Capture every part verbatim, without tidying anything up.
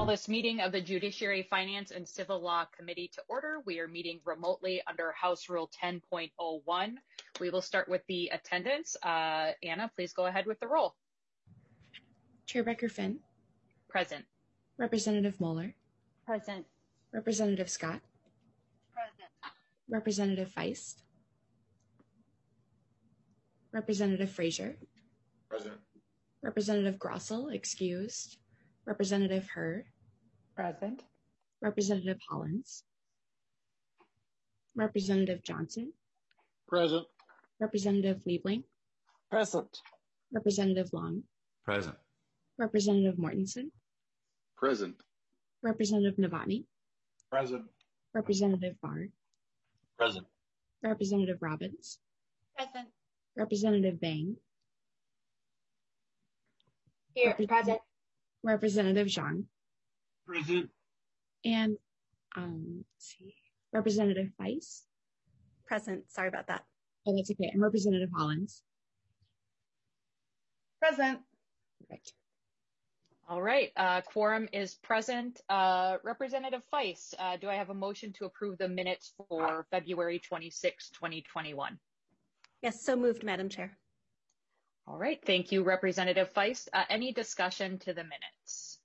Call this meeting of the Judiciary, Finance, and Civil Law Committee to order. We are meeting remotely under House Rule ten point oh one. We will start with the attendance. Uh, Anna, please go ahead with the roll. Chair Becker-Finn. Present. Representative Moeller. Present. Representative Scott. Present. Representative Feist. Representative Frazier. Present. Representative Grossell, excused. Representative Herr. Present. Representative Hollins. Representative Johnson. Present. Representative Liebling. Present. Representative Long. Present. Representative Mortensen. Present. Representative Novotny. Present. Representative Barr. Present. Representative Robbins. Present. Representative Bang. Here, Repre- present. Representative Zhang. Present. And um, let's see, Representative Feist. Present. Sorry about that. Oh, that's okay. And Representative Hollins. Present. Perfect. All right. Uh, quorum is present. Uh, Representative Feist, uh, do I have a motion to approve the minutes for February twenty-sixth, twenty twenty-one? Yes, so moved, Madam Chair. All right. Thank you, Representative Feist. Uh, any discussion to the minutes?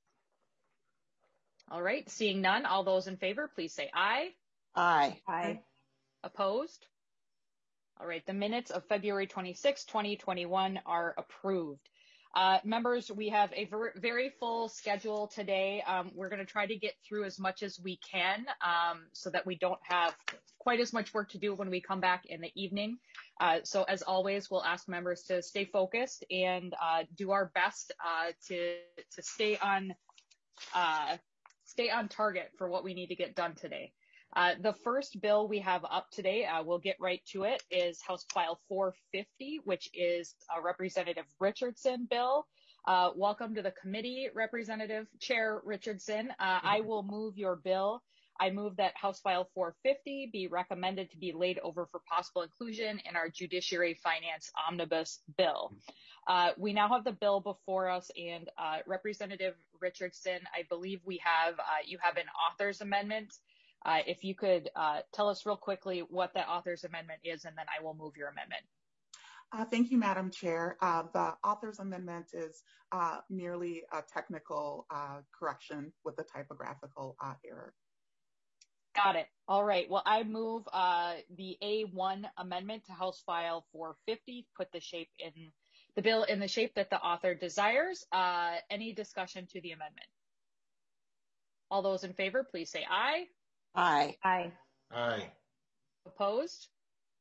All right. Seeing none, all those in favor, please say aye. Aye. Aye. Opposed? All right. The minutes of February twenty-sixth, twenty twenty-one are approved. Uh, members, we have a ver- very full schedule today. Um, we're going to try to get through as much as we can um, so that we don't have quite as much work to do when we come back in the evening. Uh, so as always, we'll ask members to stay focused and uh, do our best uh, to to stay on uh, stay on target for what we need to get done today. Uh, the first bill we have up today, uh, we'll get right to it, is House File four fifty, which is a Representative Richardson bill. Uh, welcome to the committee, Representative Chair Richardson. Uh, I will move your bill. I move that House File four fifty be recommended to be laid over for possible inclusion in our Judiciary Finance Omnibus Bill. Uh, we now have the bill before us, and uh, Representative Richardson, I believe we have, uh, you have an author's amendment. Uh, if you could uh, tell us real quickly what that author's amendment is, and then I will move your amendment. Uh, thank you, Madam Chair. Uh, the author's amendment is uh, merely a technical uh, correction with a typographical uh, error. Got it. All right. Well, I move uh, the A one amendment to House File four fifty, put the shape in the bill in the shape that the author desires. Uh, any discussion to the amendment? All those in favor, please say aye. Aye. Aye. Aye. Opposed?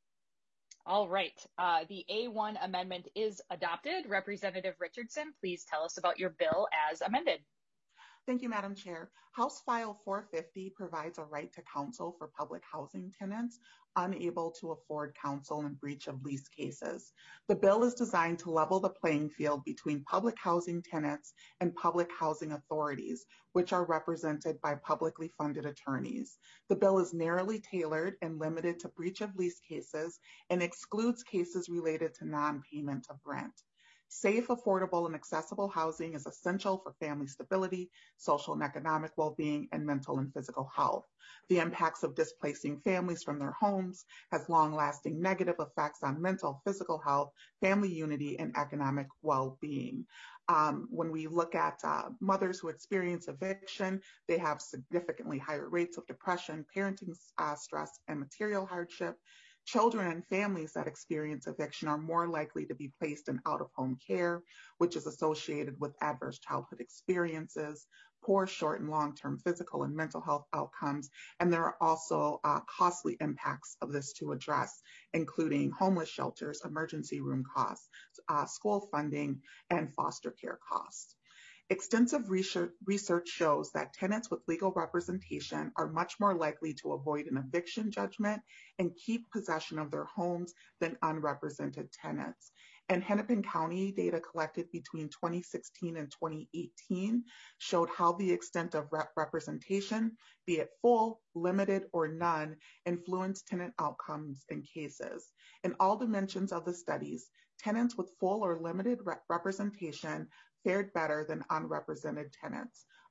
All right. Uh, the A one amendment is adopted. Representative Richardson, please tell us about your bill as amended. Thank you, Madam Chair. House File four fifty provides a right to counsel for public housing tenants unable to afford counsel in breach of lease cases. The bill is designed to level the playing field between public housing tenants and public housing authorities, which are represented by publicly funded attorneys. The bill is narrowly tailored and limited to breach of lease cases and excludes cases related to non-payment of rent. Safe, affordable, and accessible housing is essential for family stability, social and economic well-being, and mental and physical health. The impacts of displacing families from their homes has long-lasting negative effects on mental, physical health, family unity, and economic well-being. Um, when we look at uh, mothers who experience eviction, they have significantly higher rates of depression, parenting uh, stress, and material hardship. Children and families that experience eviction are more likely to be placed in out-of-home care, which is associated with adverse childhood experiences, poor short and long-term physical and mental health outcomes, and there are also uh, costly impacts of this to address, including homeless shelters, emergency room costs, uh, school funding, and foster care costs. Extensive research shows that tenants with legal representation are much more likely to avoid an eviction judgment and keep possession of their homes than unrepresented tenants. And Hennepin County data collected between twenty sixteen and twenty eighteen showed how the extent of rep- representation, be it full, limited, or none, influenced tenant outcomes in cases. In all dimensions of the studies, tenants with full or limited rep- representation fared better than unrepresented tenants.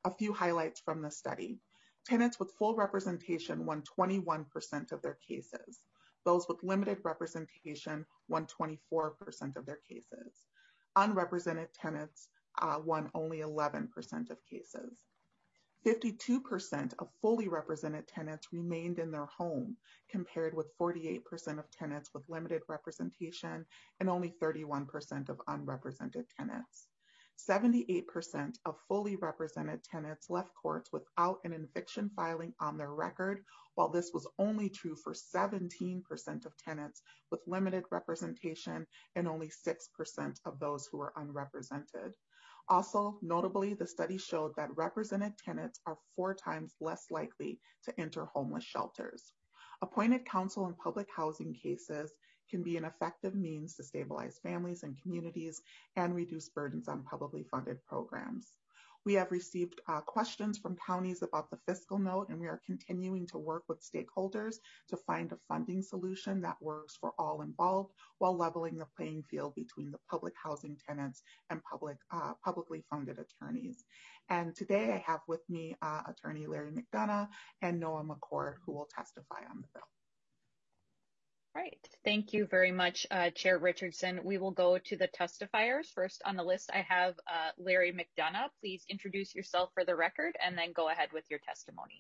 A few highlights from the study. Tenants with full representation won twenty-one percent of their cases. Those with limited representation won twenty-four percent of their cases. Unrepresented tenants uh, won only eleven percent of cases. fifty-two percent of fully represented tenants remained in their home, compared with forty-eight percent of tenants with limited representation and only thirty-one percent of unrepresented tenants. seventy-eight percent of fully represented tenants left courts without an eviction filing on their record, while this was only true for seventeen percent of tenants with limited representation and only six percent of those who were unrepresented. Also, notably, the study showed that represented tenants are four times less likely to enter homeless shelters. Appointed counsel in public housing cases can be an effective means to stabilize families and communities and reduce burdens on publicly funded programs. We have received uh, questions from counties about the fiscal note, and we are continuing to work with stakeholders to find a funding solution that works for all involved while leveling the playing field between the public housing tenants and public, uh, publicly funded attorneys. And today I have with me uh, Attorney Larry McDonough and Noah McCord, who will testify on the bill. Right. Thank you very much, uh, Chair Richardson. We will go to the testifiers. First on the list, I have uh, Larry McDonough. Please introduce yourself for the record and then go ahead with your testimony.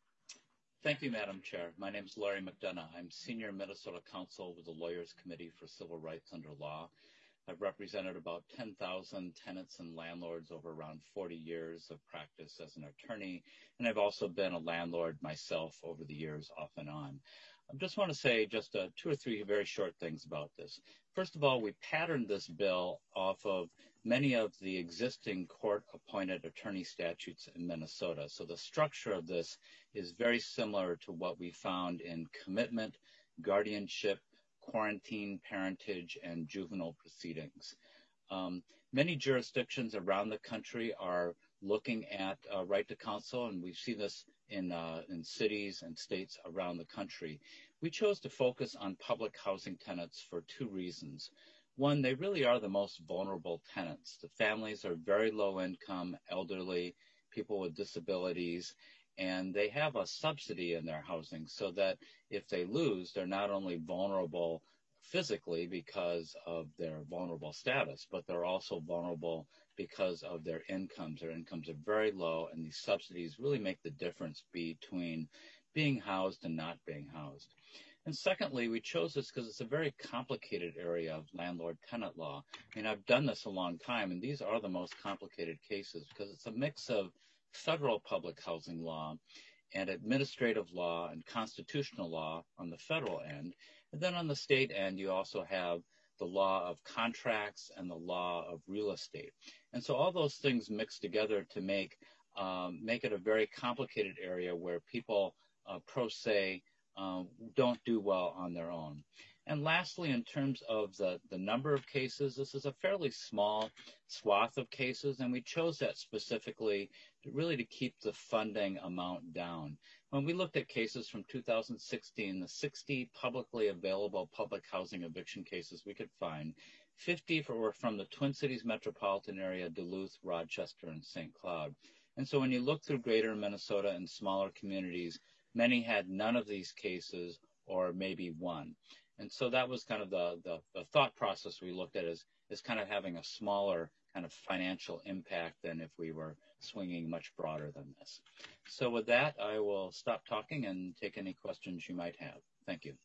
Thank you, Madam Chair. My name is Larry McDonough. I'm Senior Minnesota Counsel with the Lawyers Committee for Civil Rights Under Law. I've represented about ten thousand tenants and landlords over around forty years of practice as an attorney, and I've also been a landlord myself over the years off and on. I just want to say just uh, two or three very short things about this. First of all, we patterned this bill off of many of the existing court-appointed attorney statutes in Minnesota. So the structure of this is very similar to what we found in commitment, guardianship, quarantine, parentage, and juvenile proceedings. Um, many jurisdictions around the country are looking at uh, right to counsel, and we've seen this in, uh, in cities and states around the country. We chose to focus on public housing tenants for two reasons. One, they really are the most vulnerable tenants. The families are very low income, elderly, people with disabilities, and they have a subsidy in their housing so that if they lose, they're not only vulnerable physically because of their vulnerable status, but they're also vulnerable because of their incomes. Their incomes are very low, and these subsidies really make the difference between being housed and not being housed. And secondly, we chose this because it's a very complicated area of landlord-tenant law. I mean, I've done this a long time, and these are the most complicated cases because it's a mix of federal public housing law and administrative law and constitutional law on the federal end. And then on the state end, you also have the law of contracts and the law of real estate. And so all those things mix together to make, um, make it a very complicated area where people uh, pro se um, don't do well on their own. And lastly, in terms of the, the number of cases, this is a fairly small swath of cases, and we chose that specifically to really to keep the funding amount down. When we looked at cases from two thousand sixteen, the sixty publicly available public housing eviction cases we could find, fifty were from the Twin Cities metropolitan area, Duluth, Rochester, and Saint Cloud. And so when you look through greater Minnesota and smaller communities, many had none of these cases or maybe one. And so that was kind of the, the, the thought process we looked at is, is kind of having a smaller kind of financial impact than if we were swinging much broader than this. So with that, I will stop talking and take any questions you might have. Thank you.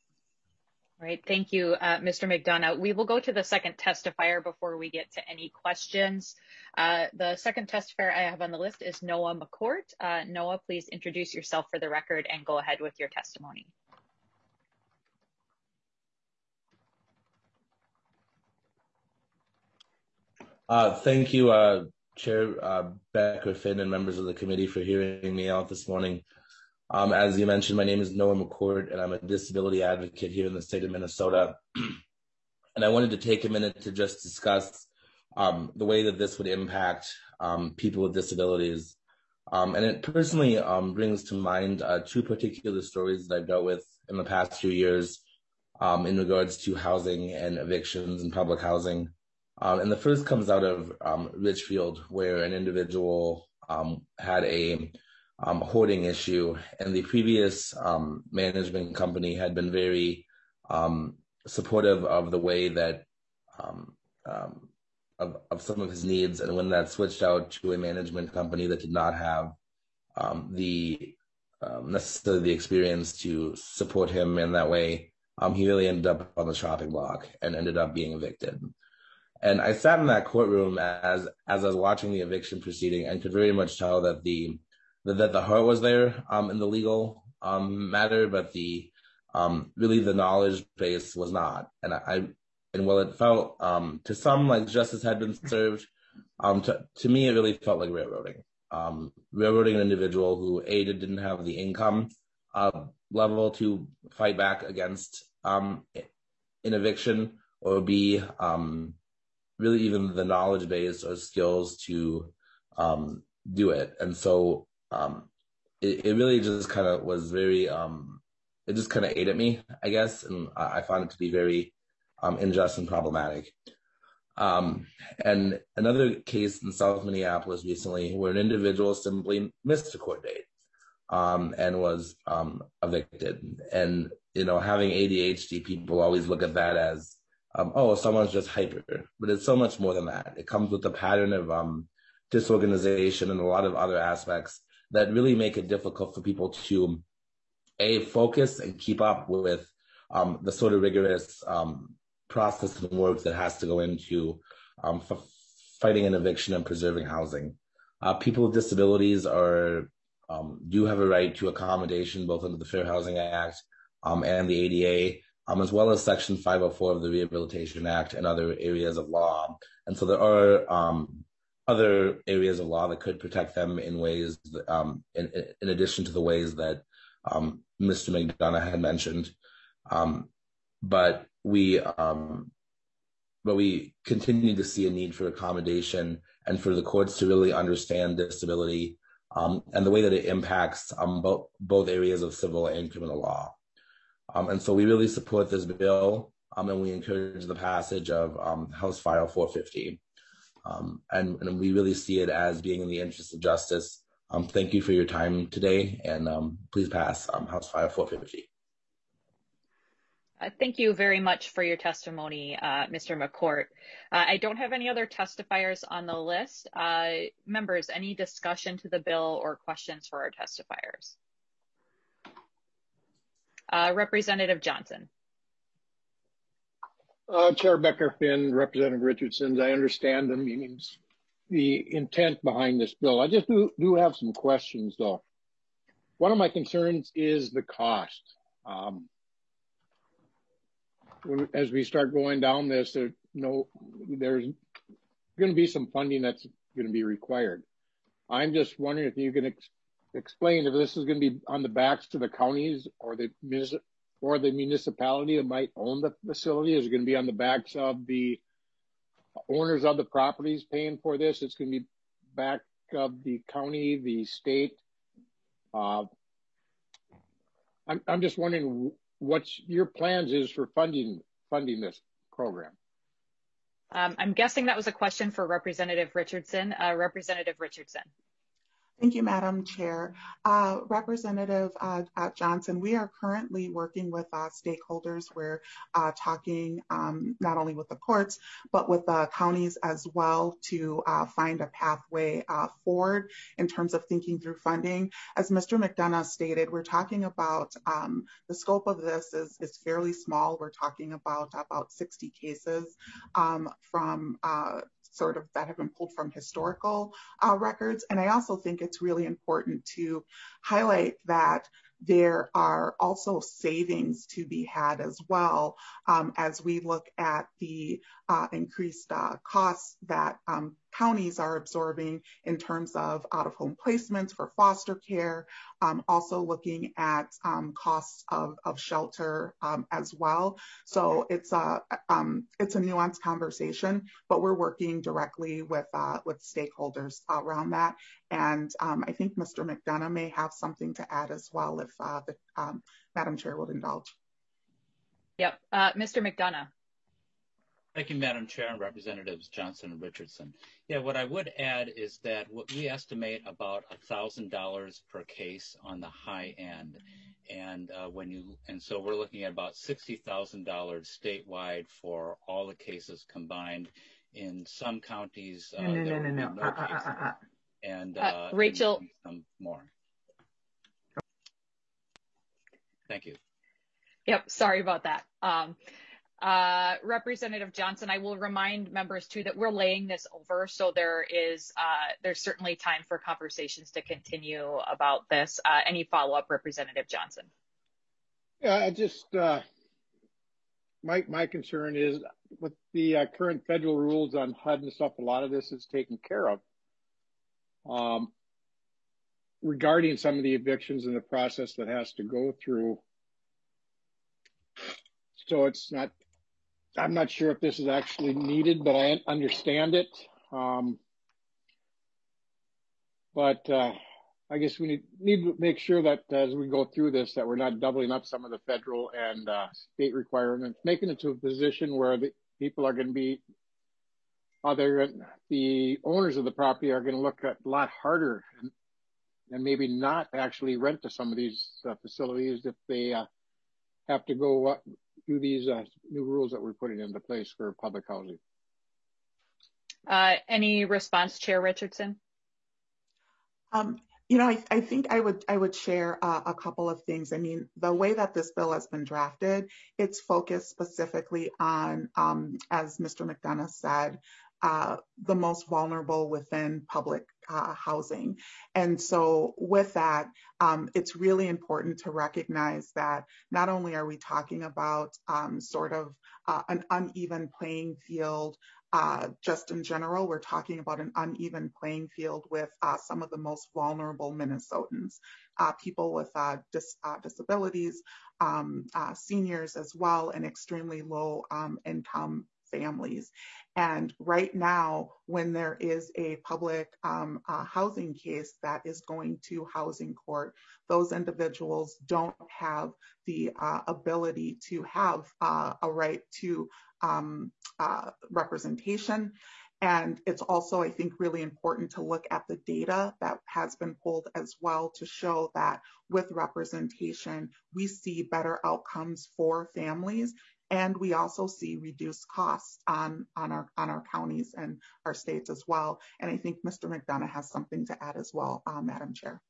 All right. Thank you, uh, Mister McDonough. We will go to the second testifier before we get to any questions. Uh, the second testifier I have on the list is Noah McCord. Uh, Noah, please introduce yourself for the record and go ahead with your testimony. Uh, thank you, uh, Chair uh, Becker Finn and members of the committee for hearing me out this morning. Um, as you mentioned, my name is Noah McCord, and I'm a disability advocate here in the state of Minnesota. And I wanted to take a minute to just discuss um, the way that this would impact um, people with disabilities. Um, and it personally um, brings to mind uh, two particular stories that I've dealt with in the past few years um, in regards to housing and evictions and public housing. Um, and the first comes out of um, Richfield, where an individual um, had a um, hoarding issue, and the previous um, management company had been very um, supportive of the way that um, um, of, of some of his needs. And when that switched out to a management company that did not have um, the um, necessarily the experience to support him in that way, um, he really ended up on the chopping block and ended up being evicted. And I sat in that courtroom as as I was watching the eviction proceeding and could very much tell that the that, that the heart was there um, in the legal um, matter, but the um, really the knowledge base was not. And I and while it felt um, to some like justice had been served, um, to to me it really felt like railroading. Um, railroading an individual who A, didn't have the income uh, level to fight back against um, an eviction, or B, um, really even the knowledge base or skills to um, do it. And so um, it, it really just kind of was very, um, it just kind of ate at me, I guess. And I, I found it to be very um, unjust and problematic. Um, and another case in South Minneapolis recently where an individual simply missed a court date um, and was um, evicted. And, you know, having A D H D, people always look at that as, um, oh, someone's just hyper, but it's so much more than that. It comes with a pattern of um, disorganization and a lot of other aspects that really make it difficult for people to, A, focus and keep up with um, the sort of rigorous um, process and work that has to go into um, f- fighting an eviction and preserving housing. Uh, people with disabilities are um, do have a right to accommodation both under the Fair Housing Act um, and the A D A, um, as well as Section five oh four of the Rehabilitation Act and other areas of law. And so there are um, other areas of law that could protect them in ways, that, um, in, in addition to the ways that um, Mister McDonough had mentioned. Um, but we um, but we continue to see a need for accommodation and for the courts to really understand disability um, and the way that it impacts um, both, both areas of civil and criminal law. Um, and so we really support this bill um, and we encourage the passage of um, House File four fifty. Um, and, and we really see it as being in the interest of justice. Um, thank you for your time today, and um, please pass um, House File four fifty. Uh, thank you very much for your testimony, uh, Mister McCourt. Uh, I don't have any other testifiers on the list. Uh, members, any discussion to the bill or questions for our testifiers? Uh, Representative Johnson. Uh, Chair Becker Finn, Representative Richardson, I understand the meanings, the intent behind this bill. I just do, do have some questions, though. One of my concerns is the cost. Um, when, as we start going down this, there, no, there's going to be some funding that's going to be required. I'm just wondering if you can ex explain if this is going to be on the backs of the counties or the or the municipality that might own the facility. Is it going to be on the backs of the owners of the properties paying for this? It's going to be back of the county, the state. Uh, I'm, I'm just wondering what your plans is for funding funding this program. Um, I'm guessing that was a question for Representative Richardson. Uh, Representative Richardson. Thank you, Madam Chair. Uh, Representative uh, uh, Johnson, we are currently working with uh, stakeholders. We're uh, talking um, not only with the courts, but with the counties as well to uh, find a pathway uh, forward in terms of thinking through funding. As Mister McDonough stated, we're talking about um, the scope of this is, is fairly small. We're talking about about sixty cases um, from uh, sort of that have been pulled from historical uh, records. And I also think it's really important to highlight that there are also savings to be had as well um, as we look at the uh, increased uh, costs that um, counties are absorbing in terms of out-of-home placements for foster care, um, also looking at um, costs of, of shelter um, as well. So it's a, um, it's a nuanced conversation, but we're working directly with, uh, with stakeholders around that. And um, I think Mister McDonough may have something to add as well if uh, the um, Madam Chair would indulge. Yep, uh, Mister McDonough. Thank you, Madam Chair and Representatives Johnson and Richardson. Yeah, what I would add is that what we estimate about one thousand dollars per case on the high end. And uh, when you and so we're looking at about sixty thousand dollars statewide for all the cases combined. In some counties, uh, No, no, there no, will no, be no. no Uh, uh, cases, uh, uh. and Uh, uh, Rachel. and some more. Thank you. Yep, sorry about that. Um, uh, Representative Johnson, I will remind members too that we're laying this over, so there is uh, there's certainly time for conversations to continue about this. Uh, any follow-up, Representative Johnson? Yeah, I just uh, my my concern is with the uh, current federal rules on H U D and stuff. A lot of this is taken care of. Um, regarding some of the evictions and the process that has to go through. So it's not, I'm not sure if this is actually needed, but I understand it. Um, but uh, I guess we need, need to make sure that as we go through this, that we're not doubling up some of the federal and uh, state requirements, making it to a position where the people are going to be, other the owners of the property are going to look at a lot harder and, and maybe not actually rent to some of these uh, facilities if they uh, have to go uh, do these uh, new rules that we're putting into place for public housing. Uh, any response, Chair Richardson? Um, you know, I, I think I would I would share uh, a couple of things. I mean, the way that this bill has been drafted, it's focused specifically on, um, as Mister McDonough said, uh, the most vulnerable within public uh, housing. And so with that, um, it's really important to recognize that not only are we talking about um, sort of uh, an uneven playing field, uh, just in general, we're talking about an uneven playing field with uh, some of the most vulnerable Minnesotans, uh, people with uh, dis uh, disabilities, um, uh, seniors as well, and extremely low um, income families. And right now, when there is a public um, uh, housing case that is going to housing court, those individuals don't have the uh, ability to have uh, a right to um, uh, representation. And it's also, I think, really important to look at the data that has been pulled as well to show that with representation, we see better outcomes for families. And we also see reduced costs on, on, our, on our counties and our states as well. And I think Mister McDonough has something to add as well, uh, Madam Chair.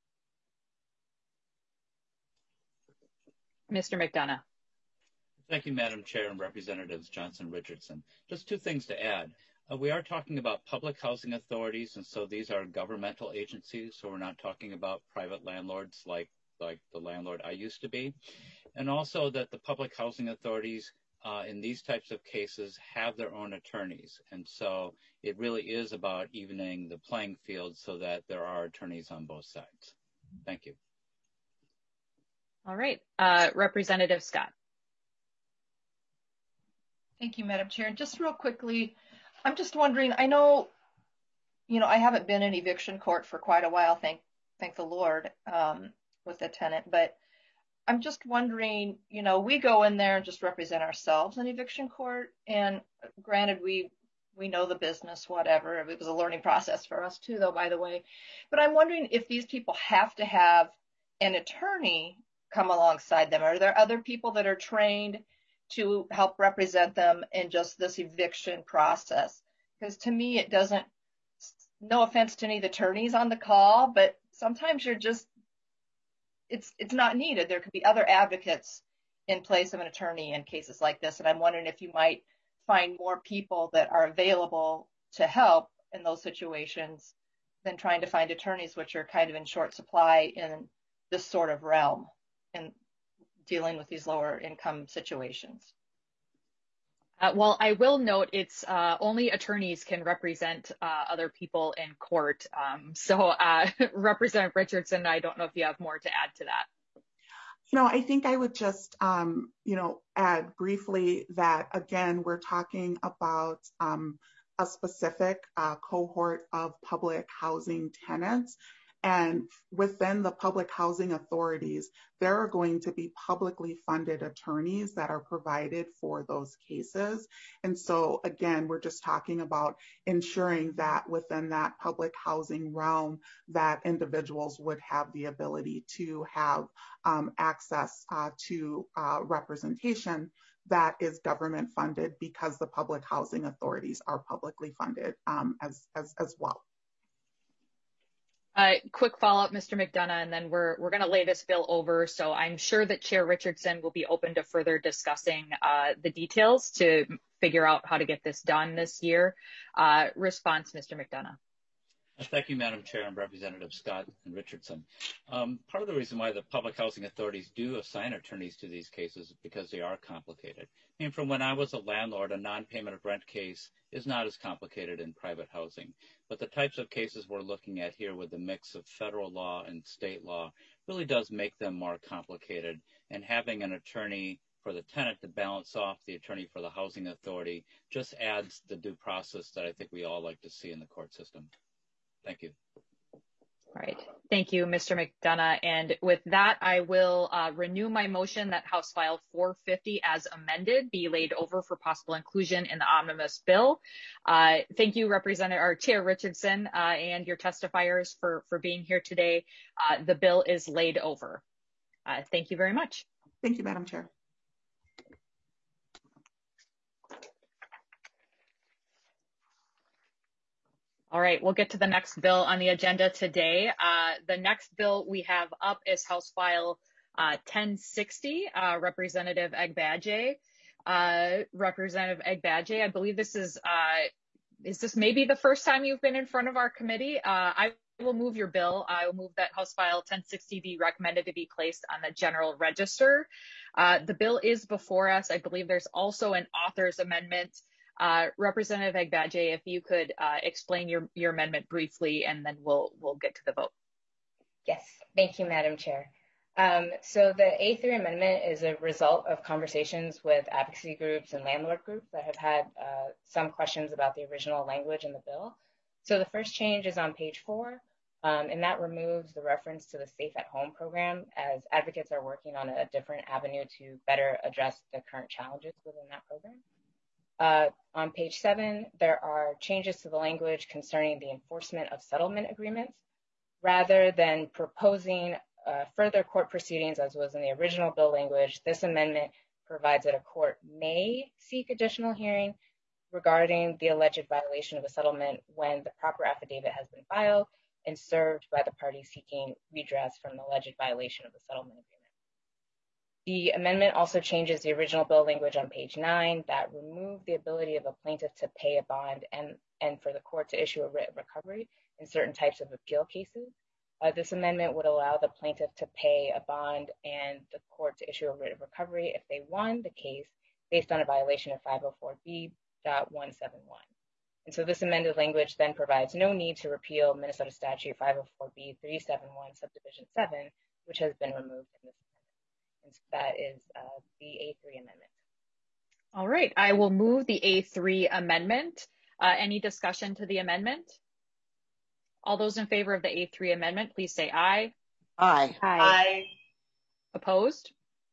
Mister McDonough. Thank you, Madam Chair and Representatives Johnson Richardson. Just two things to add. Uh, we are talking about public housing authorities, and so these are governmental agencies, so we're not talking about private landlords like, like the landlord I used to be. And also that the public housing authorities Uh, in these types of cases have their own attorneys. And so it really is about evening the playing field so that there are attorneys on both sides. Thank you. All right. Uh, Representative Scott. Thank you, Madam Chair. Just real quickly, I'm just wondering, I know, you know, I haven't been in eviction court for quite a while, thank, thank the Lord, um, with a tenant, but I'm just wondering, you know, we go in there and just represent ourselves in eviction court. And granted, we we know the business, whatever. It was a learning process for us too, though, by the way. But I'm wondering if these people have to have an attorney come alongside them. Are there other people that are trained to help represent them in just this eviction process? Because to me, it doesn't, no offense to any of the attorneys on the call, but sometimes you're just, It's it's not needed. There could be other advocates in place of an attorney in cases like this. And I'm wondering if you might find more people that are available to help in those situations than trying to find attorneys, which are kind of in short supply in this sort of realm and dealing with these lower income situations. Uh, well, I will note it's uh, only attorneys can represent uh, other people in court. Um, so uh, Representative Richardson, I don't know if you have more to add to that. You know, I think I would just, um, you know, add briefly that, again, we're talking about um, a specific uh, cohort of public housing tenants. And within the public housing authorities, there are going to be publicly funded attorneys that are provided for those cases. And so again, we're just talking about ensuring that within that public housing realm, that individuals would have the ability to have um, access uh, to uh, representation that is government funded, because the public housing authorities are publicly funded um, as, as, as well. Uh, quick follow-up, Mister McDonough, and then we're we're going to lay this bill over. So I'm sure that Chair Richardson will be open to further discussing uh, the details to figure out how to get this done this year. Uh, response, Mister McDonough. Thank you, Madam Chair and Representative Scott and Richardson. Um, part of the reason why the public housing authorities do assign attorneys to these cases is because they are complicated. I mean, from when I was a landlord, a non-payment of rent case is not as complicated in private housing. But the types of cases we're looking at here with the mix of federal law and state law really does make them more complicated. And having an attorney for the tenant to balance off the attorney for the housing authority just adds the due process that I think we all like to see in the court system. Thank you. All right. Thank you, Mister McDonough. And with that, I will uh, renew my motion that House File four fifty as amended be laid over for possible inclusion in the omnibus bill. Uh, thank you, Representative or Chair Richardson uh, and your testifiers for, for being here today. Uh, the bill is laid over. Uh, thank you very much. Thank you, Madam Chair. All right, we'll get to the next bill on the agenda today. Uh, the next bill we have up is House File uh, ten sixty, uh, Representative Agbaje. Uh, Representative Agbaje, I believe this is, uh, is this maybe the first time you've been in front of our committee? Uh, I will move your bill. I will move that House File ten sixty be recommended to be placed on the general register. Uh, the bill is before us. I believe there's also an author's amendment. Uh, Representative Agbaje, if you could uh, explain your, your amendment briefly, and then we'll we'll get to the vote. Yes, thank you, Madam Chair. Um, so the A three amendment is a result of conversations with advocacy groups and landlord groups that have had uh, some questions about the original language in the bill. So the first change is on page four, um, and that removes the reference to the Safe at Home program, as advocates are working on a different avenue to better address the current challenges within that program. Uh, on page seven, there are changes to the language concerning the enforcement of settlement agreements. Rather than proposing uh, further court proceedings, as was in the original bill language, this amendment provides that a court may seek additional hearing regarding the alleged violation of a settlement when the proper affidavit has been filed and served by the party seeking redress from the alleged violation of the settlement agreement. The amendment also changes the original bill language on page nine that removed the ability of a plaintiff to pay a bond and, and for the court to issue a writ of recovery in certain types of appeal cases. Uh, this amendment would allow the plaintiff to pay a bond and the court to issue a writ of recovery if they won the case based on a violation of five oh four B one seventy-one. And so this amended language then provides no need to repeal Minnesota Statute five oh four B three seventy-one subdivision seven, which has been removed in this. And so that is uh, the A three amendment. All right, I will move the A three amendment. Uh, any discussion to the amendment? All those in favor of the A three amendment, please say aye. Aye. Aye. Aye. Opposed?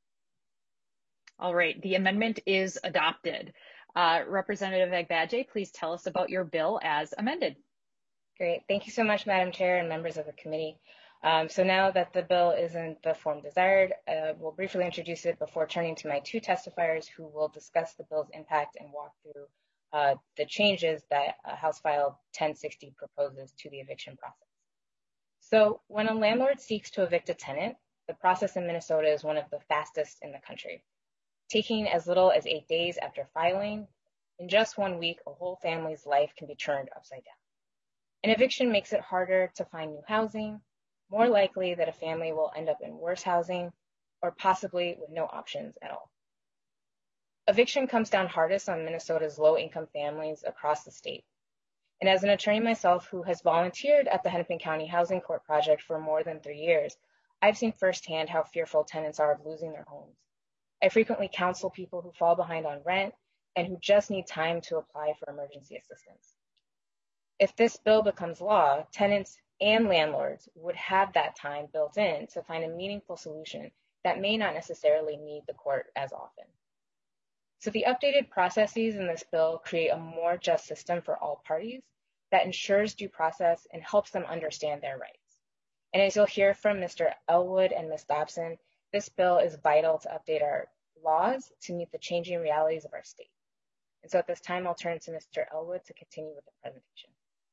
All right, the amendment is adopted. Uh, Representative Agbaje, please tell us about your bill as amended. Great, thank you so much, Madam Chair and members of the committee. Um, so now that the bill is in the form desired, uh, we'll briefly introduce it before turning to my two testifiers who will discuss the bill's impact and walk through uh, the changes that uh, House File ten sixty proposes to the eviction process. So when a landlord seeks to evict a tenant, the process in Minnesota is one of the fastest in the country. Taking as little as eight days after filing, in just one week, a whole family's life can be turned upside down. An eviction makes it harder to find new housing, more likely that a family will end up in worse housing, or possibly with no options at all. Eviction comes down hardest on Minnesota's low-income families across the state. And as an attorney myself who has volunteered at the Hennepin County Housing Court Project for more than three years, I've seen firsthand how fearful tenants are of losing their homes. I frequently counsel people who fall behind on rent and who just need time to apply for emergency assistance. If this bill becomes law, tenants and landlords would have that time built in to find a meaningful solution that may not necessarily need the court as often. So the updated processes in this bill create a more just system for all parties that ensures due process and helps them understand their rights. And as you'll hear from Mister Elwood and Miz Dobson, this bill is vital to update our laws to meet the changing realities of our state. And so at this time, I'll turn to Mister Elwood to continue with the presentation.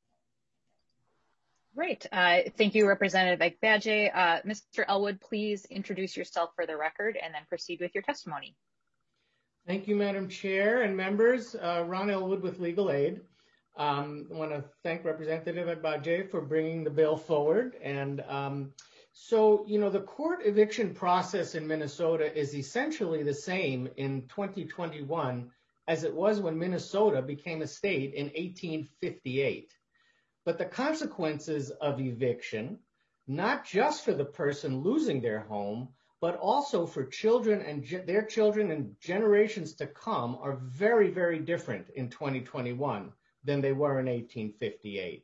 Great. Uh, thank you, Representative Agbaje. Uh, Mister Elwood, please introduce yourself for the record and then proceed with your testimony. Thank you, Madam Chair and members. Uh, Ron Elwood with Legal Aid. Um, I want to thank Representative Agbaje for bringing the bill forward. And um, so, you know, the court eviction process in Minnesota is essentially the same in twenty twenty-one as it was when Minnesota became a state in eighteen fifty-eight. But the consequences of eviction, not just for the person losing their home, but also for children and ge- their children and generations to come, are very, very different in twenty twenty-one than they were in eighteen fifty-eight.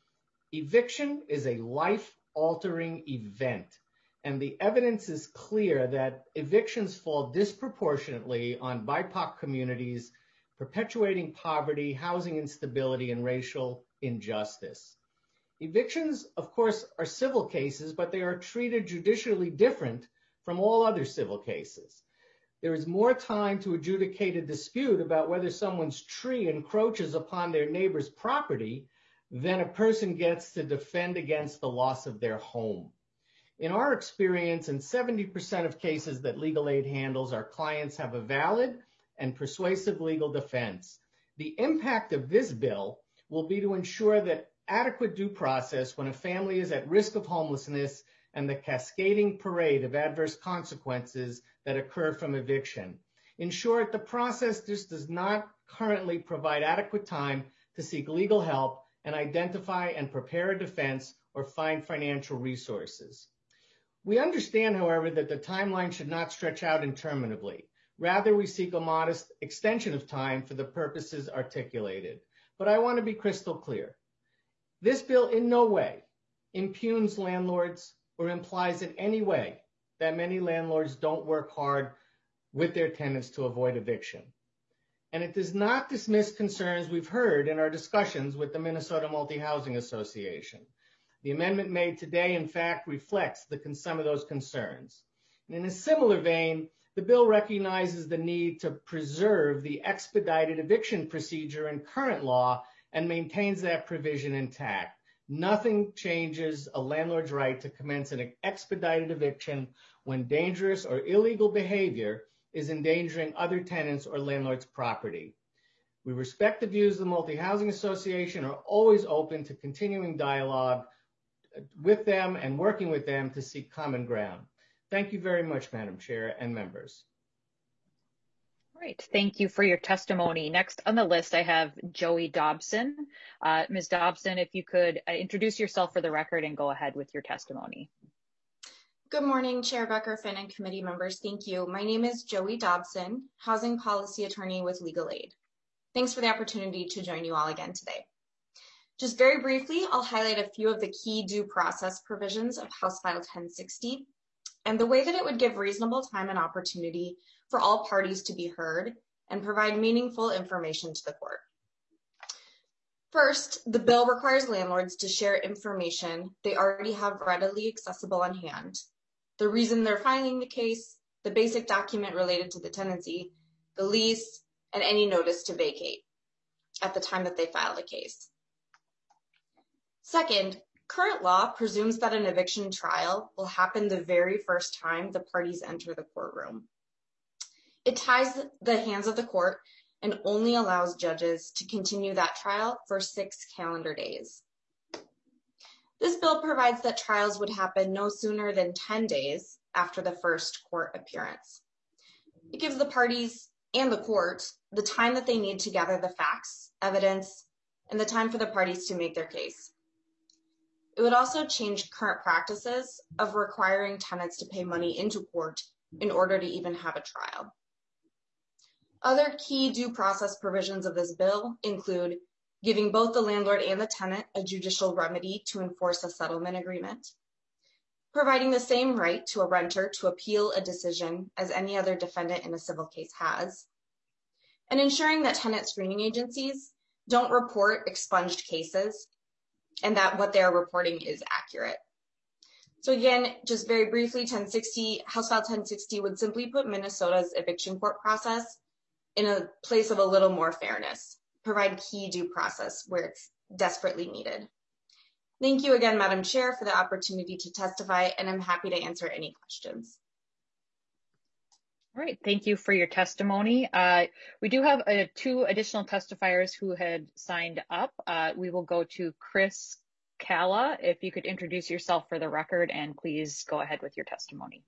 Eviction is a life-altering event, and the evidence is clear that evictions fall disproportionately on B I P O C communities, perpetuating poverty, housing instability, and racial injustice. Evictions, of course, are civil cases, but they are treated judicially different from all other civil cases. There is more time to adjudicate a dispute about whether someone's tree encroaches upon their neighbor's property than a person gets to defend against the loss of their home. In our experience, in seventy percent of cases that Legal Aid handles, our clients have a valid and persuasive legal defense. The impact of this bill will be to ensure that adequate due process when a family is at risk of homelessness and the cascading parade of adverse consequences that occur from eviction. In short, the process just does not currently provide adequate time to seek legal help and identify and prepare a defense or find financial resources. We understand, however, that the timeline should not stretch out interminably. Rather, we seek a modest extension of time for the purposes articulated. But I want to be crystal clear. This bill in no way impugns landlords or implies in any way that many landlords don't work hard with their tenants to avoid eviction. And it does not dismiss concerns we've heard in our discussions with the Minnesota Multi-Housing Association. The amendment made today, in fact, reflects the, some of those concerns. And in a similar vein, the bill recognizes the need to preserve the expedited eviction procedure in current law and maintains that provision intact. Nothing changes a landlord's right to commence an expedited eviction when dangerous or illegal behavior is endangering other tenants or landlord's property. We respect the views of the Multi-Housing Association, are always open to continuing dialogue with them and working with them to seek common ground. Thank you very much, Madam Chair and members. Great, thank you for your testimony. Next on the list, I have Joey Dobson. Uh, Miz Dobson, if you could uh, introduce yourself for the record and go ahead with your testimony. Good morning, Chair Becker-Finn and committee members. Thank you. My name is Joey Dobson, Housing Policy Attorney with Legal Aid. Thanks for the opportunity to join you all again today. Just very briefly, I'll highlight a few of the key due process provisions of House File ten sixty and the way that it would give reasonable time and opportunity for all parties to be heard and provide meaningful information to the court. First, the bill requires landlords to share information they already have readily accessible on hand, the reason they're filing the case, the basic document related to the tenancy, the lease, and any notice to vacate at the time that they file the case. Second, current law presumes that an eviction trial will happen the very first time the parties enter the courtroom. It ties the hands of the court and only allows judges to continue that trial for six calendar days. This bill provides that trials would happen no sooner than ten days after the first court appearance. It gives the parties and the court the time that they need to gather the facts, evidence, and the time for the parties to make their case. It would also change current practices of requiring tenants to pay money into court in order to even have a trial. Other key due process provisions of this bill include giving both the landlord and the tenant a judicial remedy to enforce a settlement agreement, providing the same right to a renter to appeal a decision as any other defendant in a civil case has, and ensuring that tenant screening agencies don't report expunged cases and that what they're reporting is accurate. So again, just very briefly, ten sixty, House File ten sixty would simply put Minnesota's eviction court process in a place of a little more fairness, provide key due process where it's desperately needed. Thank you again, Madam Chair, for the opportunity to testify, and I'm happy to answer any questions. All right, thank you for your testimony. Uh, we do have uh, two additional testifiers who had signed up. Uh, we will go to Chris Calla. If you could introduce yourself for the record, and please go ahead with your testimony.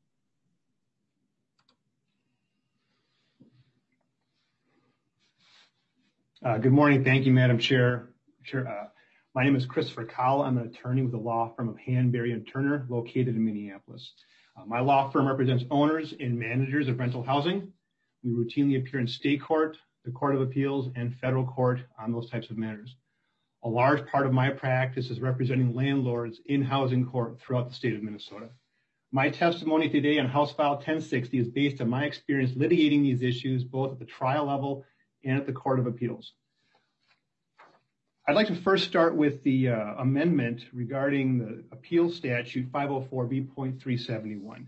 Uh, good morning. Thank you, Madam Chair. Chair uh, my name is Christopher Calla. I'm an attorney with the law firm of Hanberry and Turner, located in Minneapolis. Uh, my law firm represents owners and managers of rental housing. We routinely appear in state court, the Court of Appeals, and federal court on those types of matters. A large part of my practice is representing landlords in housing court throughout the state of Minnesota. My testimony today on House File ten sixty is based on my experience litigating these issues both at the trial level and at the Court of Appeals. I'd like to first start with the uh, amendment regarding the appeal statute five oh four B point three seventy-one.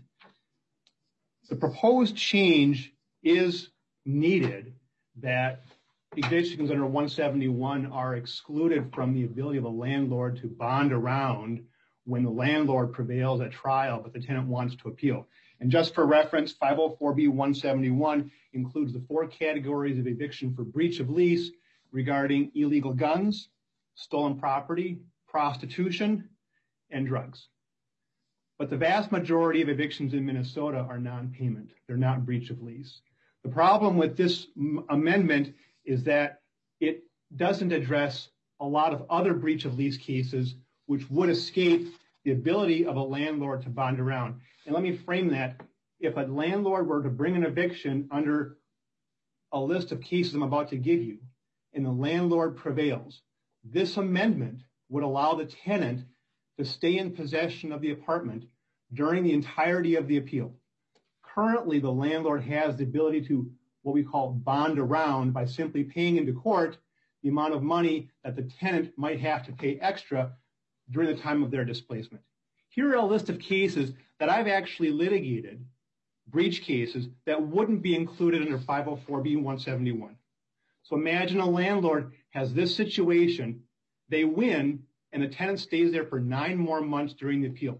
The proposed change is needed that evictions under one seventy-one are excluded from the ability of a landlord to bond around when the landlord prevails at trial but the tenant wants to appeal. And just for reference, five oh four B one seventy-one includes the four categories of eviction for breach of lease regarding illegal guns, stolen property, prostitution, and drugs. But the vast majority of evictions in Minnesota are non-payment. They're not breach of lease. The problem with this m- amendment is that it doesn't address a lot of other breach of lease cases which would escape the ability of a landlord to bond around. And let me frame that. If a landlord were to bring an eviction under a list of cases I'm about to give you, and the landlord prevails, this amendment would allow the tenant to stay in possession of the apartment during the entirety of the appeal. Currently, the landlord has the ability to what we call bond around by simply paying into court the amount of money that the tenant might have to pay extra during the time of their displacement. Here are a list of cases that I've actually litigated, breach cases, that wouldn't be included under five oh four B one seventy-one. So imagine a landlord has this situation, they win, and the tenant stays there for nine more months during the appeal.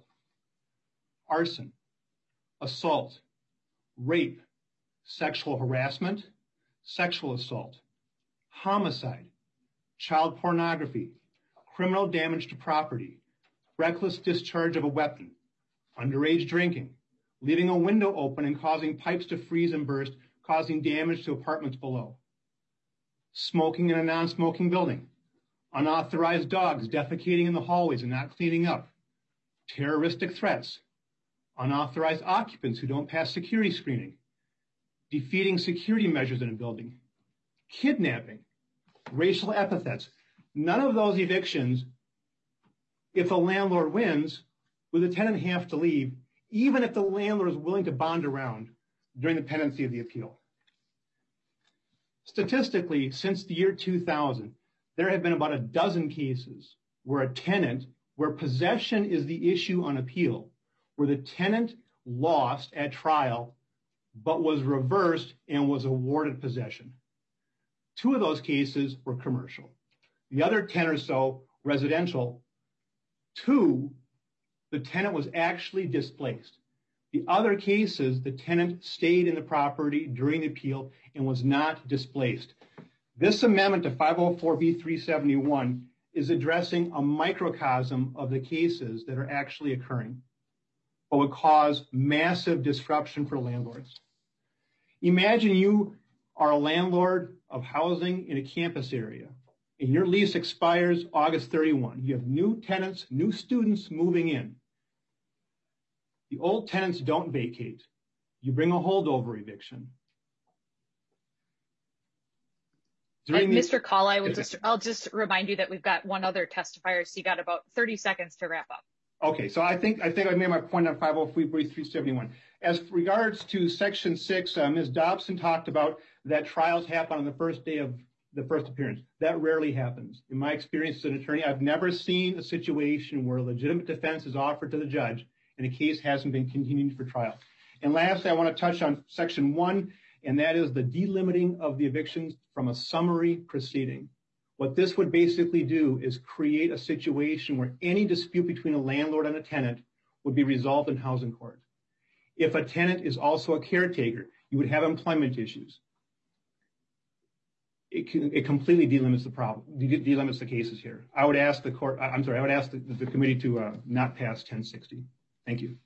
Arson, assault, rape, sexual harassment, sexual assault, homicide, child pornography, criminal damage to property, reckless discharge of a weapon, underage drinking, leaving a window open and causing pipes to freeze and burst, causing damage to apartments below, smoking in a non-smoking building, unauthorized dogs defecating in the hallways and not cleaning up, terroristic threats, unauthorized occupants who don't pass security screening, defeating security measures in a building, kidnapping, racial epithets. None of those evictions, if a landlord wins, would the tenant have to leave, even if the landlord is willing to bond around during the pendency of the appeal. Statistically, since the year two thousand, there have been about a dozen cases where a tenant, where possession is the issue on appeal, where the tenant lost at trial, but was reversed and was awarded possession. Two of those cases were commercial. The other ten or so residential. Two, the tenant was actually displaced. The other cases, the tenant stayed in the property during the appeal and was not displaced. This amendment to five oh four B three seventy-one is addressing a microcosm of the cases that are actually occurring, but would cause massive disruption for landlords. Imagine you are a landlord of housing in a campus area, and your lease expires August thirty-first. You have new tenants, new students moving in. The old tenants don't vacate. You bring a holdover eviction. During and the, Mister Call, I will just, I'll just remind you that we've got one other testifier, so you got about thirty seconds to wrap up. Okay, so I think I think I made my point on five oh three seventy-one. As regards to Section six, uh, Miz Dobson talked about that trials happen on the first day of the first appearance. That rarely happens. In my experience as an attorney, I've never seen a situation where a legitimate defense is offered to the judge and a case hasn't been continued for trial. And lastly, I want to touch on Section one, and that is the delimiting of the evictions from a summary proceeding. What this would basically do is create a situation where any dispute between a landlord and a tenant would be resolved in housing court. If a tenant is also a caretaker, you would have employment issues. It, can, it completely delimits the problem, delimits the cases here. I would ask the court, I'm sorry, I would ask the, the committee to uh, not pass ten sixty. Thank you.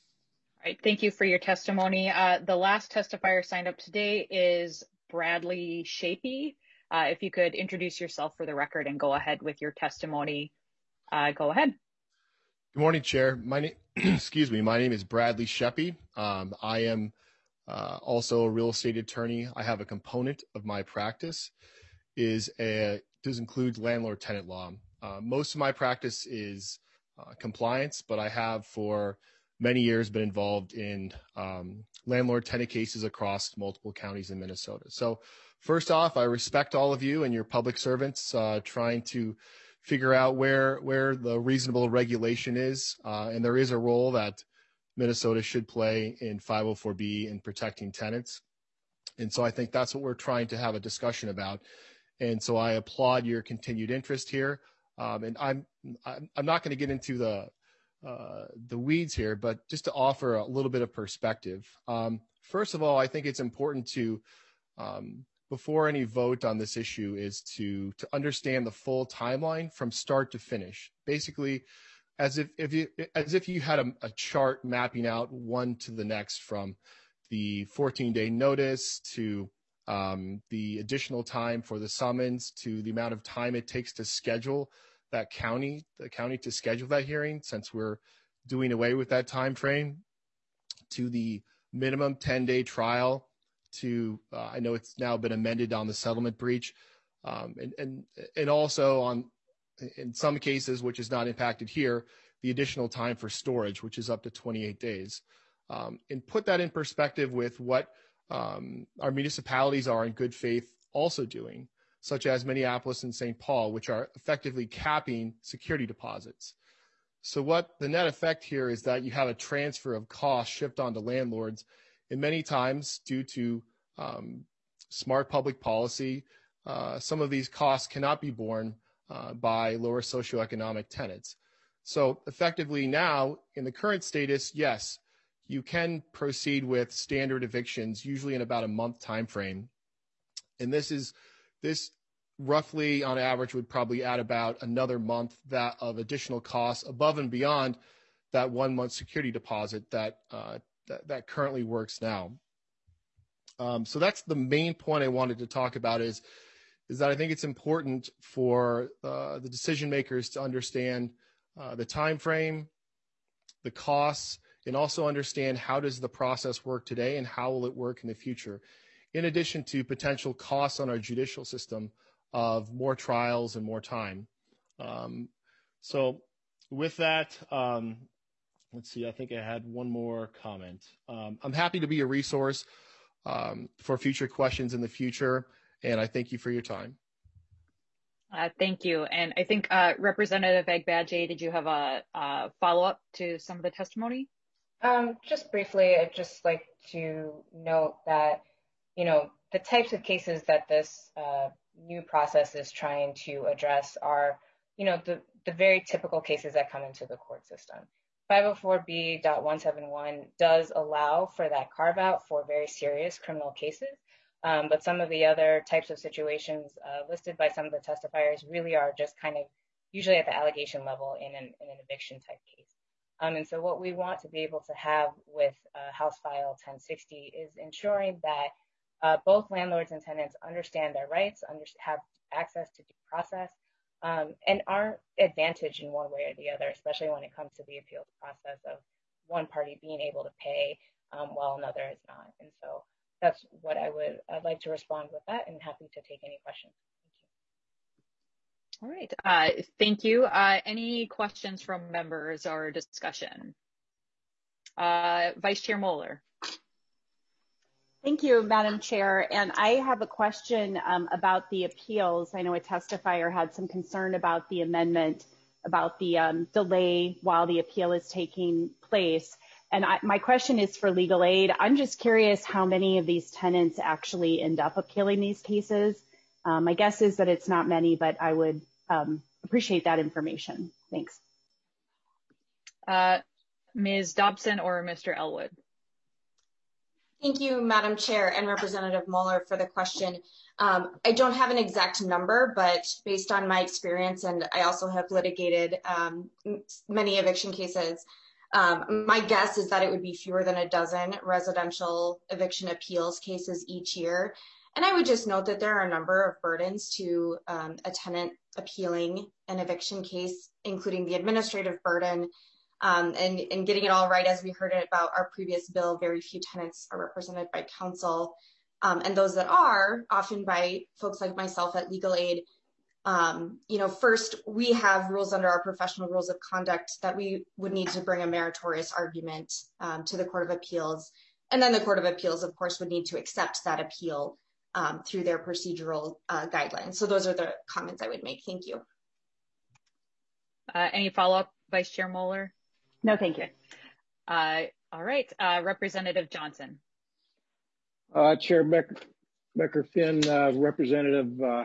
All right, thank you for your testimony. Uh, the last testifier signed up today is Bradley Shapey. Uh, if you could introduce yourself for the record and go ahead with your testimony, uh, go ahead. Good morning, Chair. My name, excuse me, my name is Bradley Shapey. Um, I am uh, also a real estate attorney. I have a component of my practice is a does include landlord-tenant law. Uh, most of my practice is uh, compliance, but I have for many years been involved in um, landlord-tenant cases across multiple counties in Minnesota. So first off, I respect all of you and your public servants uh, trying to figure out where where the reasonable regulation is. Uh, and there is a role that Minnesota should play in five oh four B in protecting tenants. And so I think that's what we're trying to have a discussion about. And so I applaud your continued interest here. Um, and I'm I'm not going to get into the uh, the weeds here, but just to offer a little bit of perspective. Um, first of all, I think it's important to um, before any vote on this issue is to to understand the full timeline from start to finish. Basically, as if, if you as if you had a, a chart mapping out one to the next, from the fourteen day notice to um, the additional time for the summons to the amount of time it takes to schedule that county, the county to schedule that hearing, since we're doing away with that time frame, to the minimum ten day trial, to uh, I know it's now been amended on the settlement breach, um, and and and also on in some cases, which is not impacted here, the additional time for storage, which is up to twenty-eight days, um, and put that in perspective with what um, our municipalities are in good faith also doing, such as Minneapolis and Saint Paul, which are effectively capping security deposits. So what the net effect here is that you have a transfer of costs shift onto landlords, and many times due to um, smart public policy, uh, some of these costs cannot be borne uh, by lower socioeconomic tenants. So effectively now, in the current status, yes, you can proceed with standard evictions, usually in about a month time frame. And this is this roughly on average would probably add about another month that of additional costs above and beyond that one month security deposit that uh, that, that currently works now. Um, so that's the main point I wanted to talk about is, is that I think it's important for uh, the decision makers to understand uh, the time frame, the costs, and also understand how does the process work today and how will it work in the future, in addition to potential costs on our judicial system of more trials and more time. Um, so with that, um, let's see, I think I had one more comment. Um, I'm happy to be a resource um, for future questions in the future, and I thank you for your time. Uh, thank you. And I think uh, Representative Agbaje, did you have a, a follow-up to some of the testimony? Um, just briefly, I'd just like to note that, you know, the types of cases that this uh, new process is trying to address are, you know, the, the very typical cases that come into the court system. five oh four B point one seventy-one does allow for that carve out for very serious criminal cases, um, but some of the other types of situations uh, listed by some of the testifiers really are just kind of usually at the allegation level in an, in an eviction type case. Um, and so what we want to be able to have with uh, House File ten sixty is ensuring that uh, both landlords and tenants understand their rights, under, have access to due process, um, and aren't advantaged in one way or the other, especially when it comes to the appeals process of one party being able to pay um, while another is not. And so that's what I would I'd like to respond with that, and happy to take any questions. All right, uh, thank you. Uh, any questions from members or discussion? Uh, Vice Chair Moeller. Thank you, Madam Chair. And I have a question um, about the appeals. I know a testifier had some concern about the amendment, about the um, delay while the appeal is taking place. And I, my question is for legal aid. I'm just curious how many of these tenants actually end up appealing these cases. Um, my guess is that it's not many, but I would um, appreciate that information. Thanks. Uh, Miz Dobson or Mister Elwood? Thank you, Madam Chair and Representative Moeller, for the question. Um, I don't have an exact number, but based on my experience, and I also have litigated um, many eviction cases, um, my guess is that it would be fewer than a dozen residential eviction appeals cases each year. And I would just note that there are a number of burdens to um, a tenant appealing an eviction case, including the administrative burden, Um, and, and getting it all right. As we heard about our previous bill, very few tenants are represented by counsel. Um, and those that are, often by folks like myself at Legal Aid. Um, you know, first, we have rules under our professional rules of conduct that we would need to bring a meritorious argument um, to the Court of Appeals. And then the Court of Appeals, of course, would need to accept that appeal um, through their procedural uh, guidelines. So those are the comments I would make. Thank you. Uh, any follow-up, Vice Chair Moeller? No, thank you. Uh, all right, uh, Representative Johnson. Uh, Chair Becker, Becker Finn, uh, Representative uh,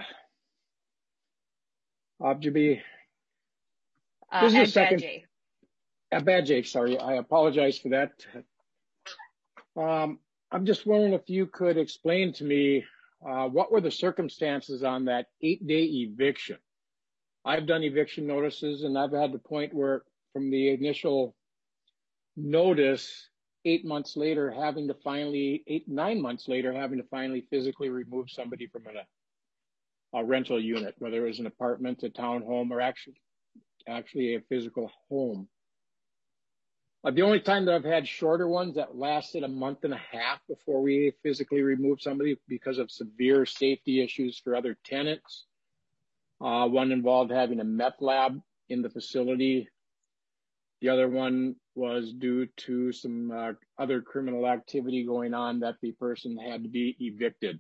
Abjabi. Uh, this is the second. Abadje. Sorry, I apologize for that. Um, I'm just wondering if you could explain to me uh, what were the circumstances on that eight-day eviction. I've done eviction notices, and I've had the point where from the initial notice, eight months later, having to finally, eight, nine months later, having to finally physically remove somebody from a, a rental unit, whether it was an apartment, a townhome, or actually, actually a physical home. Uh, the only time that I've had shorter ones that lasted a month and a half before we physically removed somebody because of severe safety issues for other tenants. Uh, one involved having a meth lab in the facility. The other one was due to some uh, other criminal activity going on that the person had to be evicted.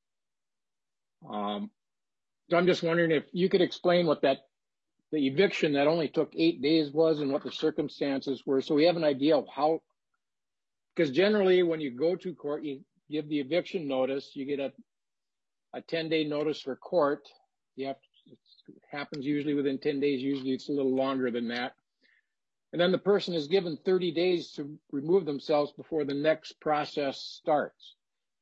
Um, so I'm just wondering if you could explain what that, the eviction that only took eight days was and what the circumstances were, so we have an idea of how, because generally when you go to court, you give the eviction notice, you get a, a ten day notice for court. You have to, it happens usually within ten days, usually it's a little longer than that. And then the person is given thirty days to remove themselves before the next process starts.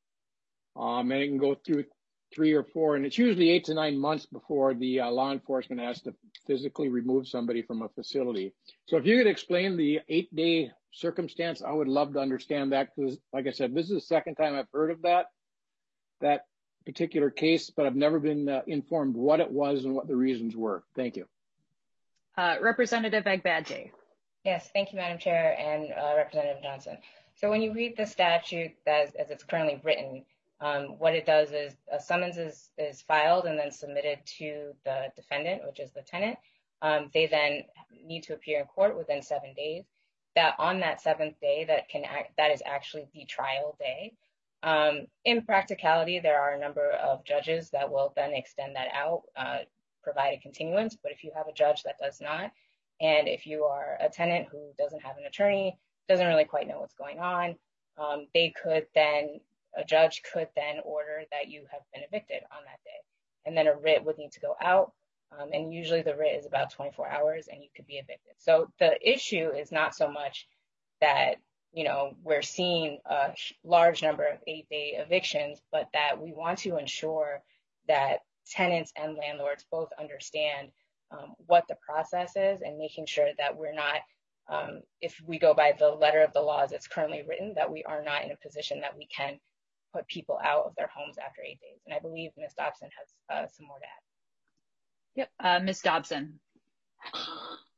Um, and it can go through three or four, and it's usually eight to nine months before the uh, law enforcement has to physically remove somebody from a facility. So if you could explain the eight day circumstance, I would love to understand that, because like I said, this is the second time I've heard of that, that particular case, but I've never been uh, informed what it was and what the reasons were. Thank you. Uh, Representative Agbaje. Yes, thank you, Madam Chair and uh, Representative Johnson. So when you read the statute as, as it's currently written, um, what it does is a summons is, is filed and then submitted to the defendant, which is the tenant. Um, they then need to appear in court within seven days. That on that seventh day, that can act, that is actually the trial day. Um, in practicality, there are a number of judges that will then extend that out, uh, provide a continuance. But if you have a judge that does not, and if you are a tenant who doesn't have an attorney, doesn't really quite know what's going on, um, they could then, a judge could then order that you have been evicted on that day. And then a writ would need to go out. Um, and usually the writ is about twenty-four hours and you could be evicted. So the issue is not so much that, you know, we're seeing a large number of eight day evictions, but that we want to ensure that tenants and landlords both understand Um, what the process is, and making sure that we're not, um, if we go by the letter of the law as it's currently written, that we are not in a position that we can put people out of their homes after eight days. And I believe Miz Dobson has uh, some more to add. Yep, uh, Miz Dobson.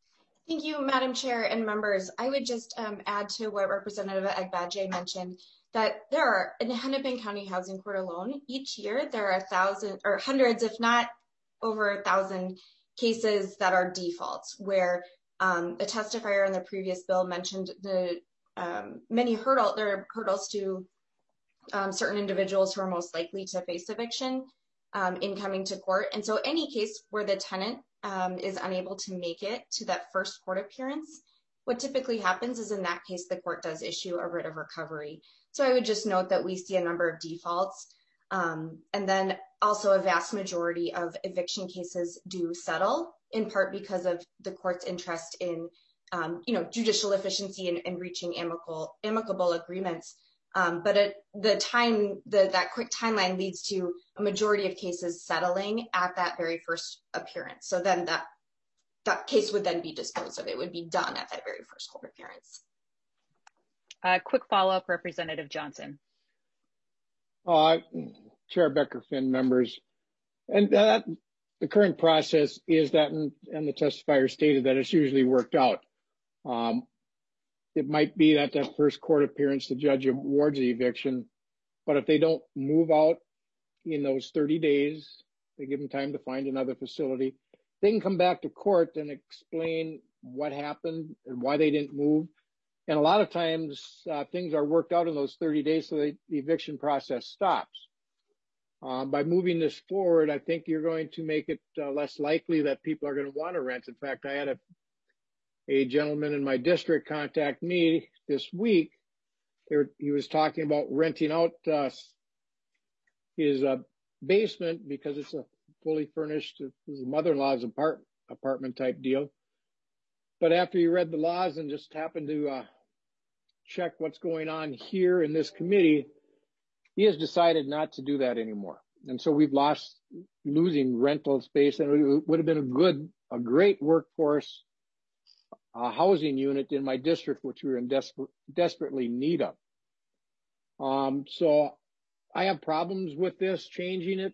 Thank you, Madam Chair and members. I would just um, add to what Representative Agbaje mentioned that there are, in the Hennepin County Housing Court alone, each year there are a thousand or hundreds, if not over a thousand cases that are defaults, where um, a testifier in the previous bill mentioned the um, many hurdle, there are hurdles to um, certain individuals who are most likely to face eviction um, in coming to court. And so any case where the tenant um, is unable to make it to that first court appearance, what typically happens is in that case, the court does issue a writ of recovery. So I would just note that we see a number of defaults. Um, and then also a vast majority of eviction cases do settle, in part because of the court's interest in, um, you know, judicial efficiency and, and reaching amicable, amicable agreements. Um, but it, the time, the, that quick timeline leads to a majority of cases settling at that very first appearance. So then that, that case would then be disposed of. It would be done at that very first court appearance. Uh, quick follow-up, Representative Johnson. Uh, Chair Becker-Finn, members, and that the current process is that, and, and the testifier stated that it's usually worked out. Um, it might be that that first court appearance, the judge awards the eviction, but if they don't move out in those thirty days, they give them time to find another facility, they can come back to court and explain what happened and why they didn't move. And a lot of times uh, things are worked out in those thirty days, so they, the eviction process stops. Uh, by moving this forward, I think you're going to make it uh, less likely that people are going to want to rent. In fact, I had a, a gentleman in my district contact me this week. There, he was talking about renting out uh, his uh, basement because it's a fully furnished, his mother-in-law's apart, apartment type deal. But after he read the laws and just happened to uh, check what's going on here in this committee, he has decided not to do that anymore. And so we've lost losing rental space, and it would have been a good, a great workforce uh, housing unit in my district, which we were in desper- desperately need of. Um, so I have problems with this, changing it.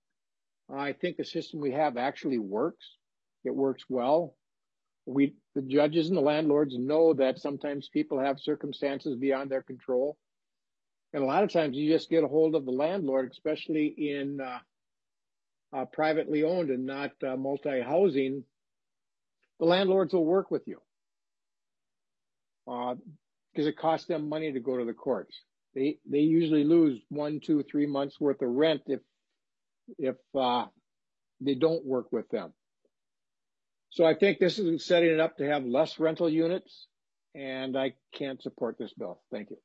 I think the system we have actually works. It works well. We, the judges and the landlords know that sometimes people have circumstances beyond their control. And a lot of times you just get a hold of the landlord, especially in uh, uh, privately owned and not uh, multi-housing. The landlords will work with you uh, because it costs them money to go to the courts. They they usually lose one, two, three months worth of rent if if uh, they don't work with them. So I think this is setting it up to have less rental units, and I can't support this bill. Thank you.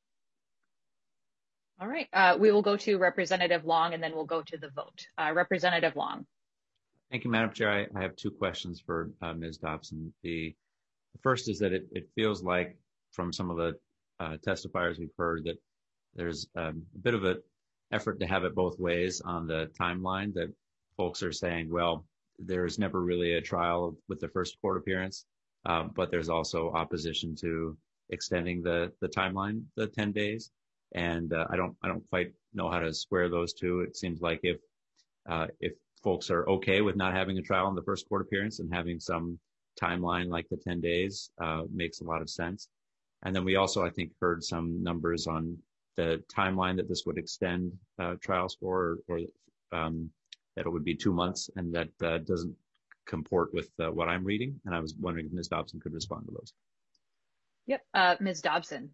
All right, uh, we will go to Representative Long, and then we'll go to the vote. Uh, Representative Long. Thank you, Madam Chair. I, I have two questions for uh, Miz Dobson. The, the first is that it, it feels like from some of the uh, testifiers we've heard that there's um, a bit of an effort to have it both ways on the timeline, that folks are saying, well, there's never really a trial with the first court appearance, uh, but there's also opposition to extending the, the timeline, the ten days. And uh, I don't, I don't quite know how to square those two. It seems like if, uh, if folks are okay with not having a trial in the first court appearance and having some timeline like the ten days, uh, makes a lot of sense. And then we also, I think, heard some numbers on the timeline that this would extend uh, trials for, or, or um, that it would be two months, and that uh, doesn't comport with uh, what I'm reading. And I was wondering if Miz Dobson could respond to those. Yep, uh, Miz Dobson.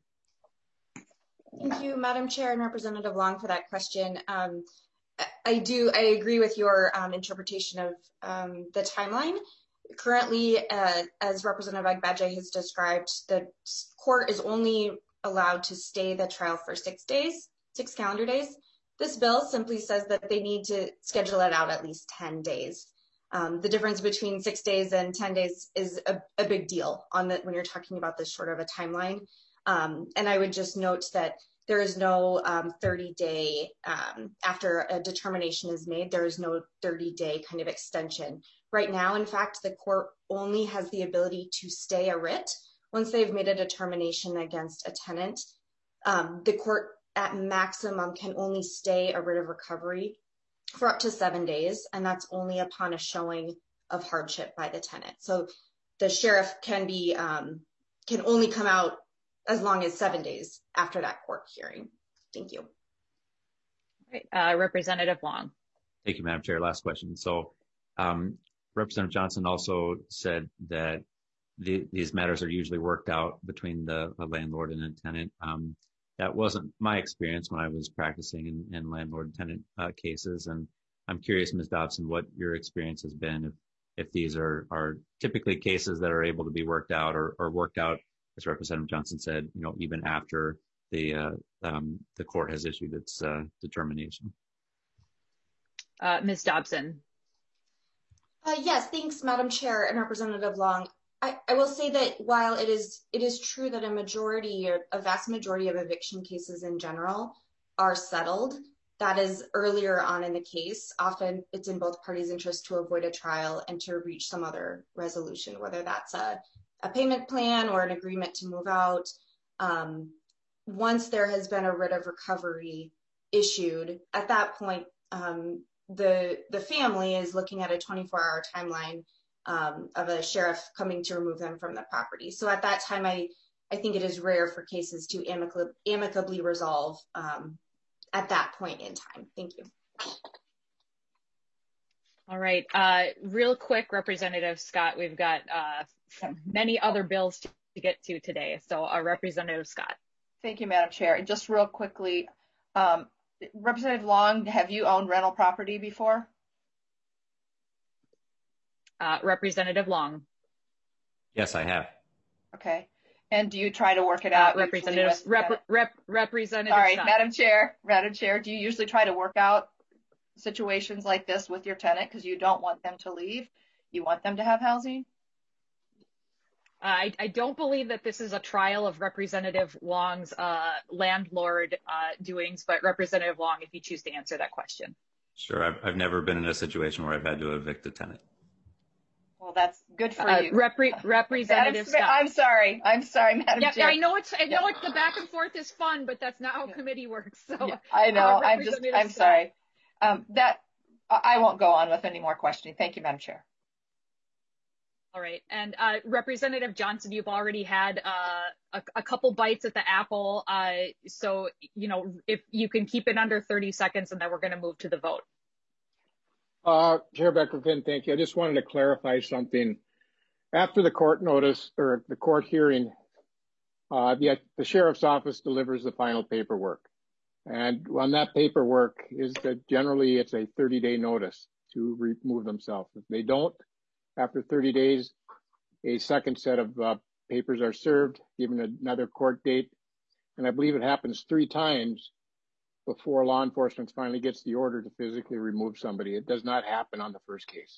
Thank you, Madam Chair and Representative Long, for that question. Um, I do, I agree with your um, interpretation of um, the timeline. Currently, uh, as Representative Agbaje has described, the court is only allowed to stay the trial for six days, six calendar days. This bill simply says that they need to schedule it out at least ten days. Um, the difference between six days and ten days is a, a big deal on the, when you're talking about this short of a timeline. Um, and I would just note that there is no um, thirty day, um, after a determination is made, there is no thirty day kind of extension. Right now, in fact, the court only has the ability to stay a writ once they've made a determination against a tenant. Um, the court at maximum can only stay a writ of recovery for up to seven days, and that's only upon a showing of hardship by the tenant. So the sheriff can be um, can only come out as long as seven days after that court hearing. Thank you. Right. Uh, Representative Long. Thank you, Madam Chair. Last question. So um, Representative Johnson also said that the, these matters are usually worked out between the, the landlord and the tenant. Um, that wasn't my experience when I was practicing in, in landlord-tenant uh, cases. And I'm curious, Miz Dobson, what your experience has been if, if these are, are typically cases that are able to be worked out or, or worked out, as Representative Johnson said, you know, even after the uh, um, the court has issued its uh, determination. Uh, Miz Dobson. Uh, yes, thanks, Madam Chair and Representative Long. I, I will say that while it is it is true that a majority or a vast majority of eviction cases in general are settled, that is earlier on in the case. Often it's in both parties' interest to avoid a trial and to reach some other resolution, whether that's a, a payment plan or an agreement to move out. Um, once there has been a writ of recovery issued, at that point, um, the the family is looking at a twenty-four hour timeline um, of a sheriff coming to remove them from the property. So at that time, I, I think it is rare for cases to amicably, amicably resolve um, at that point in time. Thank you. All right. Uh, real quick, Representative Scott, we've got uh, many other bills to, to get to today. So uh, Representative Scott. Thank you, Madam Chair. And just real quickly, um, Representative Long, have you owned rental property before? Uh, Representative Long. Yes, I have. Okay. And do you try to work it out? Uh, Representative, rep, rep, Representative Sorry, Scott. Madam Chair, Madam Chair, do you usually try to work out situations like this with your tenant because you don't want them to leave? You want them to have housing? I, I don't believe that this is a trial of Representative Long's uh, landlord uh, doings, but Representative Long, if you choose to answer that question. Sure. I've, I've never been in a situation where I've had to evict a tenant. Well, that's good for uh, you. Repre Representative Scott. I'm sorry. I'm sorry, Madam yeah, Chair. I know it's I know it's the back and forth is fun, but that's not how yeah. committee works. So yeah, I know. Uh, I'm just I'm Scott. sorry. Um, that I won't go on with any more questioning. Thank you, Madam Chair. All right. And uh, Representative Johnson, you've already had uh, a, a couple bites at the apple. Uh, so, you know, if you can keep it under thirty seconds, and then we're going to move to the vote. Uh, Chair Becker-Finn, thank you. I just wanted to clarify something. After the court notice or the court hearing, uh, the, the sheriff's office delivers the final paperwork. And on that paperwork is that generally it's a thirty day notice to remove themselves. If they don't, after thirty days, a second set of uh, papers are served, given another court date. And I believe it happens three times before law enforcement finally gets the order to physically remove somebody. It does not happen on the first case.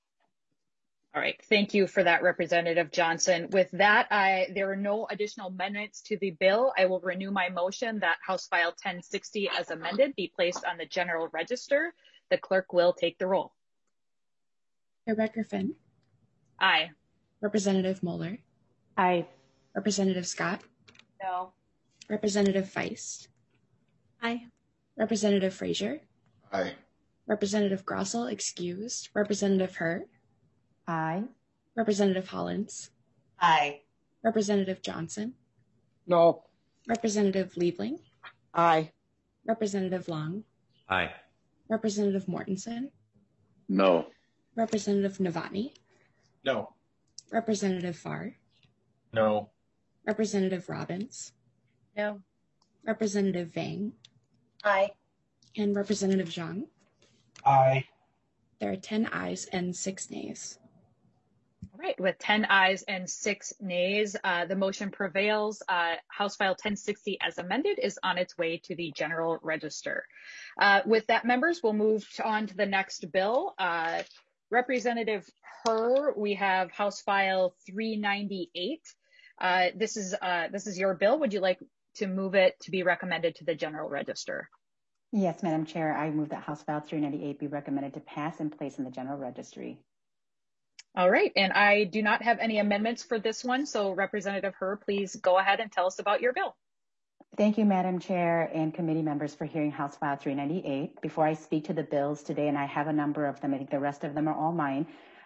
All right. Thank you for that, Representative Johnson. With that, I, there are no additional amendments to the bill. I will renew my motion that House File ten sixty as amended be placed on the General Register. The clerk will take the roll. Chair Becker-Finn. Aye. Representative Moeller. Aye. Representative Scott. No. Representative Feist. Aye. Representative Frazier. Aye. Representative Grossell excused. Representative Hurt. Aye. Representative Hollins. Aye. Representative Johnson. No. Representative Liebling. Aye. Representative Long. Aye. Representative Mortensen. No. Representative Novotny. No. Representative Farr. No. Representative Robbins. No. Representative Vang. Aye. And Representative Zhang. Aye. There are ten ayes and six nays. All right. With ten ayes and six nays, uh, the motion prevails. Uh, House File ten sixty as amended is on its way to the General Register. Uh, with that, members, we'll move on to the next bill. Uh, Representative Herr, we have House File three ninety-eight. Uh, this is uh, this is your bill. Would you like to move it to be recommended to the General Register? Yes, Madam Chair, I move that House File three ninety-eight be recommended to pass and place in the General Registry. All right, and I do not have any amendments for this one, so Representative Herr, please go ahead and tell us about your bill. Thank you, Madam Chair and committee members for hearing House File three ninety-eight. Before I speak to the bills today, and I have a number of them, I think the rest of them are all mine,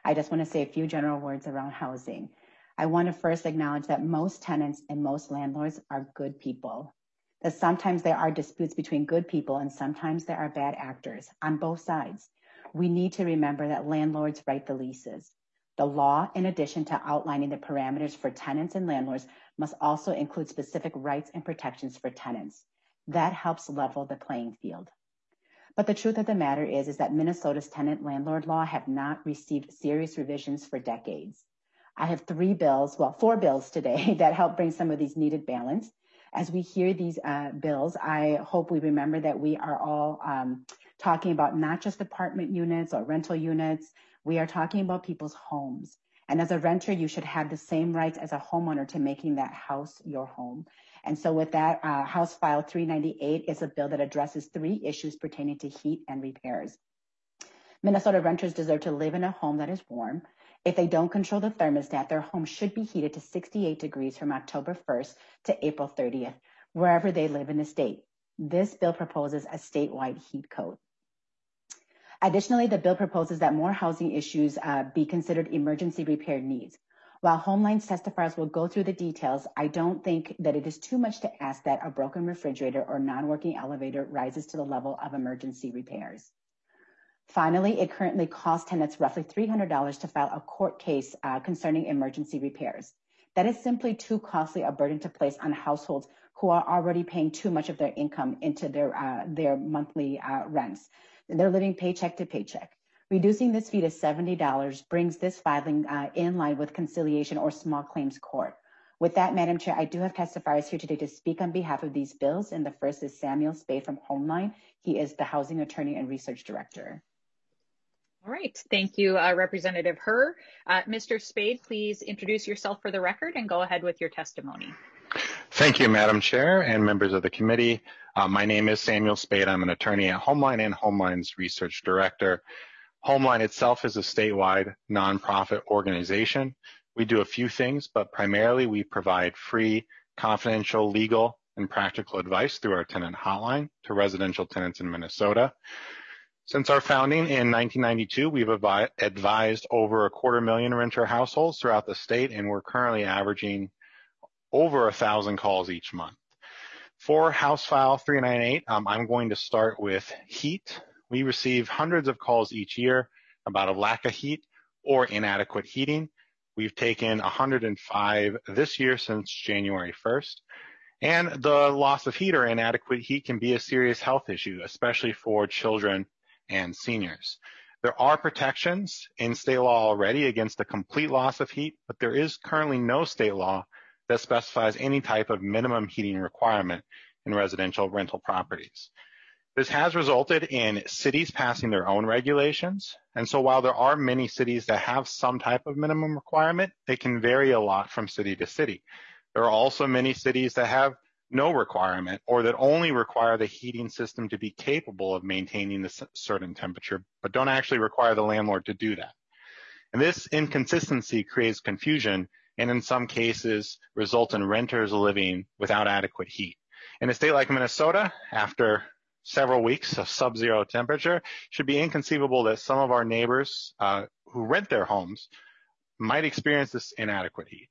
I just want to say a few general words around housing. I want to first acknowledge that most tenants and most landlords are good people. That sometimes there are disputes between good people and sometimes there are bad actors on both sides. We need to remember that landlords write the leases. The law, in addition to outlining the parameters for tenants and landlords, must also include specific rights and protections for tenants. That helps level the playing field. But the truth of the matter is, is that Minnesota's tenant-landlord law have not received serious revisions for decades. I have three bills, well, four bills today that help bring some of these needed balance. As we hear these uh, bills, I hope we remember that we are all um, talking about not just apartment units or rental units. We are talking about people's homes. And as a renter, you should have the same rights as a homeowner to making that house your home. And so with that, uh, House File three ninety-eight is a bill that addresses three issues pertaining to heat and repairs. Minnesota renters deserve to live in a home that is warm. If they don't control the thermostat, their home should be heated to sixty-eight degrees from October first to April thirtieth, wherever they live in the state. This bill proposes a statewide heat code. Additionally, the bill proposes that more housing issues uh, be considered emergency repair needs. While Homeline's testifiers will go through the details, I don't think that it is too much to ask that a broken refrigerator or non-working elevator rises to the level of emergency repairs. Finally, it currently costs tenants roughly three hundred dollars to file a court case uh, concerning emergency repairs. That is simply too costly a burden to place on households who are already paying too much of their income into their, uh, their monthly uh, rents. They're living paycheck to paycheck. Reducing this fee to seventy dollars brings this filing uh, in line with conciliation or small claims court. With that, Madam Chair, I do have testifiers here today to speak on behalf of these bills, and the first is Samuel Spade from Homeline. He is the housing attorney and research director. All right, thank you, uh, Representative Herr. Uh, Mister Spade, please introduce yourself for the record and go ahead with your testimony. Thank you, Madam Chair and members of the committee. Uh, my name is Samuel Spade. I'm an attorney at Homeline and Homeline's research director. Homeline itself is a statewide nonprofit organization. We do a few things, but primarily we provide free, confidential, legal, and practical advice through our tenant hotline to residential tenants in Minnesota. Since our founding in nineteen ninety-two, we've advised over a quarter million renter households throughout the state, and we're currently averaging over a thousand calls each month. For House File three ninety-eight, um, I'm going to start with heat. We receive hundreds of calls each year about a lack of heat or inadequate heating. We've taken one hundred five this year since January first. And the loss of heat or inadequate heat can be a serious health issue, especially for children and seniors. There are protections in state law already against a complete loss of heat, but there is currently no state law that specifies any type of minimum heating requirement in residential rental properties. This has resulted in cities passing their own regulations. And so while there are many cities that have some type of minimum requirement, they can vary a lot from city to city. There are also many cities that have no requirement or that only require the heating system to be capable of maintaining a certain temperature, but don't actually require the landlord to do that. And this inconsistency creates confusion and in some cases results in renters living without adequate heat. In a state like Minnesota, after several weeks of sub-zero temperature, it should be inconceivable that some of our neighbors uh, who rent their homes might experience this inadequate heat.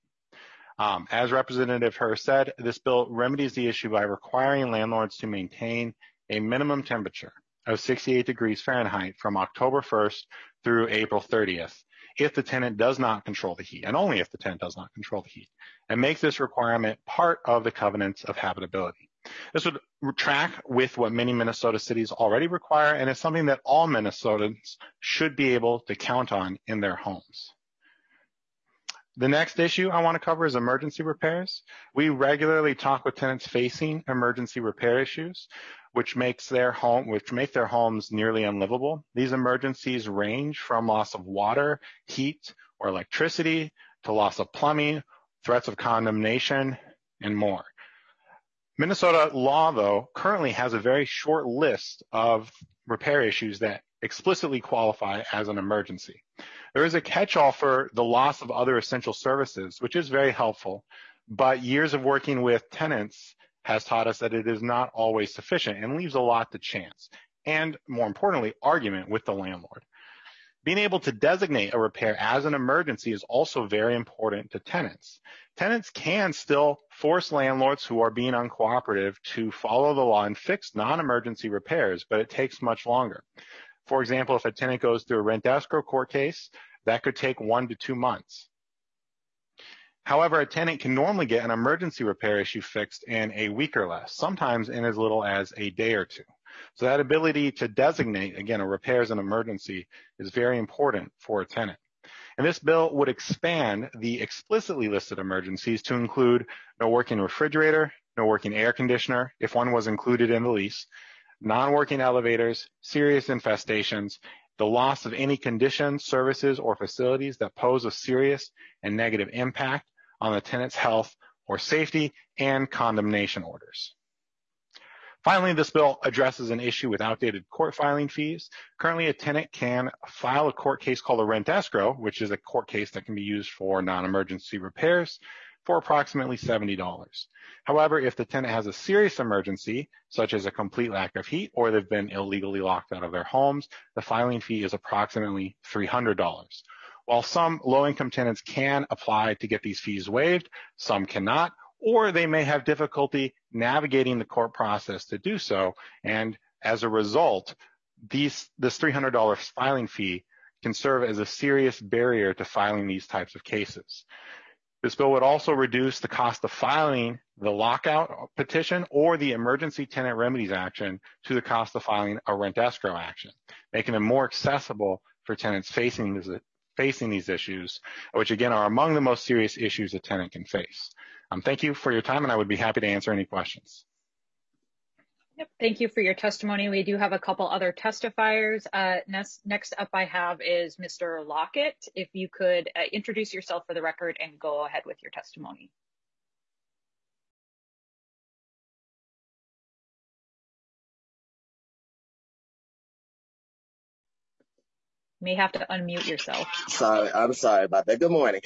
Um, as Representative Herr said, this bill remedies the issue by requiring landlords to maintain a minimum temperature of sixty-eight degrees Fahrenheit from October first through April thirtieth if the tenant does not control the heat, and only if the tenant does not control the heat, and makes this requirement part of the covenants of habitability. This would track with what many Minnesota cities already require, and is something that all Minnesotans should be able to count on in their homes. The next issue I want to cover is emergency repairs. We regularly talk with tenants facing emergency repair issues, which makes their home, which make their homes nearly unlivable. These emergencies range from loss of water, heat, or electricity to loss of plumbing, threats of condemnation, and more. Minnesota law, though, currently has a very short list of repair issues that explicitly qualify as an emergency. There is a catch-all for the loss of other essential services, which is very helpful, but years of working with tenants has taught us that it is not always sufficient and leaves a lot to chance, and more importantly, argument with the landlord. Being able to designate a repair as an emergency is also very important to tenants. Tenants can still force landlords who are being uncooperative to follow the law and fix non-emergency repairs, but it takes much longer. For example, if a tenant goes through a rent escrow court case, that could take one to two months. However, a tenant can normally get an emergency repair issue fixed in a week or less, sometimes in as little as a day or two. So that ability to designate, again, a repair as an emergency is very important for a tenant. And this bill would expand the explicitly listed emergencies to include no working refrigerator, no working air conditioner, if one was included in the lease, non-working elevators, serious infestations, the loss of any conditions, services, or facilities that pose a serious and negative impact on the tenant's health or safety, and condemnation orders. Finally, this bill addresses an issue with outdated court filing fees. Currently, a tenant can file a court case called a rent escrow, which is a court case that can be used for non-emergency repairs, for approximately seventy dollars. However, if the tenant has a serious emergency, such as a complete lack of heat or they've been illegally locked out of their homes, the filing fee is approximately three hundred dollars. While some low-income tenants can apply to get these fees waived, some cannot, or they may have difficulty navigating the court process to do so. And as a result, these, this three hundred dollars filing fee can serve as a serious barrier to filing these types of cases. This bill would also reduce the cost of filing the lockout petition or the emergency tenant remedies action to the cost of filing a rent escrow action, making them more accessible for tenants facing this, facing these issues, which again are among the most serious issues a tenant can face. Um, thank you for your time, and I would be happy to answer any questions. Yep, thank you for your testimony. We do have a couple other testifiers. Uh, next, next up I have is Mister Lockett. If you could uh, introduce yourself for the record and go ahead with your testimony. You may have to unmute yourself. Sorry, I'm sorry about that. Good morning.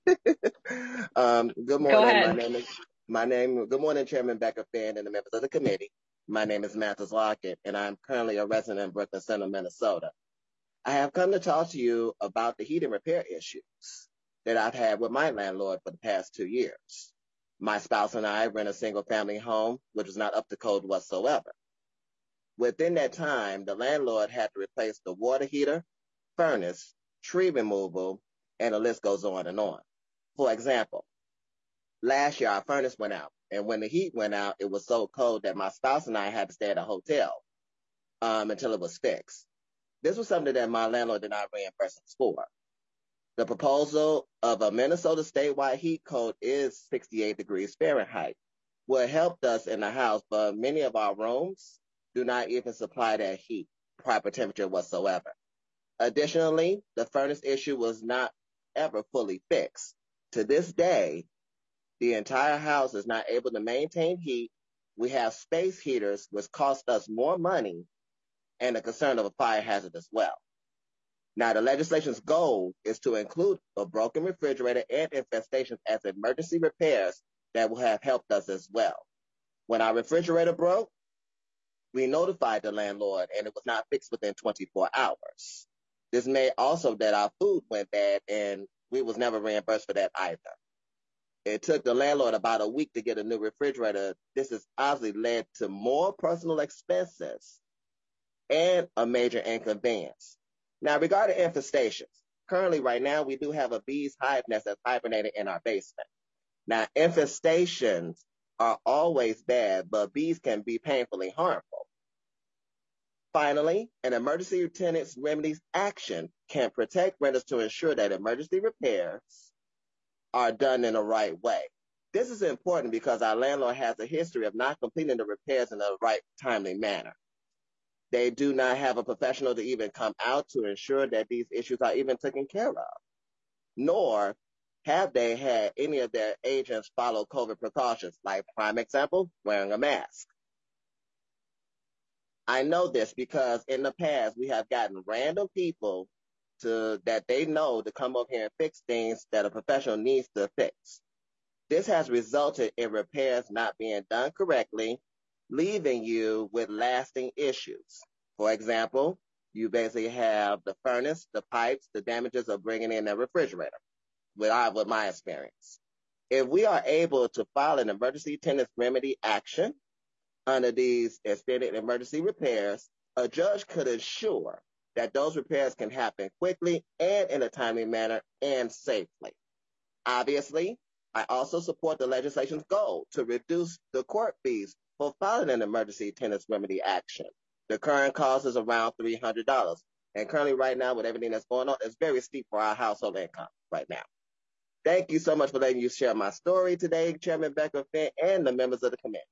um, good morning. Go ahead. My name is, my name, good morning, Chairman Becca Finn and the members of the committee. My name is Mathis Lockett, and I'm currently a resident in Brooklyn Center, Minnesota. I have come to talk to you about the heat and repair issues that I've had with my landlord for the past two years. My spouse and I rent a single-family home, which is not up to code whatsoever. Within that time, the landlord had to replace the water heater, furnace, tree removal, and the list goes on and on. For example, last year our furnace went out, and when the heat went out, it was so cold that my spouse and I had to stay at a hotel um, until it was fixed. This was something that my landlord did not reimburse us for. The proposal of a Minnesota statewide heat code is sixty-eight degrees Fahrenheit. What helped us in the house, but many of our rooms do not even supply that heat, proper temperature whatsoever. Additionally, the furnace issue was not ever fully fixed. To this day, the entire house is not able to maintain heat. We have space heaters, which cost us more money, and the concern of a fire hazard as well. Now, the legislation's goal is to include a broken refrigerator and infestations as emergency repairs that will have helped us as well. When our refrigerator broke, we notified the landlord, and it was not fixed within twenty-four hours. This made also that our food went bad, and we was never reimbursed for that either. It took the landlord about a week to get a new refrigerator. This has obviously led to more personal expenses and a major inconvenience. Now, regarding infestations, currently right now we do have a bee's hive nest that's hibernating in our basement. Now, infestations are always bad, but bees can be painfully harmful. Finally, an emergency tenant's remedies action can protect renters to ensure that emergency repairs are done in the right way. This is important because our landlord has a history of not completing the repairs in the right timely manner. They do not have a professional to even come out to ensure that these issues are even taken care of, nor have they had any of their agents follow COVID precautions, like prime example, wearing a mask. I know this because in the past we have gotten random people to that they know to come up here and fix things that a professional needs to fix. This has resulted in repairs not being done correctly, leaving you with lasting issues. For example, You basically have the furnace, the pipes, the damages of bringing in a refrigerator, with, with my experience. If we are able to file an emergency tenant remedy action under these extended emergency repairs, a judge could ensure that those repairs can happen quickly and in a timely manner and safely. Obviously, I also support the legislation's goal to reduce the court fees for filing an emergency tenants remedy action. The current cost is around three hundred dollars. And currently right now with everything that's going on, it's very steep for our household income right now. Thank you so much for letting you share my story today, Chairman Becker-Finn, and the members of the committee.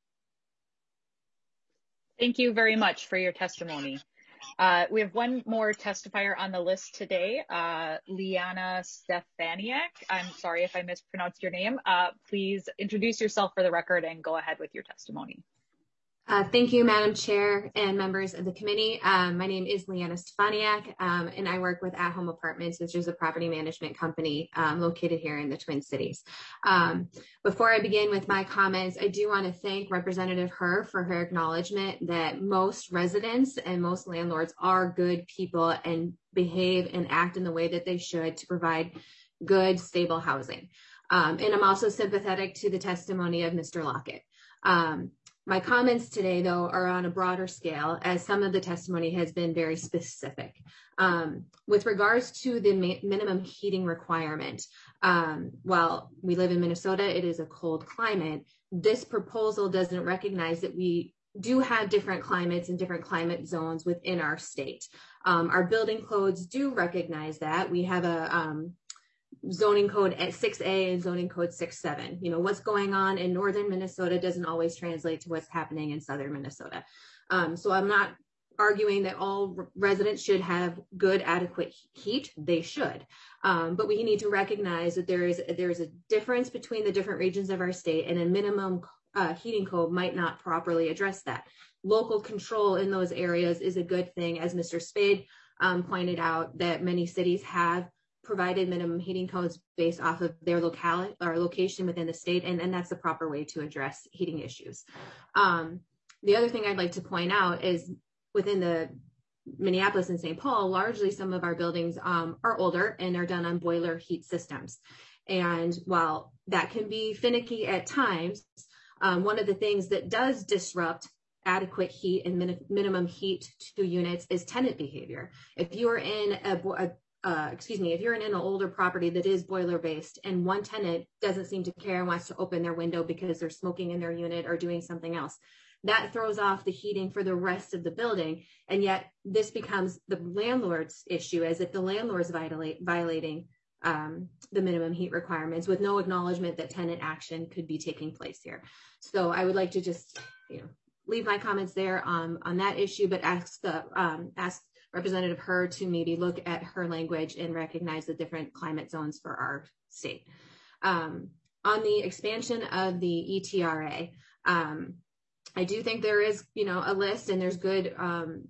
Thank you very much for your testimony. Uh, we have one more testifier on the list today, uh, Liana Stefaniak. I'm sorry if I mispronounced your name. Uh, please introduce yourself for the record and go ahead with your testimony. Uh, thank you, Madam Chair and members of the committee. Um, my name is Liana Stefaniak, um, and I work with At Home Apartments, which is a property management company um, located here in the Twin Cities. Um, before I begin with my comments, I do want to thank Representative Herr for her acknowledgement that most residents and most landlords are good people and behave and act in the way that they should to provide good, stable housing. Um, and I'm also sympathetic to the testimony of Mister Lockett. Um, My comments today, though, are on a broader scale, as some of the testimony has been very specific. Um, with regards to the ma- minimum heating requirement, um, while we live in Minnesota, it is a cold climate. This proposal doesn't recognize that we do have different climates and different climate zones within our state. Um, our building codes do recognize that. We have a um, zoning code at six A and zoning code six seven. You know, what's going on in northern Minnesota doesn't always translate to what's happening in southern Minnesota. Um, so I'm not arguing that all residents should have good, adequate heat. They should. Um, but we need to recognize that there is, there is a difference between the different regions of our state, and a minimum uh, heating code might not properly address that. Local control in those areas is a good thing, as Mister Spade um, pointed out, that many cities have provided minimum heating codes based off of their locality or location within the state, and, and that's the proper way to address heating issues. Um, the other thing I'd like to point out is within the Minneapolis and Saint Paul, largely some of our buildings um, are older and are done on boiler heat systems. And while that can be finicky at times, um, one of the things that does disrupt adequate heat and min- minimum heat to units is tenant behavior. If you are in a, a Uh, excuse me, if you're in an older property that is boiler based and one tenant doesn't seem to care and wants to open their window because they're smoking in their unit or doing something else, that throws off the heating for the rest of the building. And yet this becomes the landlord's issue, as if the landlord's violate, violating um, the minimum heat requirements with no acknowledgement that tenant action could be taking place here. So I would like to just, you know, leave my comments there on, on that issue, but ask the, um, ask Representative Herr to maybe look at her language and recognize the different climate zones for our state. Um, on the expansion of the E T R A, um, I do think there is, you know, a list, and there's good, um,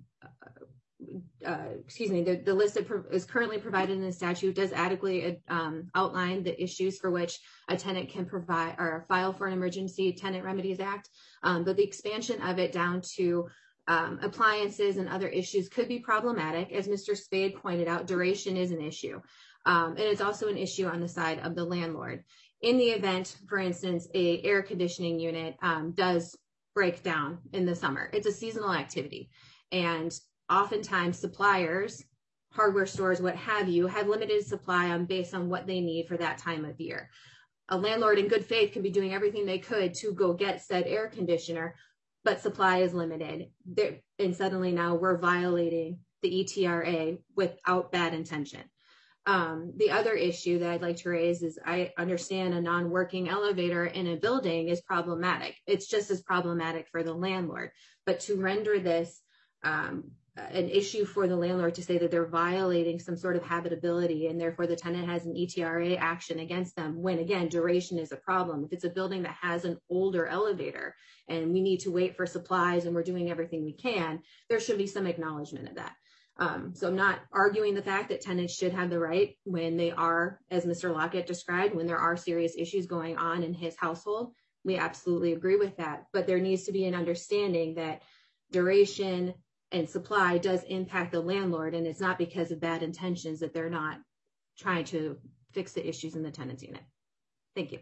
uh, excuse me, the, the list that pro- is currently provided in the statute does adequately um, outline the issues for which a tenant can provide or file for an Emergency Tenant Remedies Act, um, but the expansion of it down to Um, appliances and other issues could be problematic. As Mister Spade pointed out, duration is an issue. Um, and it's also an issue on the side of the landlord. In the event, for instance, a air conditioning unit um, does break down in the summer, it's a seasonal activity. And oftentimes suppliers, hardware stores, what have you, have limited supply on based on what they need for that time of year. A landlord in good faith can be doing everything they could to go get said air conditioner, but supply is limited. There, and suddenly now we're violating the E T R A without bad intention. Um, the other issue that I'd like to raise is I understand a non-working elevator in a building is problematic. It's just as problematic for the landlord. But to render this um, an issue for the landlord to say that they're violating some sort of habitability and therefore the tenant has an E T R A action against them, when again, duration is a problem. If it's a building that has an older elevator and we need to wait for supplies and we're doing everything we can, there should be some acknowledgement of that. Um, so I'm not arguing the fact that tenants should have the right when they are, as Mister Lockett described, when there are serious issues going on in his household. We absolutely agree with that. But there needs to be an understanding that duration, and supply does impact the landlord, and it's not because of bad intentions that they're not trying to fix the issues in the tenants unit. Thank you.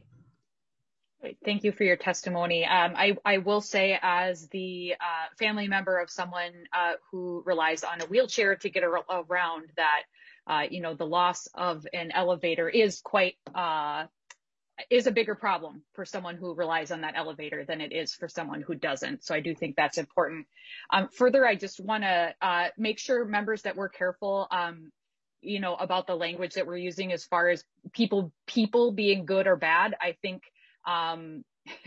Thank you for your testimony. Um, I, I will say, as the uh, family member of someone uh, who relies on a wheelchair to get ar- around, that uh, you know, the loss of an elevator is quite uh, is a bigger problem for someone who relies on that elevator than it is for someone who doesn't. So I do think that's important. Um, further, I just want to uh, make sure members that we're careful, um, you know, about the language that we're using as far as people people being good or bad. I think. Um,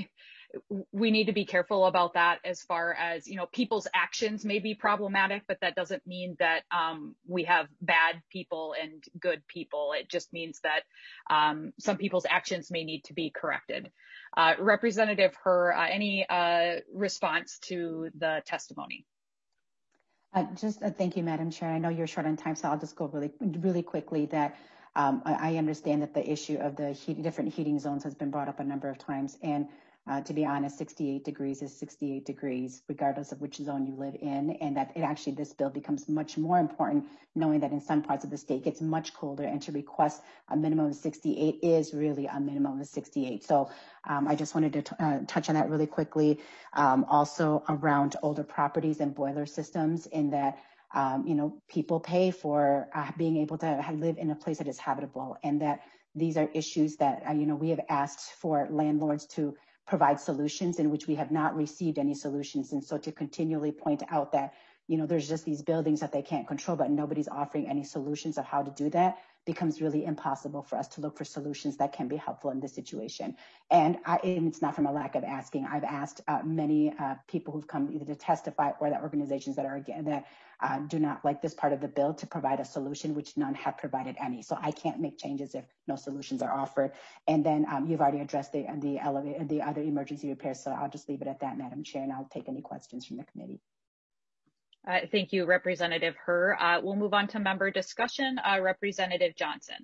we need to be careful about that, as far as, you know, people's actions may be problematic, but that doesn't mean that um, we have bad people and good people. It just means that um, some people's actions may need to be corrected. Uh, Representative Herr, uh, any uh, response to the testimony? Uh, just uh, thank you, Madam Chair. I know you're short on time, so I'll just go really, really quickly that Um, I, I understand that the issue of the heat, different heating zones has been brought up a number of times. And uh, to be honest, sixty-eight degrees is sixty-eight degrees, regardless of which zone you live in. And that it actually, this bill becomes much more important, knowing that in some parts of the state it's much colder, and to request a minimum of sixty-eight is really a minimum of sixty-eight. So um, I just wanted to t- uh, touch on that really quickly. Um, also around older properties and boiler systems, in that Um, you know, people pay for uh, being able to have, live in a place that is habitable, and that these are issues that, uh, you know, we have asked for landlords to provide solutions, in which we have not received any solutions. And so to continually point out that, you know, there's just these buildings that they can't control, but nobody's offering any solutions of how to do that, becomes really impossible for us to look for solutions that can be helpful in this situation. And, I, and it's not from a lack of asking. I've asked uh, many uh, people who've come either to testify or that organizations that are again that uh, do not like this part of the bill to provide a solution, which none have provided any. So I can't make changes if no solutions are offered. And then um, you've already addressed the the elevator, the other emergency repairs. So I'll just leave it at that, Madam Chair, and I'll take any questions from the committee. Uh, thank you, Representative Herr. Uh, we'll move on to member discussion. Uh, Representative Johnson.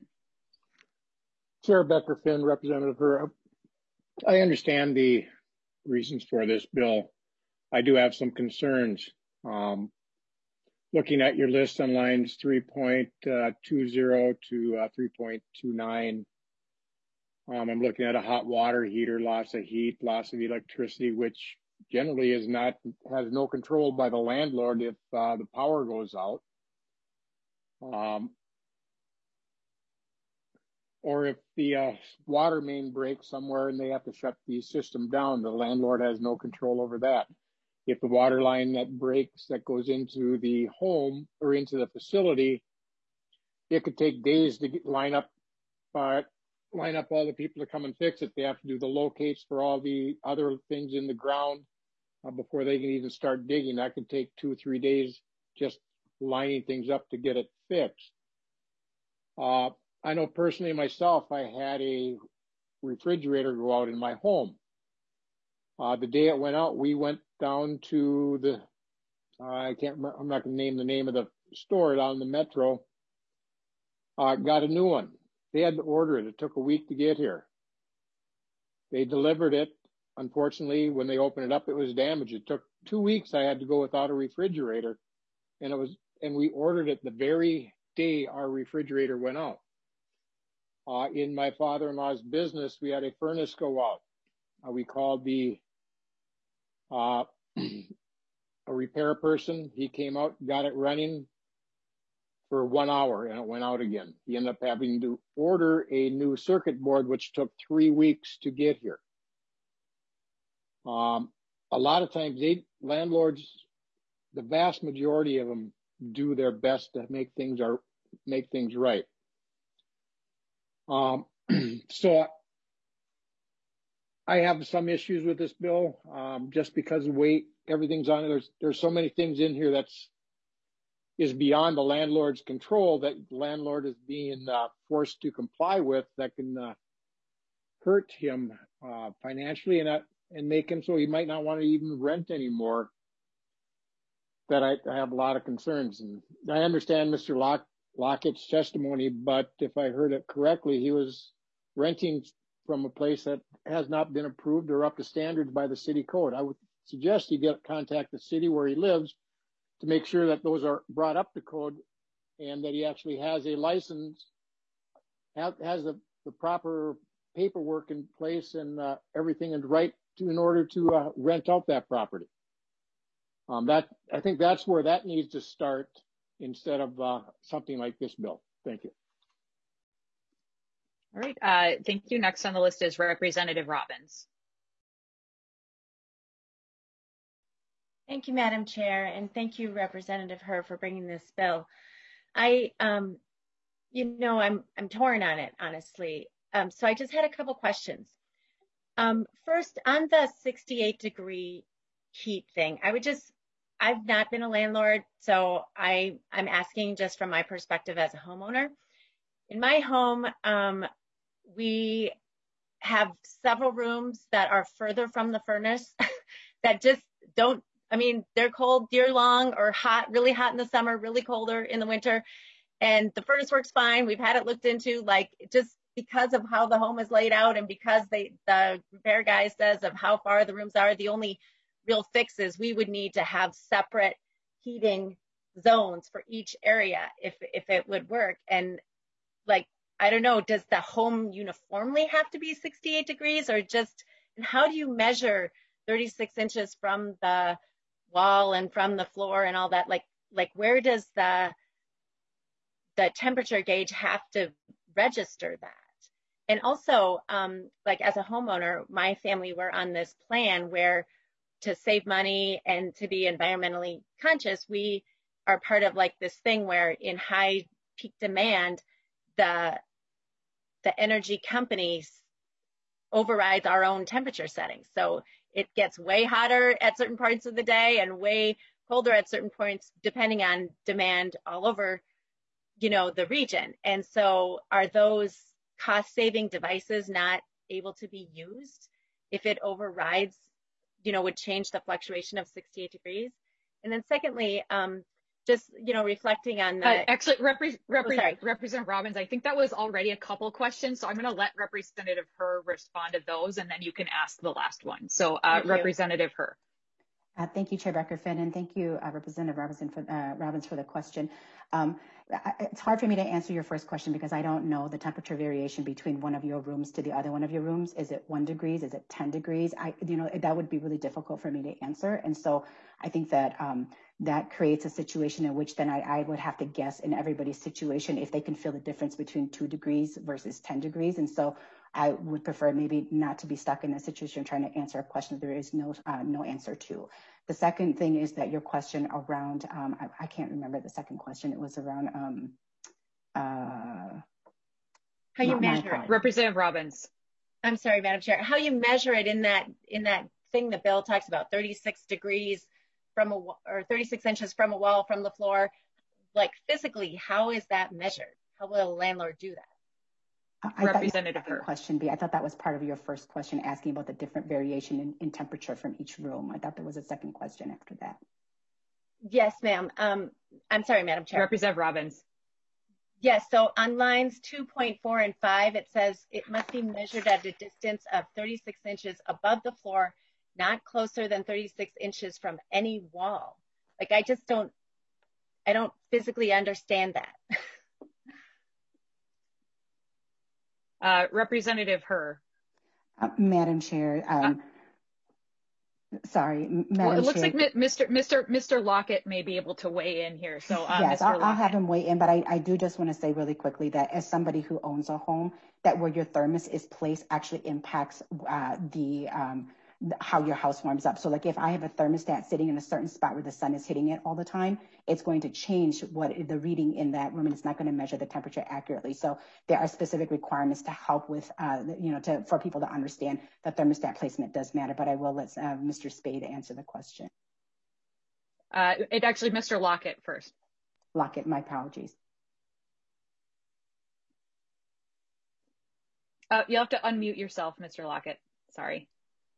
Chair Becker Finn, Representative Herr. I understand the reasons for this bill. I do have some concerns. Um, looking at your list on lines three point two zero to uh, three point two nine, um, I'm looking at a hot water heater, loss of heat, loss of electricity, which generally is not, has no control by the landlord if uh, the power goes out. Um, or if the uh, water main breaks somewhere and they have to shut the system down, the landlord has no control over that. If the water line that breaks that goes into the home or into the facility, it could take days to get, line up uh, line up all the people to come and fix it. They have to do the locates for all the other things in the ground uh, before they can even start digging. That could take two or three days just lining things up to get it fixed. Uh, I know personally myself, I had a refrigerator go out in my home. Uh, the day it went out, we went down to the, uh, I can't remember, I'm not going to name the name of the store down the metro, uh, got a new one. They had to order it. It took a week to get here. They delivered it. Unfortunately, when they opened it up, it was damaged. It took two weeks. I had to go without a refrigerator, and it was, and we ordered it the very day our refrigerator went out. Uh, in my father-in-law's business, we had a furnace go out. Uh, we called the uh, a repair person. He came out, got it running for one hour, and it went out again. He ended up having to order a new circuit board, which took three weeks to get here. Um, a lot of times, they landlords, the vast majority of them, do their best to make things are make things right. Um, so I have some issues with this bill, um, just because of the way everything's on it. There's there's so many things in here that's is beyond the landlord's control that the landlord is being uh, forced to comply with, that can uh, hurt him uh, financially and uh, and make him so he might not want to even rent anymore. That I, I have a lot of concerns, and I understand Mister Lock, Lockett's testimony, but if I heard it correctly, he was renting from a place that has not been approved or up to standards by the city code. I would suggest you get contact the city where he lives to make sure that those are brought up to code and that he actually has a license, have, has the, the proper paperwork in place and uh, everything is right to, in order to uh, rent out that property. Um, that I think that's where that needs to start instead of uh, something like this bill. Thank you. All right. Uh, thank you. Next on the list is Representative Robbins. Thank you, Madam Chair, and thank you, Representative Herr, for bringing this bill. I, um, you know, I'm I'm torn on it, honestly. Um, so I just had a couple questions. Um, first, on the sixty-eight degree heat thing, I would just, I've not been a landlord, so I, I'm asking just from my perspective as a homeowner. In my home, um, we have several rooms that are further from the furnace that just don't, I mean, they're cold year long or hot, really hot in the summer, really colder in the winter. And the furnace works fine. We've had it looked into, like, just because of how the home is laid out and because they, the repair guy says of how far the rooms are, the only real fix is we would need to have separate heating zones for each area if, if it would work. And like, I don't know, does the home uniformly have to be sixty-eight degrees or just, and how do you measure thirty-six inches from the wall and from the floor and all that? Like, like where does the, the temperature gauge have to register that? And also, um, like as a homeowner, my family were on this plan where to save money and to be environmentally conscious, we are part of like this thing where in high peak demand, the, the energy companies overrides our own temperature settings. So it gets way hotter at certain parts of the day and way colder at certain points, depending on demand all over, you know, the region. And so are those cost saving devices not able to be used if it overrides, you know, would change the fluctuation of sixty-eight degrees? And then secondly, um, just, you know, reflecting on the... Uh, actually, Repre Repre oh, Representative Robbins, I think that was already a couple questions, so I'm going to let Representative Herr respond to those, and then you can ask the last one. So, uh, Representative Herr. Uh, thank you, Chair Becker-Finn, and thank you, uh, Representative Robinson for, uh, Robbins for the question. Um, I, it's hard for me to answer your first question because I don't know the temperature variation between one of your rooms to the other one of your rooms. Is it one degrees? Is it ten degrees? I, you know, that would be really difficult for me to answer. And so I think that um, that creates a situation in which then I, I would have to guess in everybody's situation if they can feel the difference between two degrees versus ten degrees. And so I would prefer maybe not to be stuck in a situation trying to answer a question that there is no uh, no answer to. The second thing is that your question around, um, I, I can't remember the second question. It was around um, uh, how you measure it. Representative Robbins. I'm sorry, Madam Chair. How you measure it in that in that thing the bill talks about, thirty-six degrees from a or thirty-six inches from a wall from the floor. Like physically, how is that measured? How will a landlord do that? I Representative Herr. Question B. I thought that was part of your first question, asking about the different variation in, in temperature from each room. I thought there was a second question after that. Yes, ma'am. Um, I'm sorry, Madam Chair. Representative Robbins. Yes. So on lines two point four and five, it says it must be measured at a distance of thirty-six inches above the floor, not closer than thirty-six inches from any wall. Like I just don't, I don't physically understand that. Uh, Representative Herr. Uh, Madam Chair, um, uh, sorry, Madam well, it looks Chair. like Mister Mister Mister Lockett may be able to weigh in here. So, uh, yes, Mister I'll, I'll Lockett. have him weigh in, but I, I do just want to say really quickly that as somebody who owns a home, that where your thermos is placed actually impacts uh, the um, how your house warms up. So like if I have a thermostat sitting in a certain spot where the sun is hitting it all the time, it's going to change what the reading in that room, and it's not going to measure the temperature accurately. So there are specific requirements to help with, uh, you know, to for people to understand that thermostat placement does matter. But I will let uh, Mister Spade answer the question. Uh, it actually, Mister Lockett first. Lockett, my apologies. Uh, you'll have to unmute yourself, Mister Lockett. Sorry.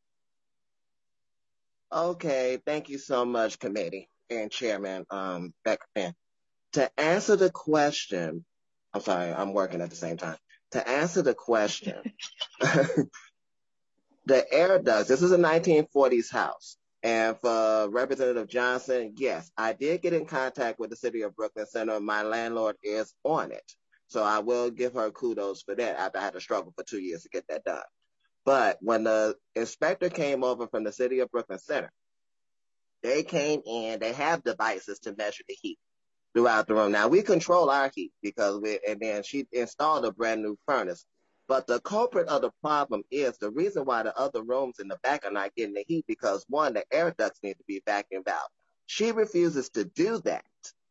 Okay, thank you so much, committee and Chairman um, Becker-Finn. To answer the question, I'm sorry, I'm working at the same time. To answer the question, the air ducts, this is a nineteen forties house. And for Representative Johnson, yes, I did get in contact with the City of Brooklyn Center. My landlord is on it. So I will give her kudos for that after I had to struggle for two years to get that done. But when the inspector came over from the City of Brooklyn Center, they came in, they have devices to measure the heat throughout the room. Now, we control our heat because we, and then she installed a brand new furnace. But the culprit of the problem is the reason why the other rooms in the back are not getting the heat because, one, the air ducts need to be vacuumed out. She refuses to do that.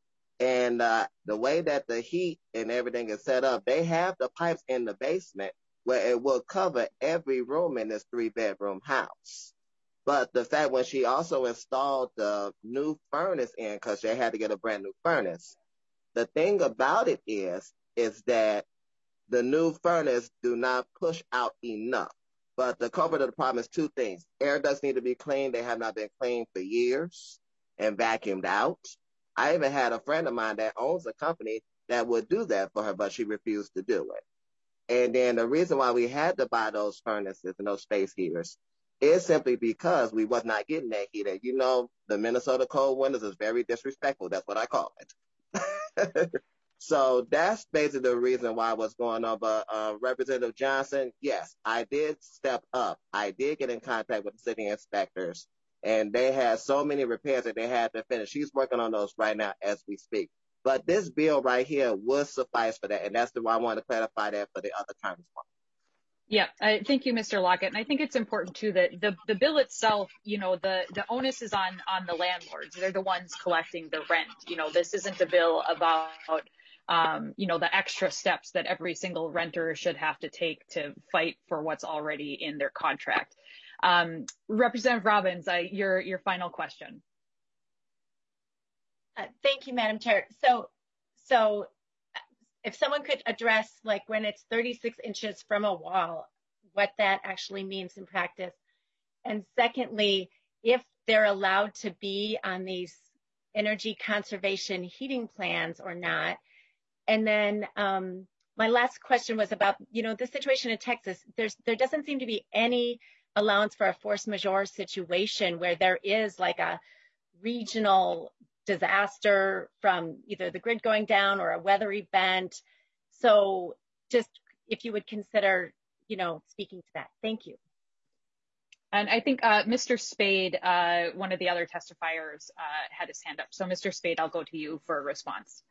And uh, the way that the heat and everything is set up, they have the pipes in the basement where it will cover every room in this three-bedroom house. But the fact when she also installed the new furnace in, because they had to get a brand new furnace, the thing about it is, is that the new furnace do not push out enough. But the culprit of the problem is two things. Air ducts need to be cleaned. They have not been cleaned for years and vacuumed out. I even had a friend of mine that owns a company that would do that for her, but she refused to do it. And then the reason why we had to buy those furnaces and those space heaters is simply because we was not getting that heat. And you know, the Minnesota cold winters is very disrespectful. That's what I call it. So that's basically the reason why what's going on. But uh, Representative Johnson, yes, I did step up. I did get in contact with the city inspectors, and they had so many repairs that they had to finish. She's working on those right now as we speak. But this bill right here would suffice for that, and that's the why I want to clarify that for the other terms. Yeah, uh, thank you, Mister Lockett. And I think it's important too that the, the bill itself, you know, the, the onus is on, on the landlords. They're the ones collecting the rent. You know, this isn't a bill about, um, you know, the extra steps that every single renter should have to take to fight for what's already in their contract. Um, Representative Robbins, I, your, your final question. Uh, thank you, Madam Chair. So, so if someone could address, like, when it's thirty-six inches from a wall, what that actually means in practice. And secondly, if they're allowed to be on these energy conservation heating plans or not. And then um, my last question was about, you know, the situation in Texas. There's, there doesn't seem to be any allowance for a force majeure situation where there is like a regional disaster from either the grid going down or a weather event. So just if you would consider, you know, speaking to that. Thank you. And I think uh, Mister Spade, uh, one of the other testifiers, uh, had his hand up. So Mister Spade, I'll go to you for a response.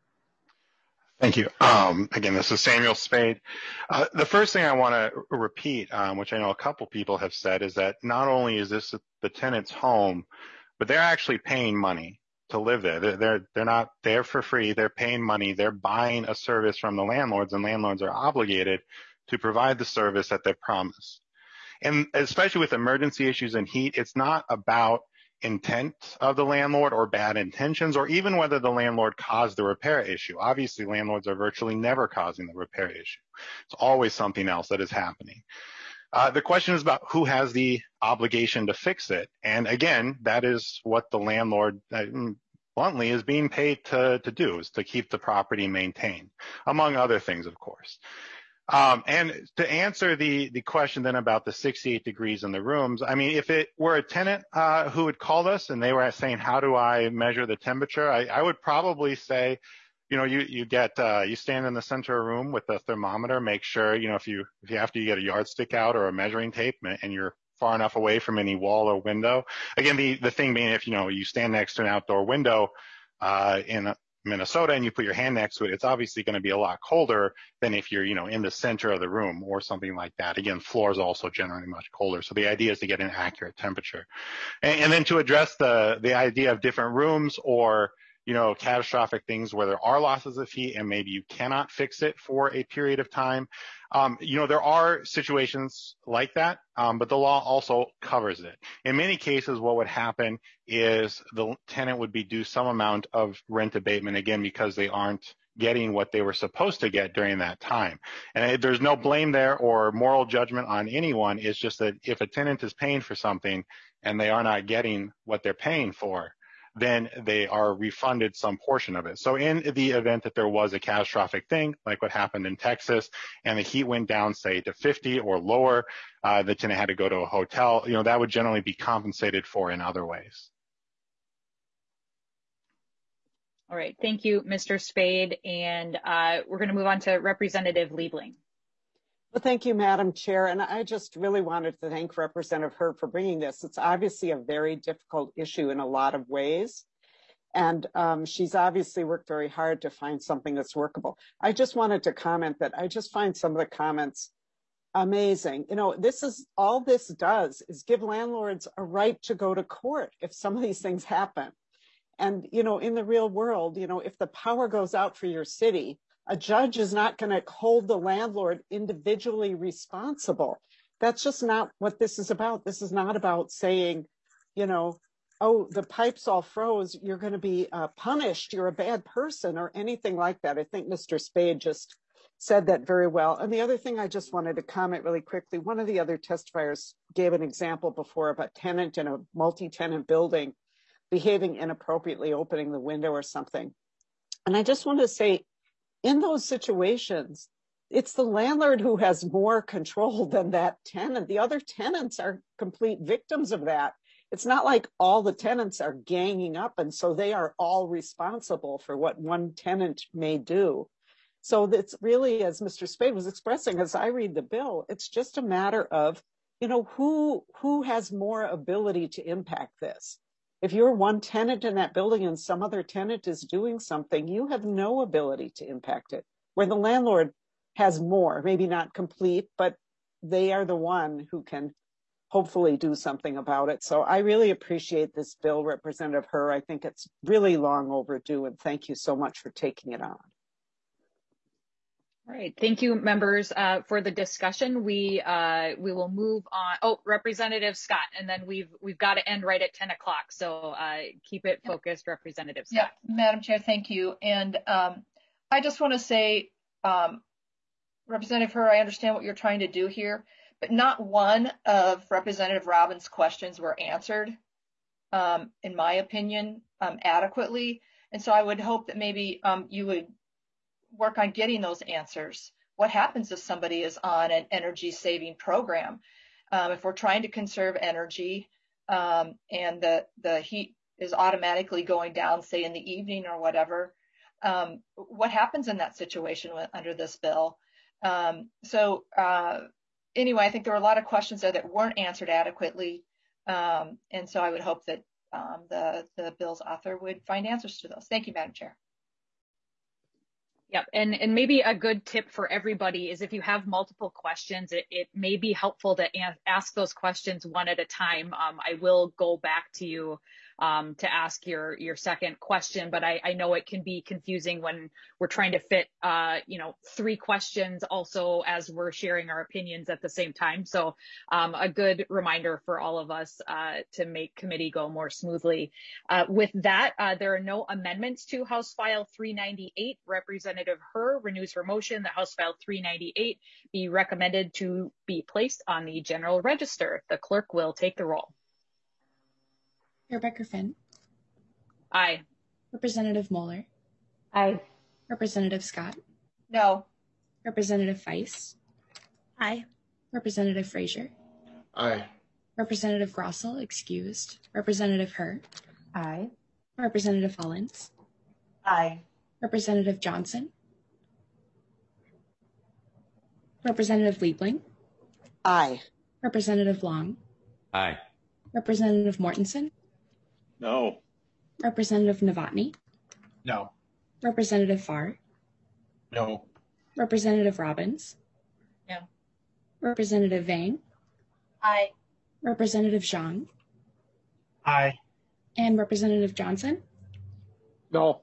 Thank you. Um, again, this is Samuel Spade. Uh, the first thing I want to repeat, um, which I know a couple people have said, is that not only is this the tenant's home, but they're actually paying money to live there. They're, they're, they're not there for free. They're paying money. They're buying a service from the landlords, and landlords are obligated to provide the service that they promised. And especially with emergency issues and heat, it's not about intent of the landlord or bad intentions, or even whether the landlord caused the repair issue. Obviously, landlords are virtually never causing the repair issue. It's always something else that is happening. Uh, the question is about who has the obligation to fix it. And again, that is what the landlord, uh, bluntly, is being paid to, to do, is to keep the property maintained, among other things, of course. Um, and to answer the, the question then about the sixty-eight degrees in the rooms, I mean, if it were a tenant uh, who had called us and they were saying, how do I measure the temperature? I, I would probably say, you know, you, you get, uh, you stand in the center of the room with a thermometer, make sure, you know, if you, if you have to, you get a yardstick out or a measuring tape and you're far enough away from any wall or window. Again, the, the thing being, if, you know, you stand next to an outdoor window, uh, in a, Minnesota and you put your hand next to it, it's obviously going to be a lot colder than if you're, you know, in the center of the room or something like that. Again, floors also generally much colder. So the idea is to get an accurate temperature. And, and then to address the, the idea of different rooms or, you know, catastrophic things where there are losses of heat and maybe you cannot fix it for a period of time. Um, you know, there are situations like that, um, but the law also covers it. In many cases, what would happen is the tenant would be due some amount of rent abatement, again, because they aren't getting what they were supposed to get during that time. And there's no blame there or moral judgment on anyone. It's just that if a tenant is paying for something and they are not getting what they're paying for, then they are refunded some portion of it. So in the event that there was a catastrophic thing, like what happened in Texas, and the heat went down, say, to fifty or lower, uh, the tenant had to go to a hotel, you know, that would generally be compensated for in other ways. All right, thank you, Mister Spade. And uh, we're going to move on to Representative Liebling. Well, thank you, Madam Chair. And I just really wanted to thank Representative Hurd for bringing this. It's obviously a very difficult issue in a lot of ways. And um, she's obviously worked very hard to find something that's workable. I just wanted to comment that I just find some of the comments amazing. You know, this is all this does is give landlords a right to go to court if some of these things happen. And, you know, in the real world, you know, if the power goes out for your city, a judge is not going to hold the landlord individually responsible. That's just not what this is about. This is not about saying, you know, oh, the pipes all froze, you're going to be uh, punished, you're a bad person, or anything like that. I think Mister Spade just said that very well. And the other thing I just wanted to comment really quickly, one of the other testifiers gave an example before of a tenant in a multi-tenant building behaving inappropriately, opening the window or something. And I just want to say, in those situations, it's the landlord who has more control than that tenant. The other tenants are complete victims of that. It's not like all the tenants are ganging up and so they are all responsible for what one tenant may do. So it's really, as Mister Spade was expressing, as I read the bill, it's just a matter of, you know, who, who has more ability to impact this. If you're one tenant in that building and some other tenant is doing something, you have no ability to impact it. Where the landlord has more, maybe not complete, but they are the one who can hopefully do something about it. So I really appreciate this bill, Representative Hurd. I think it's really long overdue, and thank you so much for taking it on. All right, thank you, members, uh, for the discussion. We uh, we will move on. Oh, Representative Scott, and then we've we've got to end right at ten o'clock. So uh, keep it focused, Representative Scott. Yeah, Madam Chair, thank you. And um, I just want to say, um, Representative Hurd, I understand what you're trying to do here, but not one of Representative Robbins' questions were answered, um, in my opinion, um, adequately. And so I would hope that maybe um, you would work on getting those answers. What happens if somebody is on an energy saving program? Um, if we're trying to conserve energy um, and the, the heat is automatically going down, say in the evening or whatever, um, what happens in that situation with, under this bill? Um, so uh, anyway, I think there were a lot of questions there that weren't answered adequately. Um, and so I would hope that um, the, the bill's author would find answers to those. Thank you, Madam Chair. Yep, and, and maybe a good tip for everybody is if you have multiple questions, it, it may be helpful to ask those questions one at a time. Um, I will go back to you um, to ask your, your second question, but I, I know it can be confusing when we're trying to fit, uh, you know, three questions also as we're sharing our opinions at the same time. So um, a good reminder for all of us uh, to make committee go more smoothly. Uh, with that, uh, there are no amendments to House File three ninety-eight. Representative Hurd renews her motion that House File three ninety-eight be recommended to be placed on the General Register. The clerk will take the roll. Chair Becker-Finn. Aye. Representative Moeller. Aye. Representative Scott. No. Representative Feist. Aye. Representative Frazier. Aye. Representative Grossell, excused. Representative Hurd. Aye. Representative Hollins. Aye. Representative Johnson. Representative Liebling. Aye. Representative Long. Aye. Representative Mortensen. No. Representative Novotny. No. Representative Farr. No. Representative Robbins. No. Representative Vang. Aye. Representative Zhang. Aye. And Representative Johnson. No.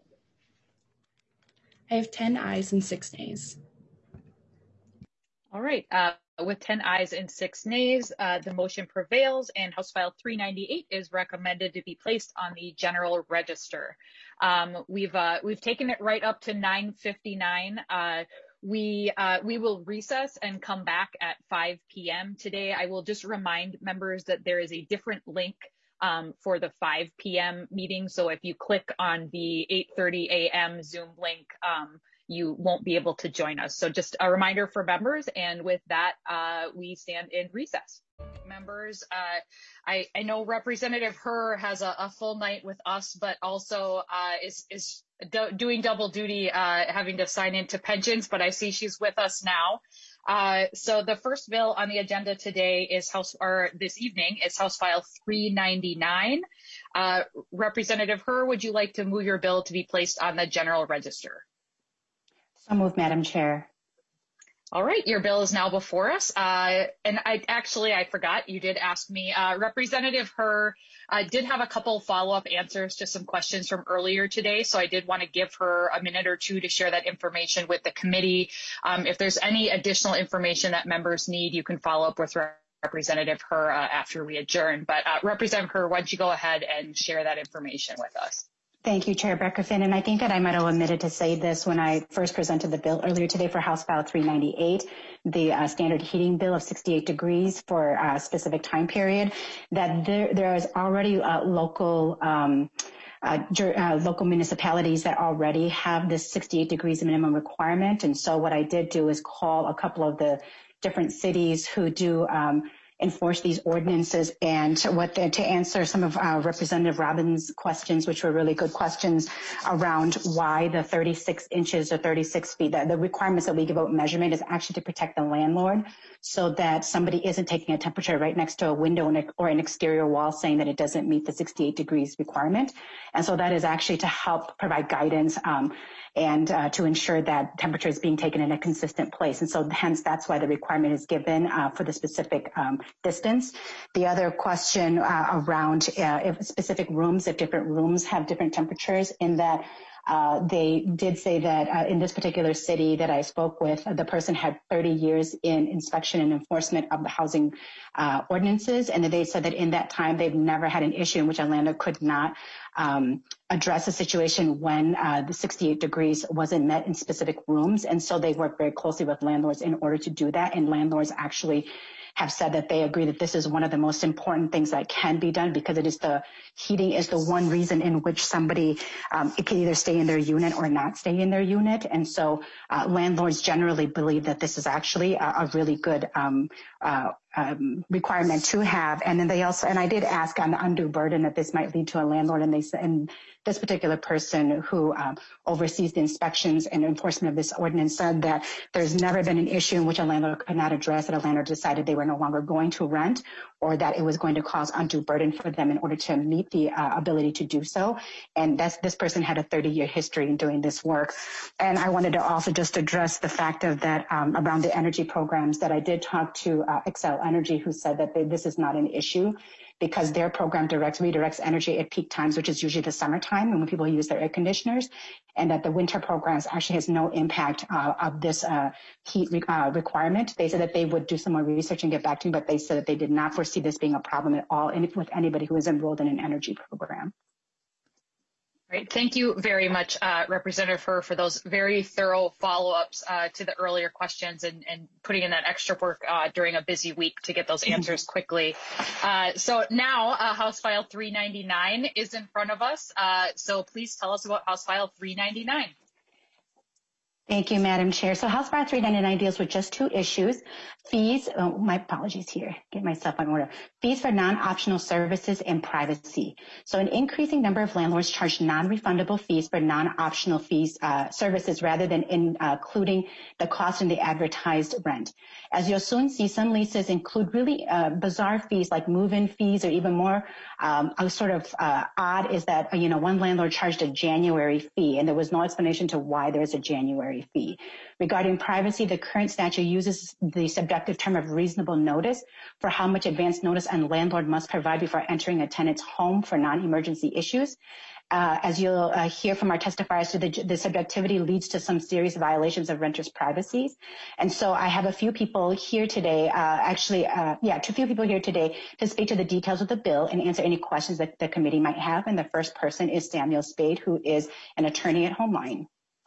I have ten ayes and six nays. All right. Uh, with ten ayes and six nays, uh, the motion prevails and House File three ninety-eight is recommended to be placed on the General Register. Um, we've uh, we've taken it right up to nine fifty-nine. Uh, we uh, we will recess and come back at five p m today. I will just remind members that there is a different link um, for the five p m meeting. So if you click on the eight thirty a m Zoom link, um, you won't be able to join us. So just a reminder for members. And with that, uh, we stand in recess. Members, uh, I, I know Representative Herr has a, a full night with us, but also uh, is, is do, doing double duty, uh, having to sign into pensions, but I see she's with us now. Uh, so the first bill on the agenda today is House, or this evening is House File three ninety-nine. Uh, Representative Herr, would you like to move your bill to be placed on the general register? So moved, Madam Chair. All right, your bill is now before us. Uh, and I actually, I forgot, you did ask me. Uh, Representative Herr uh, did have a couple follow-up answers to some questions from earlier today, so I did want to give her a minute or two to share that information with the committee. Um, if there's any additional information that members need, you can follow up with Representative Herr uh, after we adjourn. But uh, Representative Herr, why don't you go ahead and share that information with us? Thank you, Chair Becker-Finn. And I think that I might have omitted to say this when I first presented the bill earlier today for House File three ninety-eight, the uh, standard heating bill of sixty-eight degrees for a specific time period, that there, there is already a local um, Uh, uh, local municipalities that already have this sixty-eight degrees minimum requirement. And so what I did do is call a couple of the different cities who do um, enforce these ordinances, and what the, to answer some of uh, Representative Robbins' questions, which were really good questions around why the thirty-six inches or thirty-six feet, the, the requirements that we give out measurement is actually to protect the landlord, so that somebody isn't taking a temperature right next to a window or an exterior wall saying that it doesn't meet the sixty-eight degrees requirement. And so that is actually to help provide guidance um, and uh, to ensure that temperature is being taken in a consistent place. And so hence that's why the requirement is given uh, for the specific um, distance. The other question uh, around uh, if specific rooms, if different rooms have different temperatures, in that Uh, they did say that uh, in this particular city that I spoke with, uh, the person had thirty years in inspection and enforcement of the housing uh, ordinances. And they said that in that time, they've never had an issue in which a landlord could not um, address a situation when uh, the sixty-eight degrees wasn't met in specific rooms. And so they work very closely with landlords in order to do that. And landlords actually have said that they agree that this is one of the most important things that can be done, because it is the heating is the one reason in which somebody um, it can either stay in their unit or not stay in their unit. And so uh, landlords generally believe that this is actually a, a really good um, uh, um, requirement to have. And then they also, and I did ask on the undue burden that this might lead to a landlord, and they said, and this particular person who um, oversees the inspections and enforcement of this ordinance said that there's never been an issue in which a landlord could not address, that a landlord decided they were no longer going to rent, or that it was going to cause undue burden for them in order to meet the uh, ability to do so. And that's, this person had a thirty-year history in doing this work. And I wanted to also just address the fact of that um, around the energy programs, that I did talk to uh, Xcel Energy, who said that they, this is not an issue, because their program directs redirects energy at peak times, which is usually the summertime and when people use their air conditioners, and that the winter programs actually has no impact uh, of this uh, heat re- uh, requirement. They said that they would do some more research and get back to me, but they said that they did not foresee this being a problem at all and with anybody who is enrolled in an energy program. Great. Thank you very much, uh, Representative Herr, for those very thorough follow-ups uh, to the earlier questions, and, and putting in that extra work uh, during a busy week to get those answers quickly. Uh, so now uh, House File three ninety-nine is in front of us. Uh, so please tell us about House File three ninety-nine. Thank you, Madam Chair. So House File three ninety-nine deals with just two issues. Fees, oh, my apologies here, get myself in order. Fees for non-optional services and privacy. So an increasing number of landlords charge non-refundable fees for non-optional fees, uh, services rather than in, uh, including the cost in the advertised rent. As you'll soon see, some leases include really uh, bizarre fees like move-in fees, or even more um, sort of uh, odd is that, you know, one landlord charged a January fee, and there was no explanation to why there's a January fee. Regarding privacy, the current statute uses the subjective term of reasonable notice for how much advance notice a landlord must provide before entering a tenant's home for non-emergency issues. Uh, as you'll uh, hear from our testifiers, so the, the subjectivity leads to some serious violations of renters' privacies. And so I have a few people here today, uh, actually, uh, yeah, a few people here today to speak to the details of the bill and answer any questions that the committee might have. And the first person is Samuel Spade, who is an attorney at Homeline.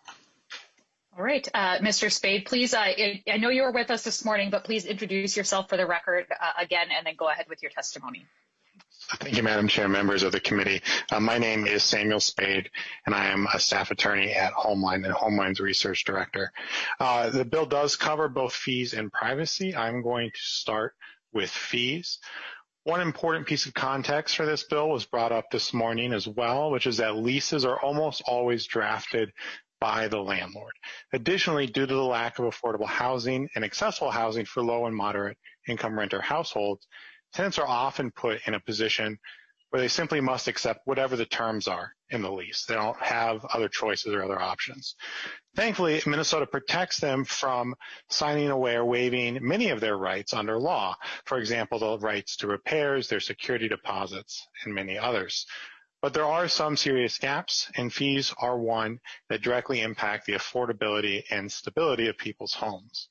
All right, uh, Mister Spade, please, uh, I know you were with us this morning, but please introduce yourself for the record uh, again, and then go ahead with your testimony. Thank you, Madam Chair, members of the committee. Uh, my name is Samuel Spade, and I am a staff attorney at Homeline and Homeline's Research Director. Uh, the bill does cover both fees and privacy. I'm going to start with fees. One important piece of context for this bill was brought up this morning as well, which is that leases are almost always drafted by the landlord. Additionally, due to the lack of affordable housing and accessible housing for low and moderate income renter households, tenants are often put in a position where they simply must accept whatever the terms are in the lease. They don't have other choices or other options. Thankfully, Minnesota protects them from signing away or waiving many of their rights under law. For example, the rights to repairs, their security deposits, and many others. But there are some serious gaps, and fees are one that directly impact the affordability and stability of people's homes.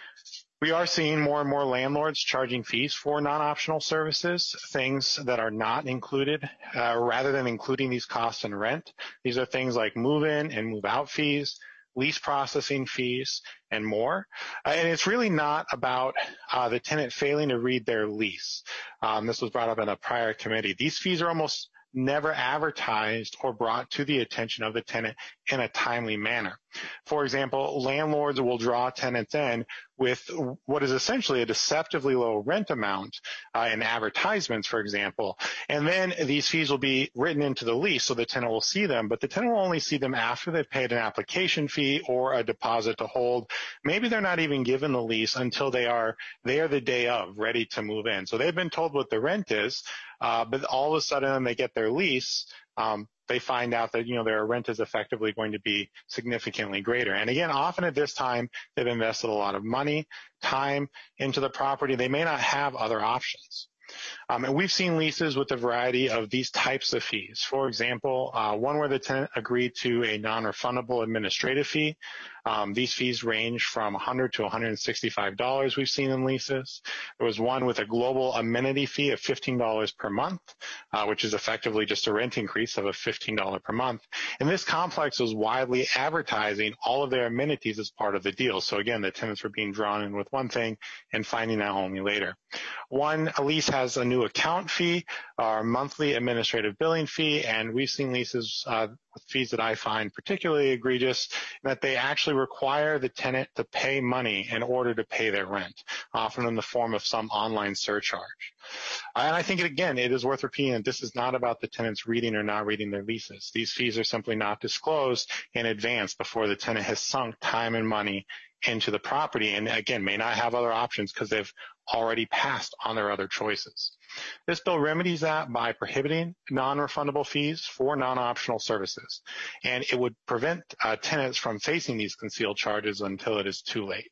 We are seeing more and more landlords charging fees for non-optional services, things that are not included, uh, rather than including these costs in rent. These are things like move-in and move-out fees, lease processing fees, and more. Uh, and it's really not about uh, the tenant failing to read their lease. Um, this was brought up in a prior committee. These fees are almost never advertised or brought to the attention of the tenant in a timely manner. For example, landlords will draw tenants in with what is essentially a deceptively low rent amount uh, in advertisements, for example, and then these fees will be written into the lease so the tenant will see them, but the tenant will only see them after they've paid an application fee or a deposit to hold. Maybe they're not even given the lease until they are there the day of, ready to move in. So they've been told what the rent is, uh, but all of a sudden they get their lease, um, they find out that, you know, their rent is effectively going to be significantly greater. And again, often at this time, they've invested a lot of money, time into the property. They may not have other options. Um, and we've seen leases with a variety of these types of fees. For example, uh, one where the tenant agreed to a non-refundable administrative fee. Um, these fees range from one hundred dollars to one hundred sixty-five dollars we've seen in leases. There was one with a global amenity fee of fifteen dollars per month, uh, which is effectively just a rent increase of a fifteen dollars per month. And this complex was widely advertising all of their amenities as part of the deal. So again, the tenants were being drawn in with one thing and finding out only later. One, a lease has a new account fee, or monthly administrative billing fee, and we've seen leases uh, with fees that I find particularly egregious, that they actually require the tenant to pay money in order to pay their rent, often in the form of some online surcharge. And I think, again, it is worth repeating that this is not about the tenants reading or not reading their leases. These fees are simply not disclosed in advance before the tenant has sunk time and money into the property, and again, may not have other options because they've already passed on their other choices. This bill remedies that by prohibiting non-refundable fees for non-optional services, and it would prevent uh, tenants from facing these concealed charges until it is too late.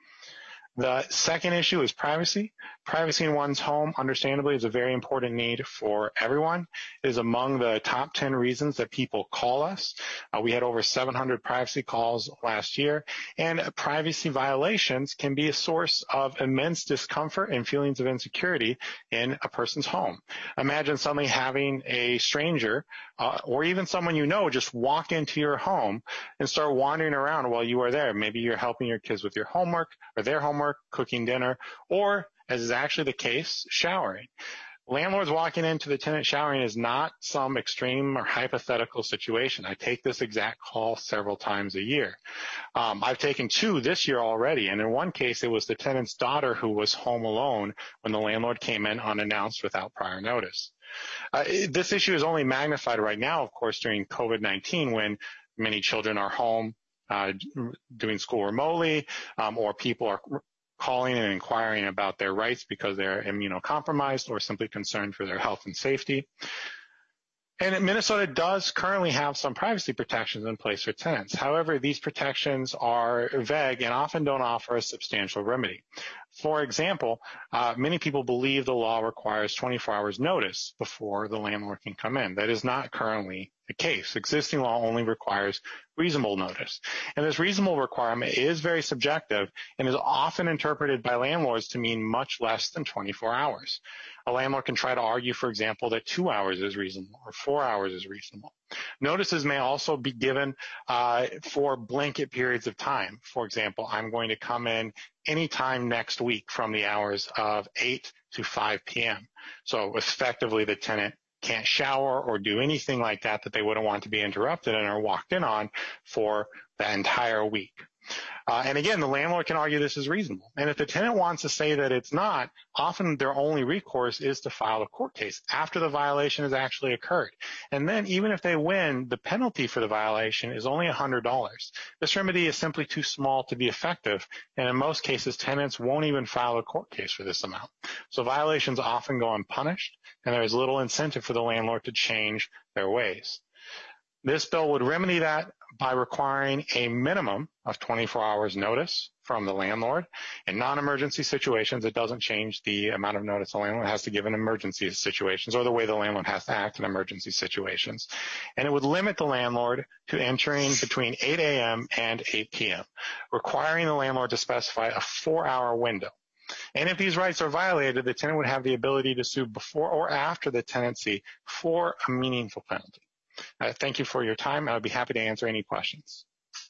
The second issue is privacy. Privacy in one's home, understandably, is a very important need for everyone. It is among the top ten reasons that people call us. Uh, we had over seven hundred privacy calls last year, and privacy violations can be a source of immense discomfort and feelings of insecurity in a person's home. Imagine suddenly having a stranger uh, or even someone you know just walk into your home and start wandering around while you are there. Maybe you're helping your kids with your homework or their homework, cooking dinner, or, as is actually the case, showering. Landlords walking into the tenant showering is not some extreme or hypothetical situation. I take this exact call several times a year. Um, I've taken two this year already, and in one case, it was the tenant's daughter who was home alone when the landlord came in unannounced without prior notice. Uh, this issue is only magnified right now, of course, during COVID nineteen, when many children are home uh, doing school remotely, um, or people are calling and inquiring about their rights because they're immunocompromised or simply concerned for their health and safety. And Minnesota does currently have some privacy protections in place for tenants. However, these protections are vague and often don't offer a substantial remedy. For example, uh, many people believe the law requires twenty-four hours notice before the landlord can come in. That is not currently the case. Existing law only requires reasonable notice. And this reasonable requirement is very subjective and is often interpreted by landlords to mean much less than twenty-four hours. A landlord can try to argue, for example, that two hours is reasonable or four hours is reasonable. Notices may also be given uh, for blanket periods of time. For example, I'm going to come in anytime next week from the hours of eight to five p.m. So effectively, the tenant can't shower or do anything like that that they wouldn't want to be interrupted and are walked in on for the entire week. Uh, and again, the landlord can argue this is reasonable. And if the tenant wants to say that it's not, often their only recourse is to file a court case after the violation has actually occurred. And then even if they win, the penalty for the violation is only one hundred dollars. This remedy is simply too small to be effective. And in most cases, tenants won't even file a court case for this amount. So violations often go unpunished, and there is little incentive for the landlord to change their ways. This bill would remedy that by requiring a minimum of twenty-four hours notice from the landlord. In non-emergency situations, it doesn't change the amount of notice the landlord has to give in emergency situations or the way the landlord has to act in emergency situations. And it would limit the landlord to entering between eight a.m. and eight p.m., requiring the landlord to specify a four-hour window. And if these rights are violated, the tenant would have the ability to sue before or after the tenancy for a meaningful penalty. Uh, thank you for your time. I'd be happy to answer any questions.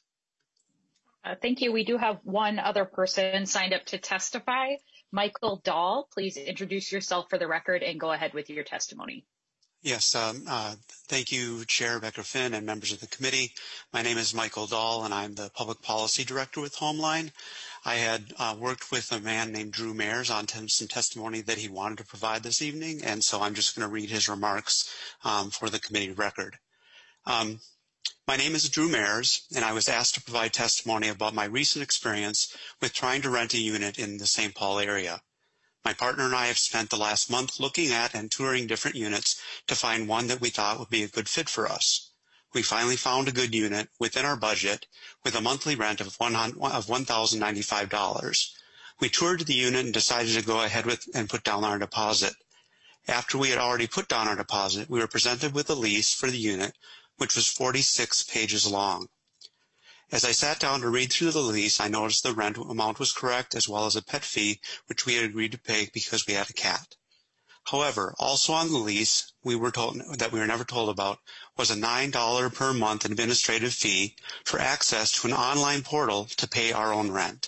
Uh, thank you. We do have one other person signed up to testify. Michael Dahl, please introduce yourself for the record and go ahead with your testimony. Yes, um, uh, thank you, Chair Rebecca Finn and members of the committee. My name is Michael Dahl, and I'm the Public Policy Director with Homeline. I had uh, worked with a man named Drew Mayers on some testimony that he wanted to provide this evening, and so I'm just going to read his remarks um, for the committee record. Um, my name is Drew Mayers, and I was asked to provide testimony about my recent experience with trying to rent a unit in the Saint Paul area. My partner and I have spent the last month looking at and touring different units to find one that we thought would be a good fit for us. We finally found a good unit within our budget with a monthly rent of one thousand ninety-five dollars. We toured the unit and decided to go ahead with and put down our deposit. After we had already put down our deposit, we were presented with a lease for the unit, which was forty-six pages long. As I sat down to read through the lease, I noticed the rent amount was correct, as well as a pet fee, which we had agreed to pay because we had a cat. However, also on the lease, we were told that we were never told about was a nine dollars per month administrative fee for access to an online portal to pay our own rent.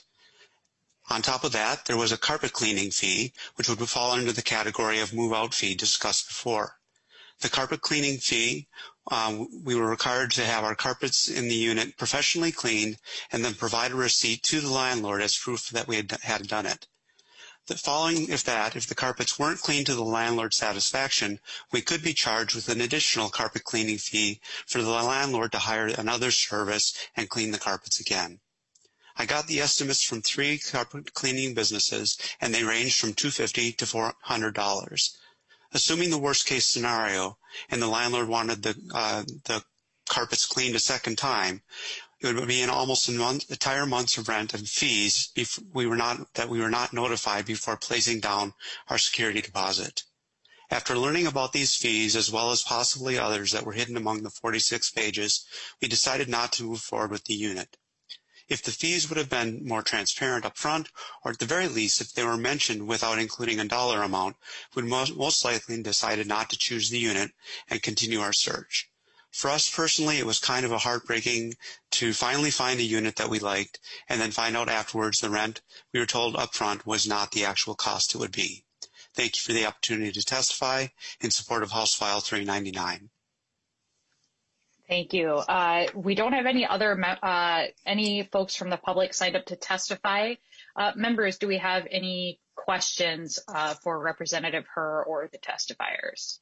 On top of that, there was a carpet cleaning fee, which would fall under the category of move-out fee discussed before. The carpet cleaning fee, um, we were required to have our carpets in the unit professionally cleaned and then provide a receipt to the landlord as proof that we had, had done it. The following, if that, if the carpets weren't cleaned to the landlord's satisfaction, we could be charged with an additional carpet cleaning fee for the landlord to hire another service and clean the carpets again. I got the estimates from three carpet cleaning businesses, and they ranged from two hundred fifty dollars to four hundred dollars. Assuming the worst case scenario and the landlord wanted the uh, the carpets cleaned a second time, it would be in almost an month, entire month's of rent and fees if we were not that we were not notified before placing down our security deposit. After learning about these fees, as well as possibly others that were hidden among the forty-six pages, we decided not to move forward with the unit. If the fees would have been more transparent up front, or at the very least, if they were mentioned without including a dollar amount, we would most, most likely decided not to choose the unit and continue our search. For us personally, it was kind of a heartbreaking to finally find a unit that we liked and then find out afterwards the rent we were told up front was not the actual cost it would be. Thank you for the opportunity to testify in support of House File three ninety-nine. Thank you. Uh, we don't have any other uh, any folks from the public signed up to testify. Uh, members, do we have any questions uh, for Representative Herr or the testifiers?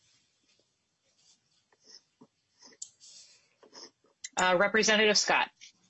Uh, Representative Scott.